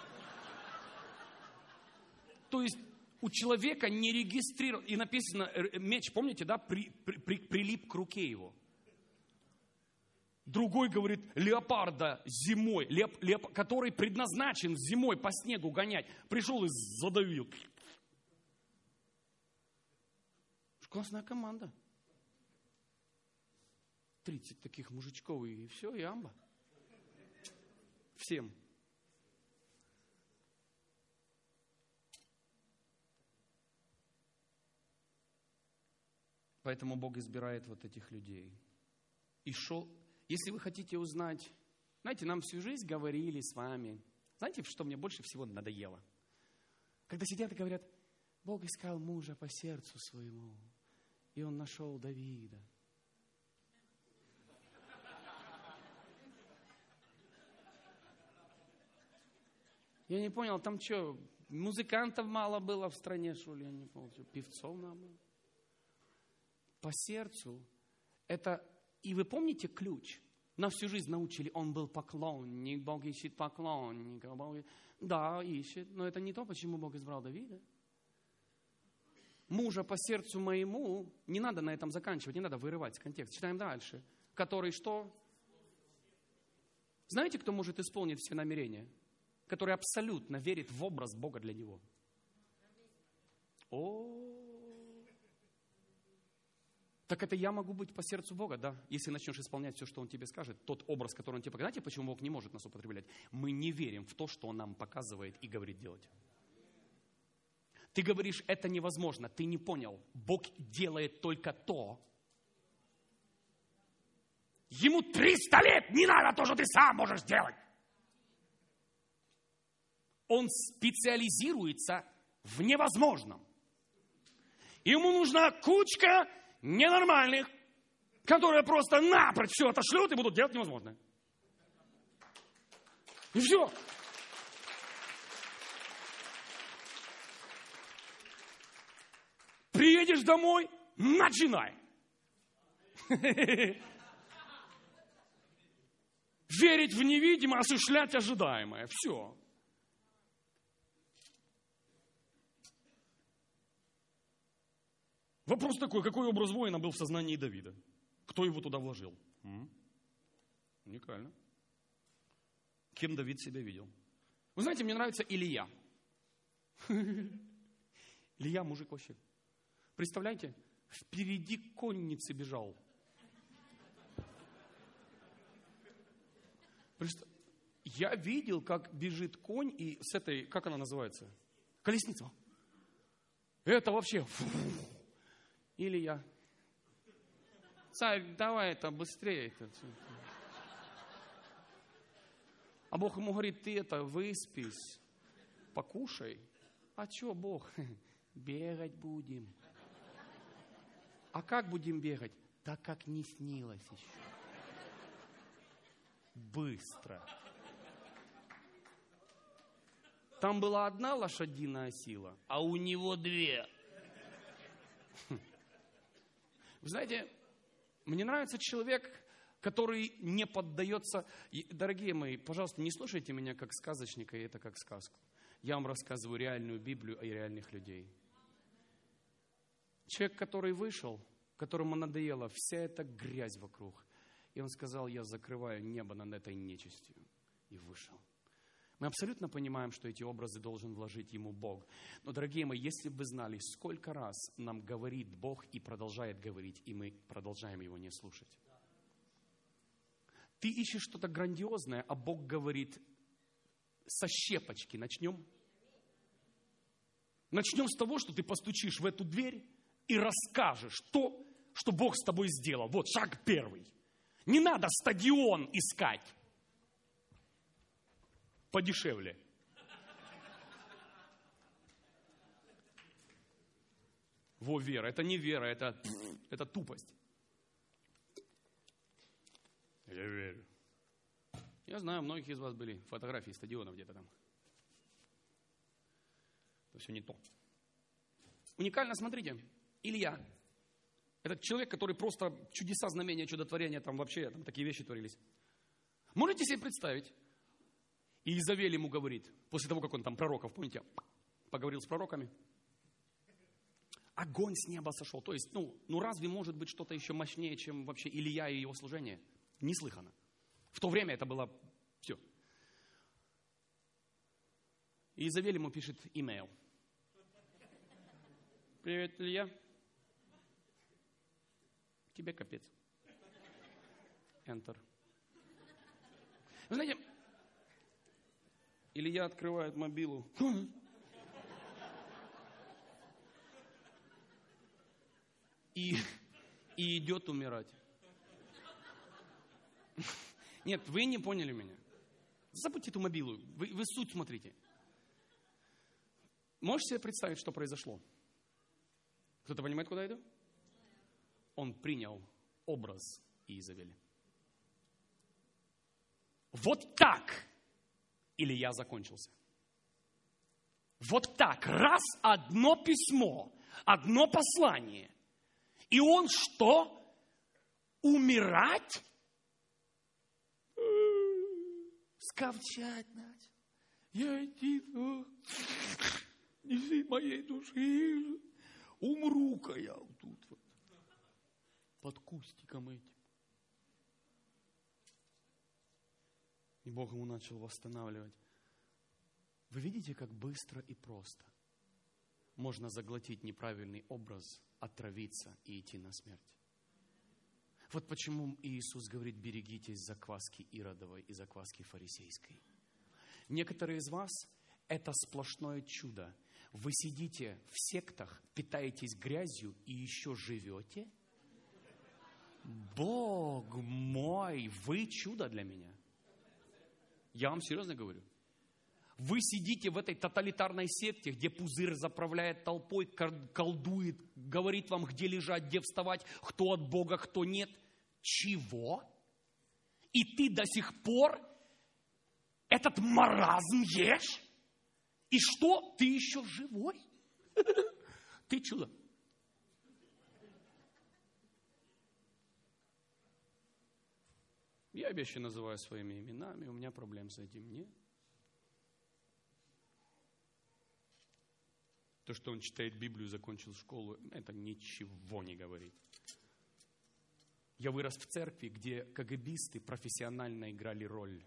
То есть у человека не регистрирован, и написано, меч, помните, да, при, при, при, прилип к руке его. Другой говорит, леопарда зимой, леп, леп, который предназначен зимой по снегу гонять. Пришел и задавил. Классная команда. тридцать таких мужичков, и все, и амба. Всем. Поэтому Бог избирает вот этих людей. И шел... Если вы хотите узнать, знаете, нам всю жизнь говорили с вами. Знаете, что мне больше всего надоело? Когда сидят и говорят, Бог искал мужа по сердцу своему, и он нашел Давида. Я не понял, там что, музыкантов мало было в стране, что ли? Я не понял, что, певцов надо. По сердцу. Это, и вы помните ключ? Нас всю жизнь научили, он был поклонник, Бог ищет поклонника. Бог... Да, ищет, но это не то, почему Бог избрал Давида. Мужа по сердцу моему, не надо на этом заканчивать, не надо вырывать с контекста. Читаем дальше. Который что? Знаете, кто может исполнить все намерения? Который абсолютно верит в образ Бога для него. О, так это я могу быть по сердцу Бога, да? Если начнешь исполнять все, что Он тебе скажет, тот образ, который Он тебе показывает. Знаете, почему Бог не может нас употреблять? Мы не верим в то, что Он нам показывает и говорит делать. Ты говоришь, это невозможно, ты не понял. Бог делает только то. Ему триста лет, не надо то, что ты сам можешь сделать. Он специализируется в невозможном. Ему нужна кучка ненормальных, которые просто напрочь все отошлют и будут делать невозможное. И все. Приедешь домой, начинай. Верить в невидимое, осуществлять ожидаемое. Все. Вопрос такой, какой образ воина был в сознании Давида? Кто его туда вложил? М? Уникально. Кем Давид себя видел? Вы знаете, мне нравится Илья. Илья мужик вообще. Представляете, впереди конницы бежал. Я видел, как бежит конь и с этой, как она называется? Колесница. Это вообще... Или я. Царь, давай это быстрее. А Бог ему говорит, ты это, выспись, покушай. А что, Бог? Бегать будем. А как будем бегать? Так, как не снилось еще. Быстро. Там была одна лошадиная сила, а у него две. Вы знаете, мне нравится человек, который не поддается... Дорогие мои, пожалуйста, не слушайте меня как сказочника, и это как сказку. Я вам рассказываю реальную Библию и реальных людей. Человек, который вышел, которому надоела вся эта грязь вокруг, и он сказал, я закрываю небо над этой нечистью, и вышел. Мы абсолютно понимаем, что эти образы должен вложить ему Бог. Но, дорогие мои, если бы вы знали, сколько раз нам говорит Бог и продолжает говорить, и мы продолжаем его не слушать. Ты ищешь что-то грандиозное, а Бог говорит, со щепочки начнем. Начнем с того, что ты постучишь в эту дверь и расскажешь то, что Бог с тобой сделал. Вот шаг первый. Не надо стадион искать. Подешевле. Во, вера. Это не вера, это, это тупость. Я верю. Я знаю, у многих из вас были фотографии стадионов где-то там. Это все не то. Уникально, смотрите, Илья. Этот человек, который просто чудеса, знамения, чудотворения, там вообще там такие вещи творились. Можете себе представить? И Иезавель ему говорит, после того, как он там пророков, помните, поговорил с пророками, огонь с неба сошел. То есть, ну, ну разве может быть что-то еще мощнее, чем вообще Илья и его служение? Неслыханно. В то время это было все. И Изавель ему пишет имейл. Привет, Илья. Тебе капец. Enter. Вы знаете, Илья открывает мобилу. И, и идет умирать. Нет, вы не поняли меня. Забудьте эту мобилу. Вы, вы суть смотрите. Можете себе представить, что произошло? Кто-то понимает, куда иду? Он принял образ Иезавели. Вот так Илья закончился. Вот так. Раз одно письмо, одно послание. И он что? Умирать? Сковчать начал. Я иди, неси моей души. Умру-ка я тут вот. Под кустиком этим. И Бог ему начал восстанавливать. Вы видите, как быстро и просто можно заглотить неправильный образ, отравиться и идти на смерть. Вот почему Иисус говорит, берегитесь закваски Иродовой и закваски фарисейской. Некоторые из вас это сплошное чудо. Вы сидите в сектах, питаетесь грязью и еще живете? Бог мой, вы чудо для меня. Я вам серьезно говорю. Вы сидите в этой тоталитарной секте, где пузырь заправляет толпой, колдует, говорит вам, где лежать, где вставать, кто от Бога, кто нет. Чего? И ты до сих пор этот маразм ешь? И что? Ты еще живой? Ты чудо. Я вещи называю своими именами, у меня проблем с этим нет. То, что он читает Библию, закончил школу, это ничего не говорит. Я вырос в церкви, где КГБисты профессионально играли роль.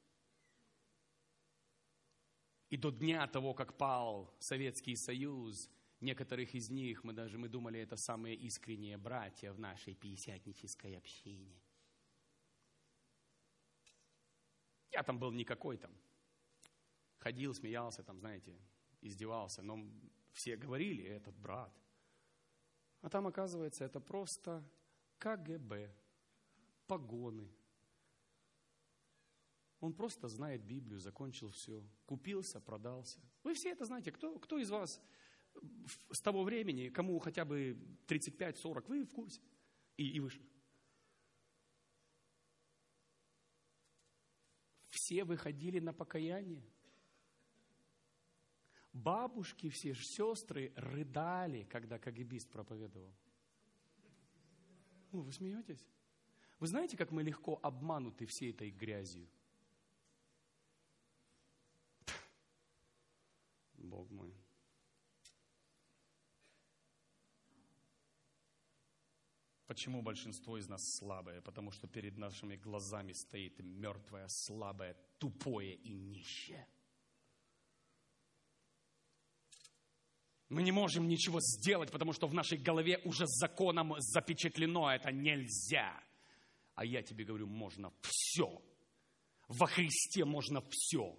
И до дня того, как пал Советский Союз, некоторых из них, мы даже мы думали, это самые искренние братья в нашей пятидесятнической общине. Я там был никакой там. Ходил, смеялся, там, знаете, издевался. Но все говорили, этот брат. А там, оказывается, это просто КГБ, погоны. Он просто знает Библию, закончил все. Купился, продался. Вы все это знаете. Кто, кто из вас с того времени, кому хотя бы тридцать пять сорок, вы в курсе? И, и выше. Все выходили на покаяние. Бабушки все, сестры рыдали, когда КГБист проповедовал. Ну, вы смеетесь? Вы знаете, как мы легко обмануты всей этой грязью? Бог мой. Почему большинство из нас слабое? Потому что перед нашими глазами стоит мертвое, слабое, тупое и нищее. Мы не можем ничего сделать, потому что в нашей голове уже законом запечатлено, это нельзя. А я тебе говорю, можно все. Во Христе можно все.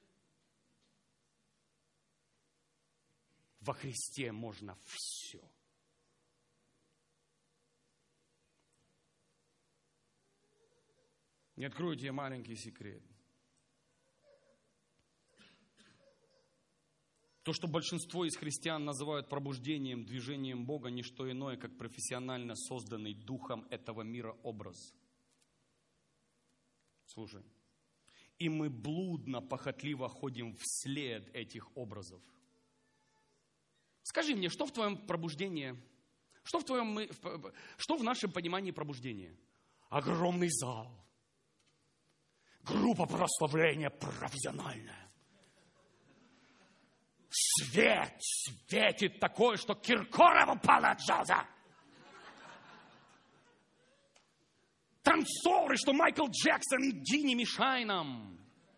Во Христе можно все. Не открою тебе маленький секрет. То, что большинство из христиан называют пробуждением, движением Бога, не что иное, как профессионально созданный духом этого мира образ. Слушай. И мы блудно, похотливо ходим вслед этих образов. Скажи мне, что в твоем пробуждении, что в твоем, что в нашем понимании пробуждения? Огромный зал. Группа прославления профессиональная. Свет светит такое, что Киркоров упал от джаза. танцоры, что Майкл Джексон, иди, не мешай нам.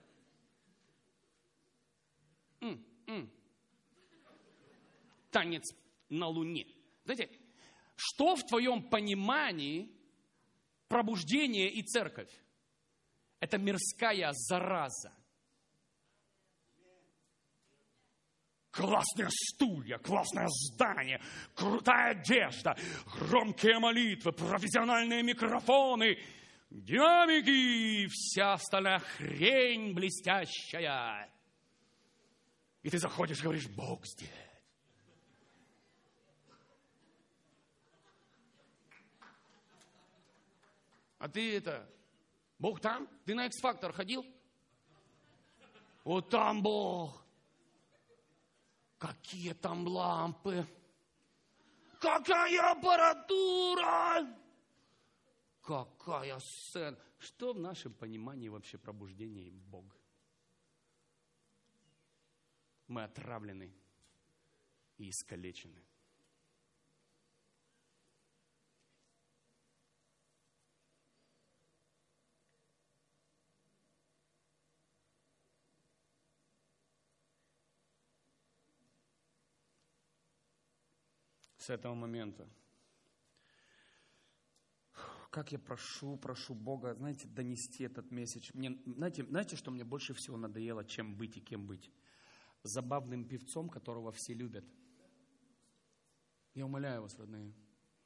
М-м. Танец на Луне. Знаете, что в твоем понимании пробуждение и церковь? Это мирская зараза. Классные стулья, классное здание, крутая одежда, громкие молитвы, профессиональные микрофоны, динамики, вся остальная хрень блестящая. И ты заходишь и говоришь: Бог здесь. А ты это, Бог там? Ты на X-Factor ходил? Вот там Бог. Какие там лампы? Какая аппаратура? Какая сцена? Что в нашем понимании вообще пробуждение и Бог? Мы отравлены и искалечены. С этого момента. Как я прошу, прошу Бога, знаете, донести этот месседж. Мне, знаете, знаете, что мне больше всего надоело, чем быть и кем быть? Забавным певцом, которого все любят. Я умоляю вас, родные.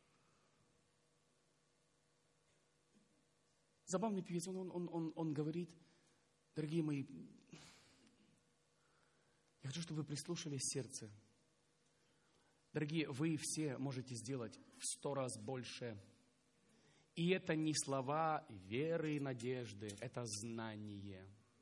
Забавный певец, он, он, он, он говорит: дорогие мои, я хочу, чтобы вы прислушались в сердце. Дорогие, вы все можете сделать в сто раз больше. И это не слова веры и надежды, это знание.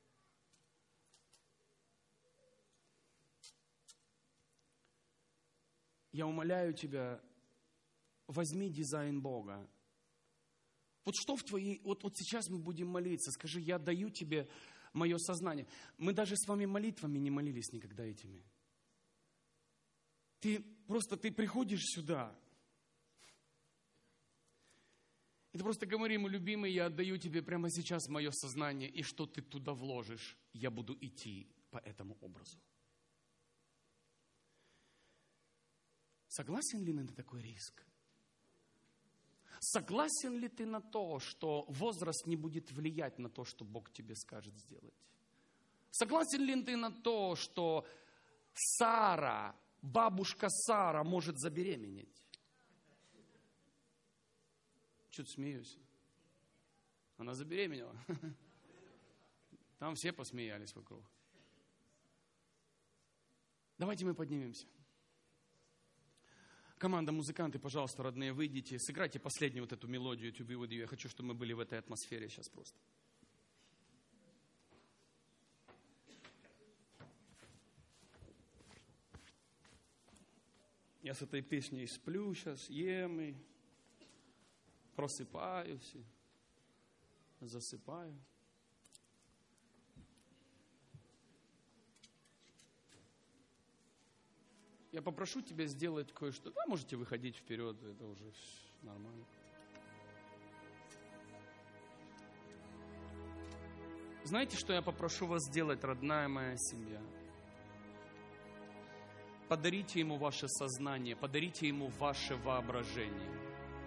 Я умоляю тебя, возьми дизайн Бога. Вот что в твоей... Вот, вот сейчас мы будем молиться. Скажи: я даю тебе мое сознание. Мы даже с вами молитвами не молились никогда этими. Ты просто, ты приходишь сюда, и ты просто говори ему: любимый, я отдаю тебе прямо сейчас мое сознание, и что ты туда вложишь, я буду идти по этому образу. Согласен ли на такой риск? Согласен ли ты на то, что возраст не будет влиять на то, что Бог тебе скажет сделать? Согласен ли ты на то, что Сара, бабушка Сара, может забеременеть? Чуть смеюсь. Она забеременела. Там все посмеялись вокруг. Давайте мы поднимемся. Команда, музыканты, пожалуйста, родные, выйдите, сыграйте последнюю вот эту мелодию «To be with you». Я хочу, чтобы мы были в этой атмосфере сейчас просто. Я с этой песней сплю сейчас, ем и просыпаюсь, и засыпаю. Я попрошу тебя сделать кое-что. Да, можете выходить вперед, это уже нормально. Знаете, что я попрошу вас сделать, родная моя семья? Подарите ему ваше сознание, подарите ему ваше воображение.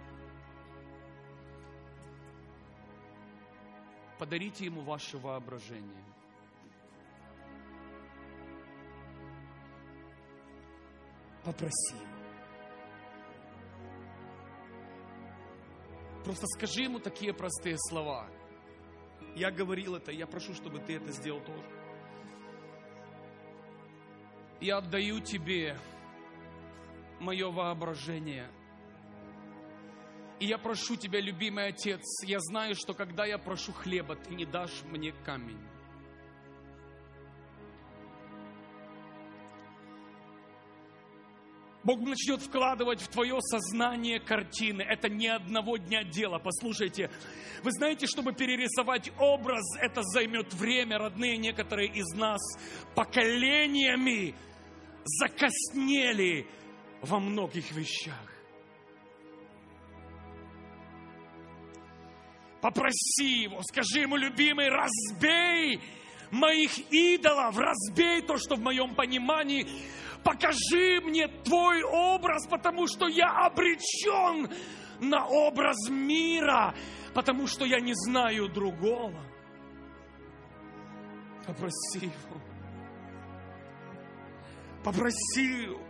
Подарите ему ваше воображение. Попроси его. Просто скажи ему такие простые слова. Я говорил это, я прошу, чтобы ты это сделал тоже. Я отдаю тебе мое воображение. И я прошу тебя, любимый Отец, я знаю, что когда я прошу хлеба, ты не дашь мне камень. Бог начнет вкладывать в твое сознание картины. Это не одного дня дело. Послушайте, вы знаете, чтобы перерисовать образ, это займет время, родные. Некоторые из нас поколениями закоснели во многих вещах. Попроси Его, скажи Ему, любимый, разбей моих идолов, разбей то, что в моем понимании. Покажи мне Твой образ, потому что я обречен на образ мира, потому что я не знаю другого. Попроси Его. Попроси Его.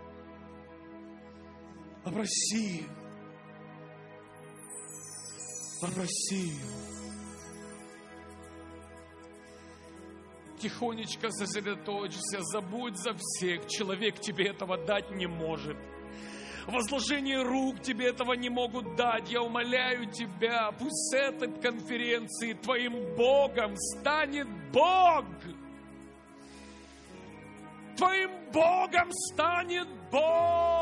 Попроси Его. Попроси Его. Тихонечко сосредоточься, забудь за всех. Человек тебе этого дать не может. Возложение рук тебе этого не могут дать. Я умоляю тебя, пусть с этой конференции твоим Богом станет Бог. Твоим Богом станет Бог.